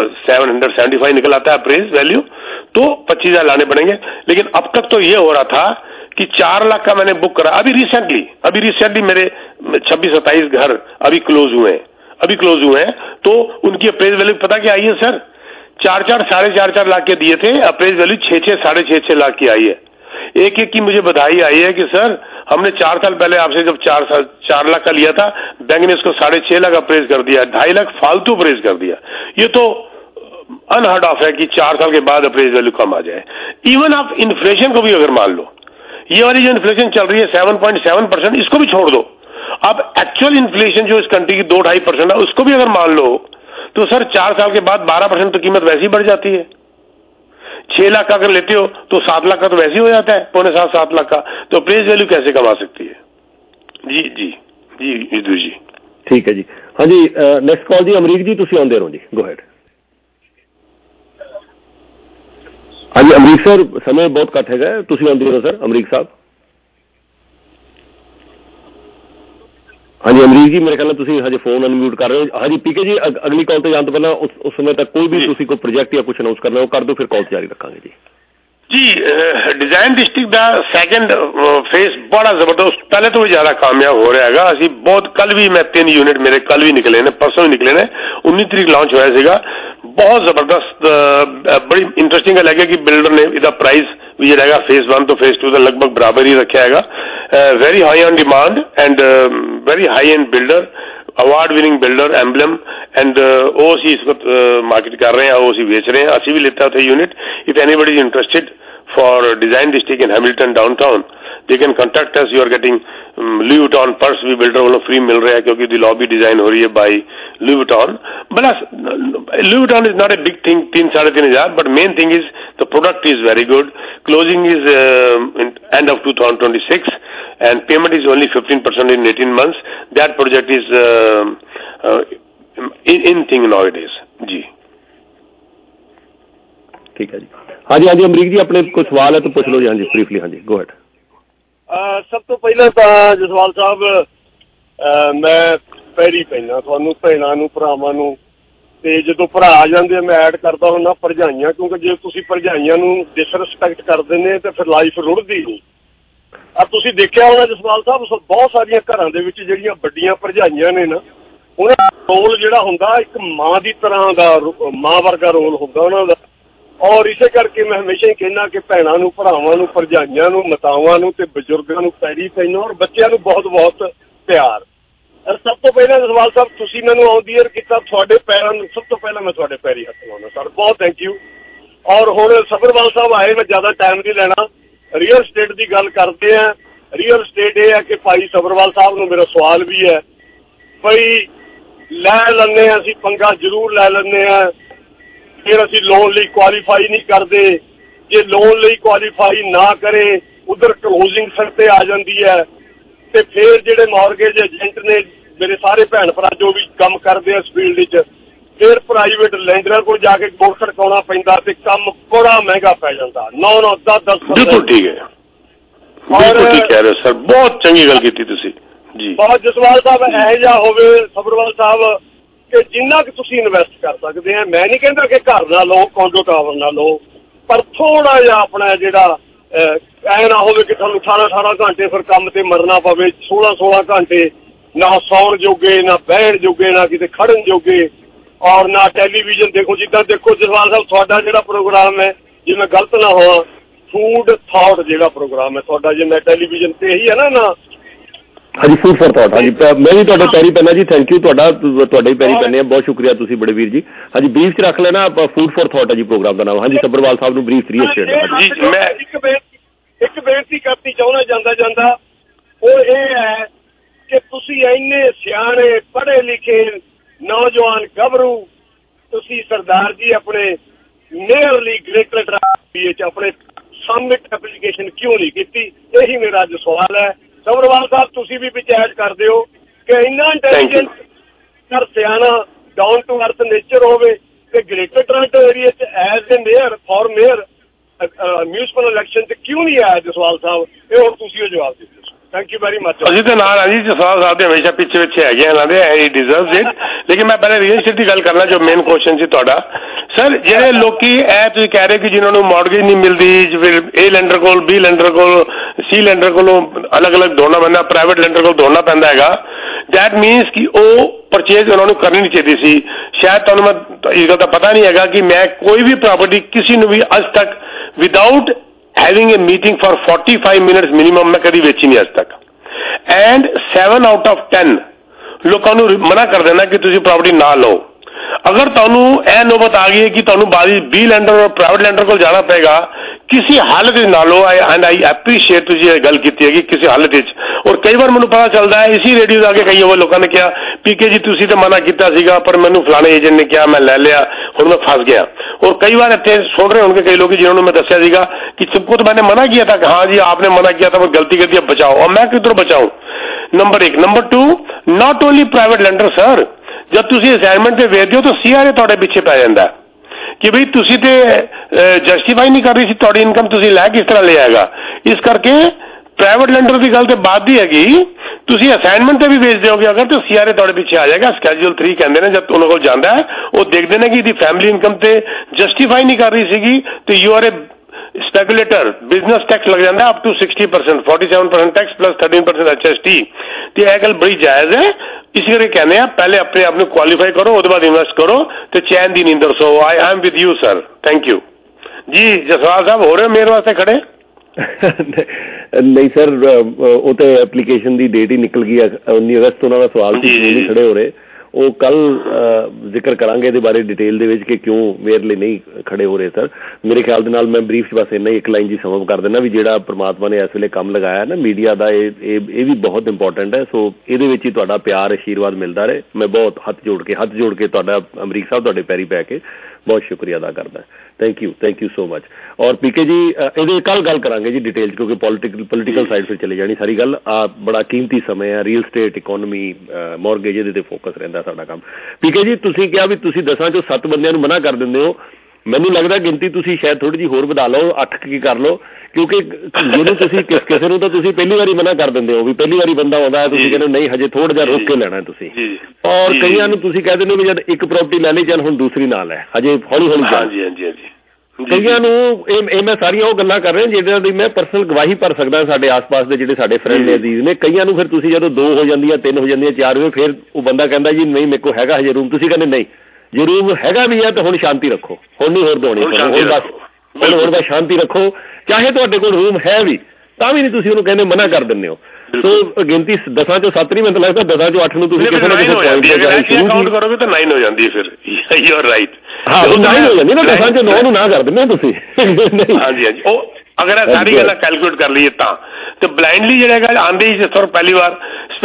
775 निकल आता है अप्रेज वैल्यू, तो 25,000 लाने पड़ेंगे। लेकिन अब तक तो ये हो रहा था कि 4 लाख का मैंने बुक करा, अभी रिसेंटली मेरे 26-27 घर अभी क्लोज हुए हैं, तो उनकी अप्रेज वैल्यू पता क्या आई है सर? 4-4, 4.5 लाख के दिए थे, अप्रेज वैल्यू 6-6, 6.5 लाख की आई है। एक की मुझे बधाई आई है कि सर हमने 4 साल पहले आपसे जब 4 लाख का लिया था, बैंक ने इसको 6.5 लाख अप्रेज कर दिया, 2.5 लाख फालतू अप्रेज कर दिया। ये तो अनहर्ड ऑफ है कि 4 साल के बाद अप्रेज वैल्यू कम आ जाए। इवन आप इन्फ्लेशन को भी अगर मान लो, ये वाली जो इन्फ्लेशन चल रही है 7.7%, इसको भी छोड़ दो, अब एक्चुअल इन्फ्लेशन जो इस कंट्री की 2-2.5% है उसको भी अगर मान लो, तो सर 4 साल के बाद 12% तो कीमत वैसे ही बढ़ जाती है। 6 लाख का अगर लेते हो तो 7 लाख का तो वैसे ही हो जाता है, 6.25-7 लाख का, तो अप्रेज वैल्यू कैसे कमा सकती है? जी विदु जी, ठीक है जी। हाँ जी, नेक्स्ट कॉल जी, अमरीक जी, तुसी आउंदे रहो जी, गो हेड। हाँ जी अमरीक सर, समय बहुत घट है, तुसी आउंदे रहो सर, अमरीक साहब। हाँ जी अमरीक जी, मेरे ख्याल तुसी हजे फोन अनम्यूट कर रहे हो। हाँ जी पीके जी, अगली कॉल तो जाने तो पहला उस समय तक कोई भी तुसी कोई प्रोजेक्ट या कुछ अनाउंस करना हो कर दो, फिर कॉल जारी रखांगे जी। डिजाइन डिस्ट्रिक्ट का सैकेंड फेज बड़ा जबरदस्त, पहले तो ज्यादा कामयाब हो रहा है। असि बहुत कल भी मैं 3 यूनिट मेरे कल भी निकले ने, परसों भी निकले ने, 19 तारीख लॉन्च होया सीगा, बहुत जबरदस्त, बड़ी इंटरेस्टिंग गल है कि बिल्डर ने इसका प्राइस ਜਿਹੜਾ ਹੈਗਾ phase 1 ਤੋਂ phase 2 ਦਾ ਲਗਭਗ ਬਰਾਬਰ ਹੀ ਰੱਖਿਆ ਹੈਗਾ। Very high on demand and very high end builder, award winning builder Emblem, and ਉਹ ਅਸੀਂ ਇਸ ਵਕਤ ਮਾਰਕੀਟ ਕਰ ਰਹੇ ਹਾਂ, ਉਹ ਅਸੀਂ ਵੇਚ ਰਹੇ ਹਾਂ। ਅਸੀਂ ਵੀ ਲਿੱਤਾ ਉੱਥੇ unit. If anybody is interested for design district in Hamilton downtown they can contact us. You are getting Louis Vuitton purse भी builder वालों free मिल रहा है क्योंकि the lobby design हो रही है by Louis Vuitton. But Louis Vuitton is not a big thing, 3,500, but main thing is the product is very good. Closing is in end of 2026 and payment is only 15% in 18 months. That project is in thing nowadays. जी ठीक है जी। हाँ जी, हाँ जी अमरीक जी, अपने कोई सवाल है तो पूछ लो जी। हाँ जी ब्रीफली, हाँ जी गो हैड। ਸਭ ਤੋਂ ਪਹਿਲਾਂ ਤਾਂ ਜਸਵਾਲ ਸਾਹਿਬ ਮੈਂ ਪੈਰੀ ਪੈਣਾ ਤੁਹਾਨੂੰ, ਭੈਣਾਂ ਨੂੰ, ਭਰਾਵਾਂ ਨੂੰ, ਤੇ ਜਦੋਂ ਭਰਾ ਆ ਜਾਂਦੇ ਮੈਂ ਐਡ ਕਰਦਾ ਹੁੰਦਾ ਭਰਜਾਈਆਂ, ਕਿਉਂਕਿ ਜੇ ਤੁਸੀਂ ਭਰਜਾਈਆਂ ਨੂੰ ਡਿਸਰਿਸਪੈਕਟ ਕਰ ਦਿੰਦੇ ਤੇ ਫਿਰ ਲਾਈਫ ਰੁੜਦੀ ਨਹੀਂ। ਆ ਤੁਸੀਂ ਦੇਖਿਆ ਹੋਣਾ ਜਸਵਾਲ ਸਾਹਿਬ, ਬਹੁਤ ਸਾਰੀਆਂ ਘਰਾਂ ਦੇ ਵਿੱਚ ਜਿਹੜੀਆਂ ਵੱਡੀਆਂ ਭਰਜਾਈਆਂ ਨੇ ਨਾ, ਉਹਨਾਂ ਦਾ ਰੋਲ ਜਿਹੜਾ ਹੁੰਦਾ ਇੱਕ ਮਾਂ ਦੀ ਤਰ੍ਹਾਂ ਦਾ, ਮਾਂ ਵਰਗਾ ਰੋਲ ਹੁੰਦਾ ਉਹਨਾਂ ਦਾ। ਔਰ ਇਸੇ ਕਰਕੇ ਮੈਂ ਹਮੇਸ਼ਾ ਹੀ ਕਹਿੰਦਾ ਕਿ ਭੈਣਾਂ ਨੂੰ, ਭਰਾਵਾਂ ਨੂੰ, ਭਰਜਾਈਆਂ ਨੂੰ, ਮਾਤਾਵਾਂ ਨੂੰ ਤੇ ਬਜ਼ੁਰਗਾਂ ਨੂੰ ਪੈਰੀ ਪੈਣਾ, ਔਰ ਬੱਚਿਆਂ ਨੂੰ ਬਹੁਤ ਬਹੁਤ ਪਿਆਰ। ਸਭ ਤੋਂ ਪਹਿਲਾਂ ਜਸਵਾਲ ਸਾਹਿਬ ਤੁਸੀਂ ਮੈਨੂੰ ਔਨ ਦੀ ਏਅਰ ਕੀਤਾ, ਤੁਹਾਡੇ ਪੈਰਾਂ ਨੂੰ ਸਭ ਤੋਂ ਪਹਿਲਾਂ ਮੈਂ ਤੁਹਾਡੇ ਪੈਰੀ ਹੱਥ ਲਾਉਣਾ ਸਰ, ਬਹੁਤ ਥੈਂਕ ਯੂ। ਔਰ ਹੁਣ ਸਬਰਵਾਲ ਸਾਹਿਬ ਆਏ, ਮੈਂ ਜ਼ਿਆਦਾ ਟਾਈਮ ਨਹੀਂ ਲੈਣਾ, ਰੀਅਲ ਸਟੇਟ ਦੀ ਗੱਲ ਕਰਦੇ ਆ। ਰੀਅਲ ਸਟੇਟ ਇਹ ਹੈ ਕਿ ਭਾਈ ਸਬਰਵਾਲ ਸਾਹਿਬ ਨੂੰ ਮੇਰਾ ਸਵਾਲ ਵੀ ਹੈ, ਬਈ ਲੈ ਲੈਂਦੇ ਹਾਂ ਅਸੀਂ ਪੰਗਾ, ਜ਼ਰੂਰ ਲੈ ਲੈਂਦੇ ਹਾਂ, ਫਿਰ ਅਸੀਂ ਲੋਨ ਲਈ ਕੁਆਲੀਫਾਈ ਨਹੀਂ ਕਰਦੇ। ਜੇ ਲੋਨ ਲਈ ਕੁਆਲੀਫਾਈ ਨਾ ਕਰੇ, ਉਧਰ ਕਲੋਜ਼ਿੰਗ ਸਿਰ ਤੇ ਆ ਜਾਂਦੀ ਹੈ, ਤੇ ਫਿਰ ਜਿਹੜੇ ਮਾਰਗੇਜ ਏਜੰਟ ਨੇ ਮੇਰੇ ਸਾਰੇ ਭੈਣ ਭਰਾ ਜੋ ਵੀ ਕੰਮ ਕਰਦੇ ਆ ਇਸ ਫੀਲਡ ਵਿੱਚ, ਫਿਰ ਪ੍ਰਾਈਵੇਟ ਲੈਂਡਰਾਂ ਕੋਲ ਜਾ ਕੇ ਗੋਲ ਖੜਕਾਉਣਾ ਪੈਂਦਾ ਤੇ ਕੰਮ ਬੜਾ ਮਹਿੰਗਾ ਪੈ ਜਾਂਦਾ। 9-9, 10-10। ਬਿਲਕੁਲ ਠੀਕ ਹੈ, ਬਿਲਕੁਲ ਠੀਕ ਕਹਿ ਰਹੇ ਸਰ, ਬਹੁਤ ਚੰਗੀ ਗੱਲ ਕੀਤੀ ਤੁਸੀਂ ਜੀ। ਬਹੁਤ ਜਸਵਾਲ ਸਾਹਿਬ ਇਹੋ ਜਿਹਾ ਹੋਵੇ ਸਬਰਵਾਲ ਸਾਹਿਬ ਕਿ ਜਿੰਨਾ ਕਿ ਤੁਸੀਂ ਇਨਵੈਸਟ ਕਰ ਸਕਦੇ ਆ। ਮੈਂ ਨਹੀਂ ਕਹਿੰਦਾ ਕਿ ਘਰ ਨਾ ਲਓ, ਕੋਂਡੋ ਟਾਵਰ ਨਾ ਲਓ, ਪਰ ਥੋੜਾ ਜਿਹਾ ਆਪਣਾ ਜਿਹੜਾ ਐ ਨਾ ਹੋਵੇ ਕਿ ਤੁਹਾਨੂੰ 18-18 ਘੰਟੇ ਫਿਰ ਕੰਮ ਤੇ ਮਰਨਾ ਪਵੇ, 16-16 ਘੰਟੇ ਨਾ ਸੌਣ ਜੋਗੇ, ਨਾ ਬਹਿਣ ਜੋਗੇ, ਨਾ ਕਿਤੇ ਖੜਨ ਜੋਗੇ, ਔਰ ਨਾ ਟੈਲੀਵਿਜ਼ਨ ਦੇਖੋ। ਜਿੱਦਾਂ ਦੇਖੋ ਜਸਵਾਲ ਸਾਹਿਬ ਤੁਹਾਡਾ ਜਿਹੜਾ ਪ੍ਰੋਗਰਾਮ ਹੈ, ਜੇ ਮੈਂ ਗਲਤ ਨਾ ਹੋਵਾਂ, ਫੂਡ ਥਾਟ ਜਿਹੜਾ ਪ੍ਰੋਗਰਾਮ ਹੈ ਤੁਹਾਡਾ, ਜੇ ਮੈਂ ਟੈਲੀਵਿਜ਼ਨ ਤੇ ਇਹੀ ਹੈ ਨਾ ਹਾਂਜੀ ਫੂਡ ਫॉर थॉट। ਹਾਂਜੀ ਮੈਂ ਵੀ ਤੁਹਾਡੇ ਪੈਰੀ ਪੈਣਾ ਜੀ, ਥੈਂਕ ਯੂ ਤੁਹਾਡਾ, ਤੁਹਾਡੇ ਹੀ ਪੈਰੀ ਪੈਂਦੇ ਆ, ਬਹੁਤ ਸ਼ੁਕਰੀਆ ਤੁਸੀਂ ਬੜੇ ਵੀਰ ਜੀ। ਹਾਂਜੀ ਬਰੀਫ 'ਚ ਰੱਖ ਲੈਣਾ ਆਪਾਂ, ਫੂਡ ਫॉर थॉट ਹੈ ਜੀ ਪ੍ਰੋਗਰਾਮ ਦਾ ਨਾਮ। ਹਾਂਜੀ ਸਬਰਵਾਲ ਸਾਹਿਬ ਨੂੰ ਬਰੀਫ ਰੀਅਲ ਸਟੇਟ। ਹਾਂਜੀ ਮੈਂ ਇੱਕ ਬੇਨਤੀ ਕਰਨੀ ਚਾਹੁੰਦਾ ਜਾਂਦਾ, ਉਹ ਇਹ ਹੈ ਕਿ ਤੁਸੀਂ ਇੰਨੇ ਸਿਆਣੇ ਪੜ੍ਹੇ ਲਿਖੇ ਨੌਜਵਾਨ ਗੱਭਰੂ, ਤੁਸੀਂ ਸਰਦਾਰ ਜੀ ਆਪਣੇ ਨੀਅਰਲੀ ਗ੍ਰੇਟਰ ਟਰਾਈ 'ਚ ਆਪਣੇ ਸਬਮਿਟ ਐਪਲੀਕੇਸ਼ਨ ਕਿਉਂ ਨਹੀਂ ਕੀਤੀ? ਇਹੀ ਮੇਰਾ ਅੱਜ ਸਵਾਲ ਹੈ। ਸਬਰਵਾਲ ਸਾਹਿਬ ਤੁਸੀਂ ਵੀ ਵਿੱਚ ਐਡ ਕਰ ਦਿਓ ਕਿ ਇੰਨਾ ਇੰਟੈਲੀਜੈਂਟ, ਕਰ ਸਿਆਣਾ, ਡਾਊਨ ਟੂ ਅਰਥ ਨੇਚਰ ਹੋਵੇ ਤੇ ਗ੍ਰੇਟਰ ਟੋਰਾਂਟੋ ਏਰੀਆ 'ਚ as a mayor for mayor municipal election 'ਚ ਕਿਉਂ ਨਹੀਂ ਆਇਆ ਜਸਵਾਲ ਸਾਹਿਬ? ਇਹ ਹੁਣ ਤੁਸੀਂ ਉਹ ਜਵਾਬ ਦਿਓ। Thank you very much. ਅਸੀਂ ਤਾਂ ਨਾਲ ਆ ਜੀ, ਜਸਵਾਲ ਸਾਹਿਬ ਦੇ ਹਮੇਸ਼ਾ ਪਿੱਛੇ ਹੈਗੇ ਇਹਨਾਂ ਦੇ, ਹੀ ਡਿਜ਼ਰਵਸ ਇਟ। ਲੇਕਿਨ ਮੈਂ ਪਹਿਲੇ ਰੀਅਲ ਸਟੇਟ ਦੀ ਗੱਲ ਕਰਨਾ, ਜੋ ਮੇਨ ਕੁਐਸਚਨ ਸੀ ਤੁਹਾਡਾ ਸਰ। ਜਿਹੜੇ ਲੋਕੀ ਇਹ ਤੁਸੀਂ ਕਹਿ ਰਹੇ ਕਿ ਜਿਨ੍ਹਾਂ ਨੂੰ ਮੌਰਗੇਜ ਨਹੀਂ ਮਿਲਦੀ, ਫਿਰ ਏ ਲੈਂਡਰ ਕੋਲ, ਬੀ ਲੈਂਡਰ ਕੋਲ, ਸੀ ਲੈਂਡਰ ਕੋਲੋਂ ਅਲੱਗ-ਅਲੱਗ ਦੌੜਨਾ ਪੈਂਦਾ, ਪ੍ਰਾਈਵੇਟ ਲੈਂਡਰ ਕੋਲ ਦੌੜਨਾ ਪੈਂਦਾ ਹੈਗਾ। ਦੈਟ ਮੀਨਸ ਕਿ ਉਹ ਪਰਚੇਜ਼ ਉਹਨਾਂ ਨੂੰ ਕਰਨੀ ਨਹੀਂ ਚਾਹੀਦੀ ਸੀ। ਸ਼ਾਇਦ ਤੁਹਾਨੂੰ ਮੈਂ ਇਸ ਗੱਲ ਦਾ ਪਤਾ ਨਹੀਂ ਹੈਗਾ ਕਿ ਮੈਂ ਕੋਈ ਵੀ ਪ੍ਰਾਪਰਟੀ ਕਿਸੇ ਨੂੰ ਵੀ ਅੱਜ ਤੱਕ without having a meeting for 45 minutes minimum ਮੈਂ ਕਦੀ ਵੇਚੀ ਨਹੀਂ ਅੱਜ ਤੱਕ। ਐਂਡ 7 ਆਊਟ ਆਫ 10 ਲੋਕਾਂ ਨੂੰ ਮਨਾ ਕਰ ਦੇਣਾ ਕਿ ਤੁਸੀਂ ਪ੍ਰਾਪਰਟੀ ਨਾ ਲਓ। ਅਗਰ ਤੁਹਾਨੂੰ ਇਹ ਨੌਬਤ ਆ ਗਈ ਹੈ ਕਿ ਤੁਹਾਨੂੰ ਬਾਅਦ ਵਿੱਚ ਬੀ ਲੈਂਡਰ ਔਰ ਪ੍ਰਾਈਵੇਟ ਲੈਂਡਰ ਕੋਲ ਜਾਣਾ ਪਏਗਾ, ਕਿਸੇ ਹਾਲਤ ਵਿੱਚ ਨਾ ਲਓ। ਐਂਡ ਆਈ ਐਪਰੀਸ਼ੀਏਟ ਤੁਸੀਂ ਇਹ ਗੱਲ ਕੀਤੀ ਹੈਗੀ ਕਿਸੇ ਹਾਲਤ ਵਿੱਚ। ਔਰ ਕਈ ਵਾਰ ਮੈਨੂੰ ਪਤਾ ਚੱਲਦਾ ਹੈ ਇਸੀ ਰੇਡੀਓ ਦੇ ਅੱਗੇ ਕਈ ਵਾਰ ਲੋਕਾਂ ਨੇ ਕਿਹਾ ਪੀਕੇ ਜੀ ਤੁਸੀਂ ਤਾਂ ਮਨਾ ਕੀਤਾ ਸੀਗਾ, ਪਰ ਮੈਨੂੰ ਫਲਾਣੇ ਏਜੰਟ ਨੇ ਕਿਹਾ, ਮੈਂ ਲੈ ਲਿਆ, ਹੁਣ ਮੈਂ ਫਸ ਗਿਆ। और कई बार इतने सुन रहे होंगे कई लोग जिन्होंने मैं दसिया सीगा कि तुमको तो मैंने मना किया था कि हाँ जी आपने मना किया था, वो गलती कर दी, अब बचाओ। और मैं किधर बचाऊं? Number 1। Number 2, not only private lender sir, जब तुम असाइनमेंट से वेचते हो तो CRA ਤੁਹਾਡੇ ਪਿੱਛੇ ਪੈ ਜਾਂਦਾ ਕਿ ਬਈ ਤੁਸੀਂ ਤੇ ਜਸਟੀਫਾਈ ਨਹੀਂ ਕਰ ਰਹੀ ਸੀ ਤੁਹਾਡੀ ਇਨਕਮ, ਤੁਸੀਂ ਲੈ ਕਿਸ ਤਰ੍ਹਾਂ ਲਿਆ ਹੈਗਾ। ਇਸ ਕਰਕੇ ਪ੍ਰਾਈਵੇਟ ਲੈਂਡਰ ਦੀ ਗੱਲ ਤੇ ਬਾਤ ਦੀ ਹੈਗੀ, ਤੁਸੀਂ ਅਸਾਈਨਮੈਂਟ ਤੇ ਵੀ ਵੇਚ ਦਿਓਗੇ ਅਗਰ ਤਾਂ CRA ਤੁਹਾਡੇ ਪਿੱਛੇ ਆ ਜਾਏਗਾ। ਸਕੈਜੂਲ 3 ਕਹਿੰਦੇ ਨੇ, ਜਦ ਉਹਨਾਂ ਕੋਲ ਜਾਂਦਾ ਹੈ ਉਹ ਦੇਖਦੇ ਨੇ ਕਿ ਇਹਦੀ ਫੈਮਿਲੀ ਇਨਕਮ ਤੇ ਜਸਟੀਫਾਈ ਨਹੀਂ ਕਰ ਰਹੀ ਸੀਗੀ ਤੇ you are a speculator, business tax लग जाता है up to 60%, 47% tax plus 13% HST। तो यह गल बड़ी जायज है। इस करके कहने हैं पहले अपने आप को क्वालीफाई करो, उसके बाद इन्वेस्ट करो तो चैन दी नींदर सो। I am with you sir, thank you जी। जसवाल साहब हो रहे हो मेरे वास्ते खड़े? ਨਹੀਂ ਸਰ, ਉਹ ਤੇ ਐਪਲੀਕੇਸ਼ਨ ਦੀ ਡੇਟ ਹੀ ਨਿਕਲ ਗਈ 19 ਅਗਸਤ। ਉਹਨਾਂ ਦਾ ਸਵਾਲ ਸੀ ਕਿਉਂ ਨਹੀਂ ਖੜੇ ਹੋ ਰਹੇ, ਉਹ ਕੱਲ ਜ਼ਿਕਰ ਕਰਾਂਗੇ ਇਹਦੇ ਬਾਰੇ ਡਿਟੇਲ ਦੇ ਵਿੱਚ ਕਿ ਕਿਉਂ ਮੇਅਰ ਲਈ ਨਹੀਂ ਖੜੇ ਹੋ ਰਹੇ ਸਰ। ਮੇਰੇ ਖਿਆਲ ਦੇ ਨਾਲ ਮੈਂ ਬਰੀਫ 'ਚ ਬਸ ਇੰਨਾ ਹੀ ਇੱਕ ਲਾਈਨ ਜੀ ਸਮਝ ਕਰ ਦਿੰਦਾ ਵੀ ਜਿਹੜਾ ਪ੍ਰਮਾਤਮਾ ਨੇ ਇਸ ਵੇਲੇ ਕੰਮ ਲਗਾਇਆ ਨਾ ਮੀਡੀਆ ਦਾ, ਇਹ ਵੀ ਬਹੁਤ ਇੰਪੋਰਟੈਂਟ ਹੈ। ਸੋ ਇਹਦੇ ਵਿੱਚ ਹੀ ਤੁਹਾਡਾ ਪਿਆਰ ਆਸ਼ੀਰਵਾਦ ਮਿਲਦਾ ਰਹੇ। ਮੈਂ ਬਹੁਤ ਹੱਥ ਜੋੜ ਕੇ ਤੁਹਾਡਾ ਅਮਰੀਕ ਸਾਹਿਬ ਤੁਹਾਡੇ ਪੈਰੀ ਪੈ ਕੇ ਬਹੁਤ ਸ਼ੁਕਰੀਆ ਅਦਾ ਕਰਦਾ। Thank you so much. ਔਰ ਪੀਕੇ ਜੀ ਇਹਦੇ ਕੱਲ ਗੱਲ ਕਰਾਂਗੇ ਜੀ ਡਿਟੇਲ 'ਚ, ਕਿਉਂਕਿ ਪੋਲੀਟੀਕਲ ਸਾਈਡ 'ਤੇ ਚਲੇ ਜਾਣੀ ਸਾਰੀ ਗੱਲ। ਬੜਾ ਕੀਮਤੀ ਸਮੇਂ ਹੈ, ਰੀਅਲ ਸਟੇਟ ਇਕੋਨਮੀ, ਮੌਰਗੇਜ, ਇਹਦੇ 'ਤੇ ਫੋਕਸ ਰਹਿੰਦਾ ਸਾਡਾ ਕੰਮ। ਪੀਕੇ ਜੀ ਤੁਸੀਂ ਕਿਹਾ ਵੀ ਤੁਸੀਂ 10 ਚੋਂ 7 ਬੰਦਿਆਂ ਨੂੰ ਮਨਾ ਕਰ ਦਿੰਦੇ ਹੋ। ਮੈਨੂੰ ਲੱਗਦਾ ਗਿਣਤੀ ਤੁਸੀਂ ਸ਼ਾਇਦ ਥੋੜ੍ਹੀ ਜਿਹੀ ਹੋਰ ਵਧਾ ਲਓ, 8 ਕੀ ਕਰ ਲਓ, ਕਿਉਂਕਿ ਜਿਹਨੂੰ ਤੁਸੀਂ ਕਿਸੇ ਨੂੰ ਤਾਂ ਤੁਸੀਂ ਪਹਿਲੀ ਵਾਰੀ ਮਨਾ ਕਰ ਦਿੰਦੇ ਹੋ ਵੀ ਪਹਿਲੀ ਵਾਰੀ ਬੰਦਾ ਆਉਂਦਾ ਹੈ, ਤੁਸੀਂ ਕਹਿੰਦੇ ਨਹੀਂ ਹਜੇ ਥੋੜ੍ਹਾ ਜਿਹਾ ਰੋਕ ਕੇ ਲੈਣਾ ਤੁਸੀਂ। ਔਰ ਕਈਆਂ ਨੂੰ ਤੁਸੀਂ ਕਹਿ ਦਿੰਦੇ ਹੋ ਵੀ ਜਦ ਇੱਕ ਪ੍ਰੋਪਰਟੀ ਲੈ ਲਈ ਚੱਲ ਹੁਣ ਦੂਸਰੀ ਨਾਲ ਹੈ, ਹਜੇ ਹੌਲੀ ਹੌਲੀ। ਕਈਆਂ ਨੂੰ ਇਹ ਮੈਂ ਸਾਰੀਆਂ ਉਹ ਗੱਲਾਂ ਕਰ ਰਿਹਾ ਜਿਹਨਾਂ ਦੀ ਮੈਂ ਪਰਸਨਲ ਗਵਾਹੀ ਭਰ ਸਕਦਾ। ਸਾਡੇ ਆਸ-ਪਾਸ ਦੇ ਜਿਹੜੇ ਸਾਡੇ ਫਰੈਂਡ ਨੇ, ਅਜ਼ੀਜ਼ ਨੇ, ਕਈਆਂ ਨੂੰ ਫਿਰ ਤੁਸੀਂ ਜਦੋਂ 2 ਹੋ ਜਾਂਦੀਆਂ, 3 ਹੋ ਜਾਂਦੀਆਂ, 4 ਹੋਏ, ਫਿਰ ਉਹ ਬੰਦਾ ਕਹਿੰਦਾ ਜੀ ਨਹੀਂ ਮੇਰੇ ਕੋਲ ਹੈਗਾ ਹਜੇ ਰੂਮ। ਤੁਸੀਂ ਕਹਿੰਦੇ ਨਹੀਂ ਜੇ ਰੂਮ ਹੈਗਾ ਵੀ ਹੈ ਤਾਂ ਹੁਣ ਸ਼ਾਂਤੀ ਰੱਖੋ, ਹੁਣ ਨਹੀਂ ਹੋਰ ਦਵਾਉਣੀ, ਹੁਣ ਬਸ ਸ਼ਾਂਤੀ ਰੱਖੋ। ਚਾਹੇ ਤੁਹਾਡੇ ਕੋਲ ਰੂਮ ਹੈ ਵੀ ਤਾਂ ਵੀ ਨਹੀਂ ਤੁਸੀਂ ਉਹਨੂੰ ਕਹਿੰਦੇ, ਮਨਾ ਕਰ ਦਿੰਦੇ ਹੋ। ਸੋ ਗਿਣਤੀ 10 ਚੋਂ 7 ਨਹੀਂ, ਮੈਨੂੰ ਲੱਗਦਾ 10 ਚੋਂ 8 ਨੂੰ ਤੁਸੀਂ ਕਿਸੇ ਨਾ ਕਿਸੇ ਪੁਆਇੰਟ ਕਰੋਗੇ ਤਾਂ 9 ਹੋ ਜਾਂਦੀ ਹੈ ਫਿਰ। You are right. ਹਾਂ 9 ਹੋ ਜਾਂਦੀ ਨਾ, 10 ਚੋਂ 9 ਨੂੰ ਨਾ ਕਰ ਦਿੰਦੇ ਤੁਸੀਂ। ਹਾਂਜੀ ਉਹ ਅਗਰ ਇਹ ਸਾਰੀ ਗੱਲਾਂ ਕੈਲਕੂਲੇਟ ਕਰ ਲਈਏ ਤਾਂ ਤੇ ਬਲਾਈਂਡਲੀ ਜਿਹੜਾ ਹੈਗਾ ਆਉਂਦੇ ਹੀ ਜਿਸ ਤਰ੍ਹਾਂ ਪਹਿਲੀ ਵਾਰ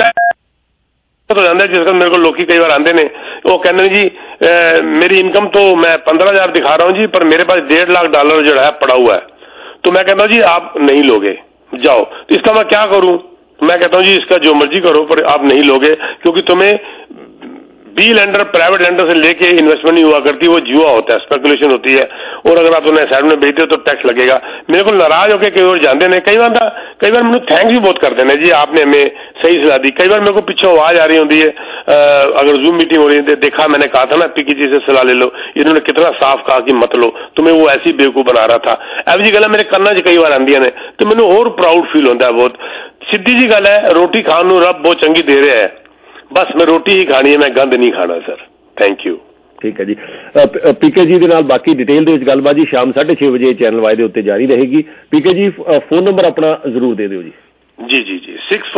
ਹੋ ਜਾਂਦਾ। ਜਿਸ ਤਰ੍ਹਾਂ ਮੇਰੇ ਕੋਲ ਲੋਕੀ ਕਈ ਵਾਰ ਆਉਂਦੇ ਨੇ, ਉਹ ਕਹਿੰਦੇ ਜੀ मेरी इनकम तो मैं 15,000 दिखा रहा हूँ जी, पर मेरे पास $1.5 लाख जो है पड़ा हुआ है। तो मैं कहता हूँ जी आप नहीं लोगे, जाओ। तो इसका मैं क्या करूँ? मैं कहता हूँ जी इसका जो मर्जी करो पर आप नहीं लोगे, क्योंकि तुम्हें बी लेंडर, प्राइवेट लेंडर से लेके इन्वेस्टमेंट नहीं हुआ करती, वो जुआ होता है, स्पेकुलेशन होती है। और अगर आप उन्हें साइड में बेचते हो तो टैक्स लगेगा। मेरे को नाराज होकर कई बार जानते हैं, कई बार मैंने थैंक्स भी बहुत करते हैं जी, आपने हमें सही सलाह दी। कई बार मेरे को पीछे आवाज आ रही होती है, अगर जूम मीटिंग हो रही है, देखा मैंने कहा था ना पीके जी से सलाह ले लो, इन्होंने कितना साफ कहा कि मत लो, तुम्हें वो ऐसी बेवकूफ बना रहा था। अब जी गल मेरे कन्ना च कई बार आंदियां ने तो मैंने और प्राउड फील होता है बहुत। सीधी जी गल है, रोटी खाण नूं रब बहुत चंगी दे रहा है, बस मैं रोटी ही खानी है, मैं गंद नहीं खाना सर। Thank you. ਠੀਕ ਹੈ ਜੀ। ਪੀਕੇ ਜੀ ਦੇ ਨਾਲ ਬਾਕੀ ਡਿਟੇਲ ਦੇ ਵਿੱਚ ਗੱਲਬਾਤ ਜੀ ਸ਼ਾਮ 6:30 ਵਜੇ ਚੈਨਲ ਵਾਈ ਦੇ ਉੱਤੇ ਜਾਰੀ ਰਹੇਗੀ। ਪੀਕੇ ਜੀ ਫੋਨ ਨੰਬਰ ਆਪਣਾ ਜ਼ਰੂਰ ਦੇ ਦਿਓ ਜੀ। जी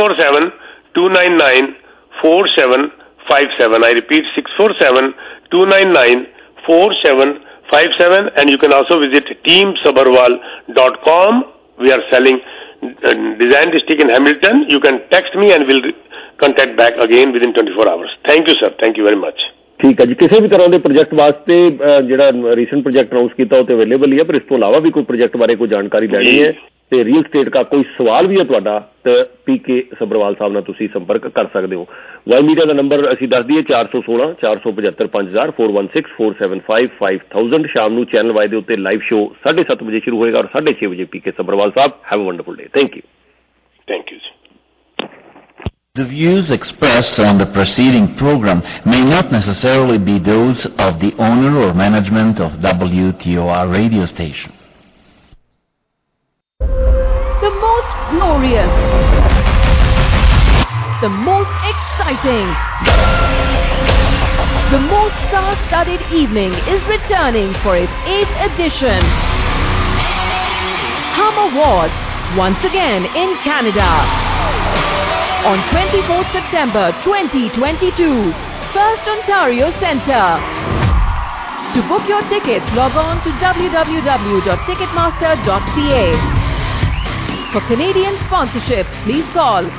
647-299-4757। I repeat 647-299-4757, and you can also visit teamsabarwal.com. We are selling design district in Hamilton. You can text me and we'll contact back again within 24 hours. Thank you sir, thank you very much. ਠੀਕ ਹੈ ਜੀ। ਕਿਸੇ ਵੀ ਤਰ੍ਹਾਂ ਦੇ project ਵਾਸਤੇ ਜਿਹੜਾ recent project announce ਕੀਤਾ ਉਹ ਤੇ ਅਵੇਲੇਬਲ ਹੀ ਹੈ, ਪਰ ਇਸ ਤੋਂ ਇਲਾਵਾ ਵੀ ਕੋਈ ਪ੍ਰੋਜੈਕਟ ਬਾਰੇ ਕੋਈ ਜਾਣਕਾਰੀ ਲੈਣੀ ਹੈ ਤੇ ਰੀਅਲ ਸਟੇਟ ਦਾ ਕੋਈ ਸਵਾਲ ਵੀ ਹੈ ਤੁਹਾਡਾ ਤਾਂ ਪੀਕੇ ਸਬਰਵਾਲ ਸਾਹਿਬ ਨਾਲ ਤੁਸੀਂ ਸੰਪਰਕ ਕਰ ਸਕਦੇ ਹੋ। ਵਾਈ ਮੀਡੀਆ ਦਾ ਨੰਬਰ ਅਸੀਂ ਦੱਸ ਦਈਏ 416-475-5000 416-475-5000। ਸ਼ਾਮ ਨੂੰ ਚੈਨਲ ਵਾਈ ਦੇ ਉੱਤੇ ਲਾਈਵ ਸ਼ੋ 7:30 ਵਜੇ ਸ਼ੁਰੂ ਹੋਏਗਾ ਔਰ 6:30 ਵਜੇ PK Sabharwal Sahib. Have a wonderful day. Thank you. The views expressed on the preceding program may not necessarily be those of the owner or management of WTOR radio station. The most glorious, the most exciting, the most star-studded evening is returning for its 8th edition. Hum Awards, once again in Canada. On 24th September 2022, First Ontario Centre. To book your tickets, log on to www.ticketmaster.ca. For Canadian sponsorships, please call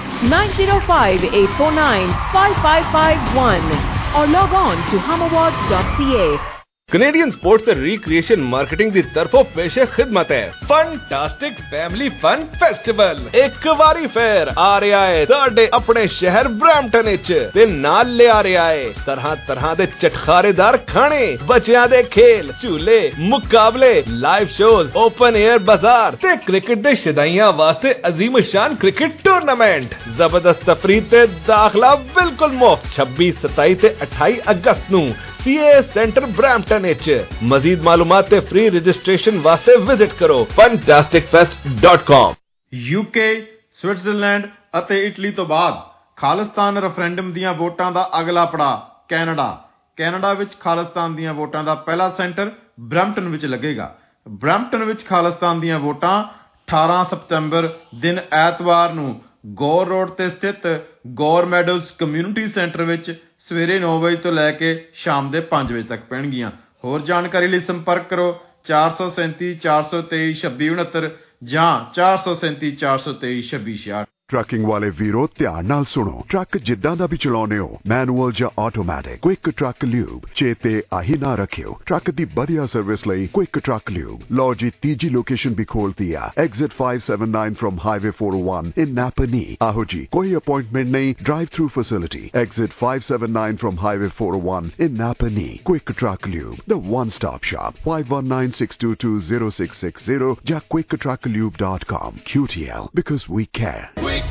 905-849-5551 or log on to humawards.ca. Canadian sports ਤੇ recreation marketing ਦੀ ਤਰਫੋਂ ਪੇਸ਼ੇ ਖਿਦਮਤ ਹੈ fantastic family fun festival. ਇੱਕ ਵਾਰੀ ਫੇਰ ਆ ਰਿਹਾ ਹੈ ਤੁਹਾਡੇ ਆਪਣੇ ਸ਼ਹਿਰ ਬਰੈਂਪਟਨ ਵਿੱਚ ਤੇ ਨਾਲ ਲਿਆ ਰਿਹਾ ਹੈ ਤਰ੍ਹਾਂ ਦੇ ਚਟਖਾਰੇਦਾਰ ਖਾਣੇ, ਬੱਚਿਆਂ ਦੇ ਖੇਲ, ਝੂਲੇ, ਮੁਕਾਬਲੇ, ਲਾਈਵ ਸ਼ੋਜ਼, ਓਪਨ 에ਅਰ ਬਾਜ਼ਾਰ ਤੇ ਕ੍ਰਿਕਟ ਦੇ ਸ਼ਦਾਈਆਂ ਵਾਸਤੇ ਅਜ਼ੀਮ ਸ਼ਾਨ ਕ੍ਰਿਕਟ ਟੂਰਨਾਮੈਂਟ। ਜ਼ਬਰਦਸਤ ਤਫਰੀਹ ਤੇ ਦਾਖਲਾ ਬਿਲਕੁਲ ਮੁਫਤ 26, 27 ਤੇ 28 ਅਗਸਤ ਨੂੰ CA ਸੈਂਟਰ ਬਰੈਂਪਟਨ ਵਿੱਚ। ਮਜ਼ੀਦ ਮਾਲੂਮਾਤ ਤੇ ਫ੍ਰੀ ਰਜਿਸਟ੍ਰੇਸ਼ਨ ਵਾਸਤੇ ਵਿਜ਼ਿਟ ਕਰੋ fantasticfest.com। UK, ਸਵਿਟਜ਼ਰਲੈਂਡ ਅਤੇ ਇਟਲੀ ਤੋਂ ਬਾਅਦ ਖਾਲਿਸਤਾਨ ਰੈਫਰੈਂਡਮ ਦੀਆਂ ਵੋਟਾਂ ਦਾ ਅਗਲਾ ਪੜਾਅ ਕੈਨੇਡਾ ਵਿੱਚ ਖਾਲਿਸਤਾਨ ਦੀਆਂ ਵੋਟਾਂ ਦਾ ਪਹਿਲਾ ਸੈਂਟਰ ਬਰੈਂਪਟਨ ਵਿੱਚ ਲੱਗੇਗਾ। ਬਰੈਂਪਟਨ ਵਿੱਚ ਖਾਲਿਸਤਾਨ ਦੀਆਂ ਵੋਟਾਂ 18 ਸਤੰਬਰ ਦਿਨ ਐਤਵਾਰ ਨੂੰ ਗੌਰ ਰੋਡ ਤੇ ਸਥਿਤ ਗੌਰ ਮੈਡੋਜ਼ ਕਮਿਊਨਿਟੀ ਸੈਂਟਰ ਵਿੱਚ ਸਵੇਰੇ 9 ਵਜੇ ਤੋਂ ਲੈ ਕੇ ਸ਼ਾਮ ਦੇ 5 ਵਜੇ ਤੱਕ ਪੈਣਗੀਆਂ। ਹੋਰ ਜਾਣਕਾਰੀ ਲਈ ਸੰਪਰਕ ਕਰੋ 437 423 2669 ਜਾਂ 437 423 2666। ਟਰੱਕਿੰਗ ਵਾਲੇ ਵੀਰੋ ਧਿਆਨ ਨਾਲ ਸੁਣੋ, ਟਰੱਕ ਜਿੱਦਾਂ ਦਾ ਵੀ ਚਲਾਉਣੇ ਹੋ, ਮੈਨੂਅਲ ਜਾਂ ਆਟੋਮੈਟਿਕ, ਕੁਇਕ ਟਰੱਕ ਲਿਊਬ ਚੇਤੇ ਆਹੀ ਨਾ ਰੱਖਿਓ। ਟਰੱਕ ਦੀ ਵਧੀਆ ਸਰਵਿਸ ਲਈ ਕੁਇਕ ਟਰੱਕ ਲਿਊਬ। ਲਓ ਜੀ, ਤੀਜੀ ਲੋਕੇਸ਼ਨ ਵੀ ਖੋਲਤੀ ਆ, exit 579 from highway 401 in Napanee. ਆਹੋ ਜੀ, ਕੋਈ ਅਪਾਇੰਟਮੈਂਟ ਨਹੀਂ, drive through facility. Exit 579 from highway 401 in Napanee. Quick Truck Lube, the one stop shop, 5196220660 ਜਾਂ quicktrucklube.com। QTL, because we care।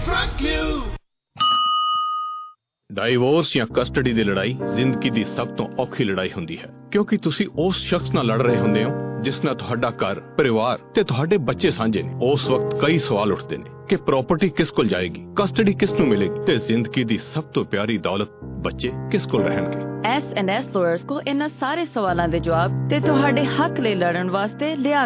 Divorce ਜਾਂ ਕਸਟਡੀ ਦੀ ਲੜਾਈ ਜ਼ਿੰਦਗੀ ਦੀ ਸਭ ਤੋਂ ਔਖੀ ਲੜਾਈ ਹੁੰਦੀ ਹੈ, ਕਿਉਂਕਿ ਤੁਸੀਂ ਉਸ ਸ਼ਖਸ ਨਾਲ ਲੜ ਰਹੇ ਹੁੰਦੇ ਹੋ ਜਿਸ ਨਾਲ ਤੁਹਾਡਾ ਘਰ, ਪਰਿਵਾਰ ਤੇ ਤੁਹਾਡੇ ਬੱਚੇ ਸਾਂਝੇ ਨੇ। ਉਸ ਵਕਤ ਕਈ ਸਵਾਲ ਉੱਠਦੇ ਨੇ ਕਿ ਪ੍ਰਾਪਰਟੀ ਕਿਸ ਕੋਲ ਜਾਏਗੀ, ਕਸਟਡੀ ਕਿਸ ਨੂੰ ਮਿਲੇਗੀ ਤੇ ਜ਼ਿੰਦਗੀ ਦੀ ਸਭ ਤੋਂ ਪਿਆਰੀ ਦੌਲਤ ਬੱਚੇ ਕਿਸ ਕੋਲ ਰਹਿਣਗੇ। S&S Lawyers ਕੋਲ ਇਹਨਾਂ ਸਾਰੇ ਸਵਾਲਾਂ ਦੇ ਜਵਾਬ ਤੇ ਤੁਹਾਡੇ ਹੱਕ ਲਈ ਲੜਨ ਵਾਸਤੇ ਲਿਆ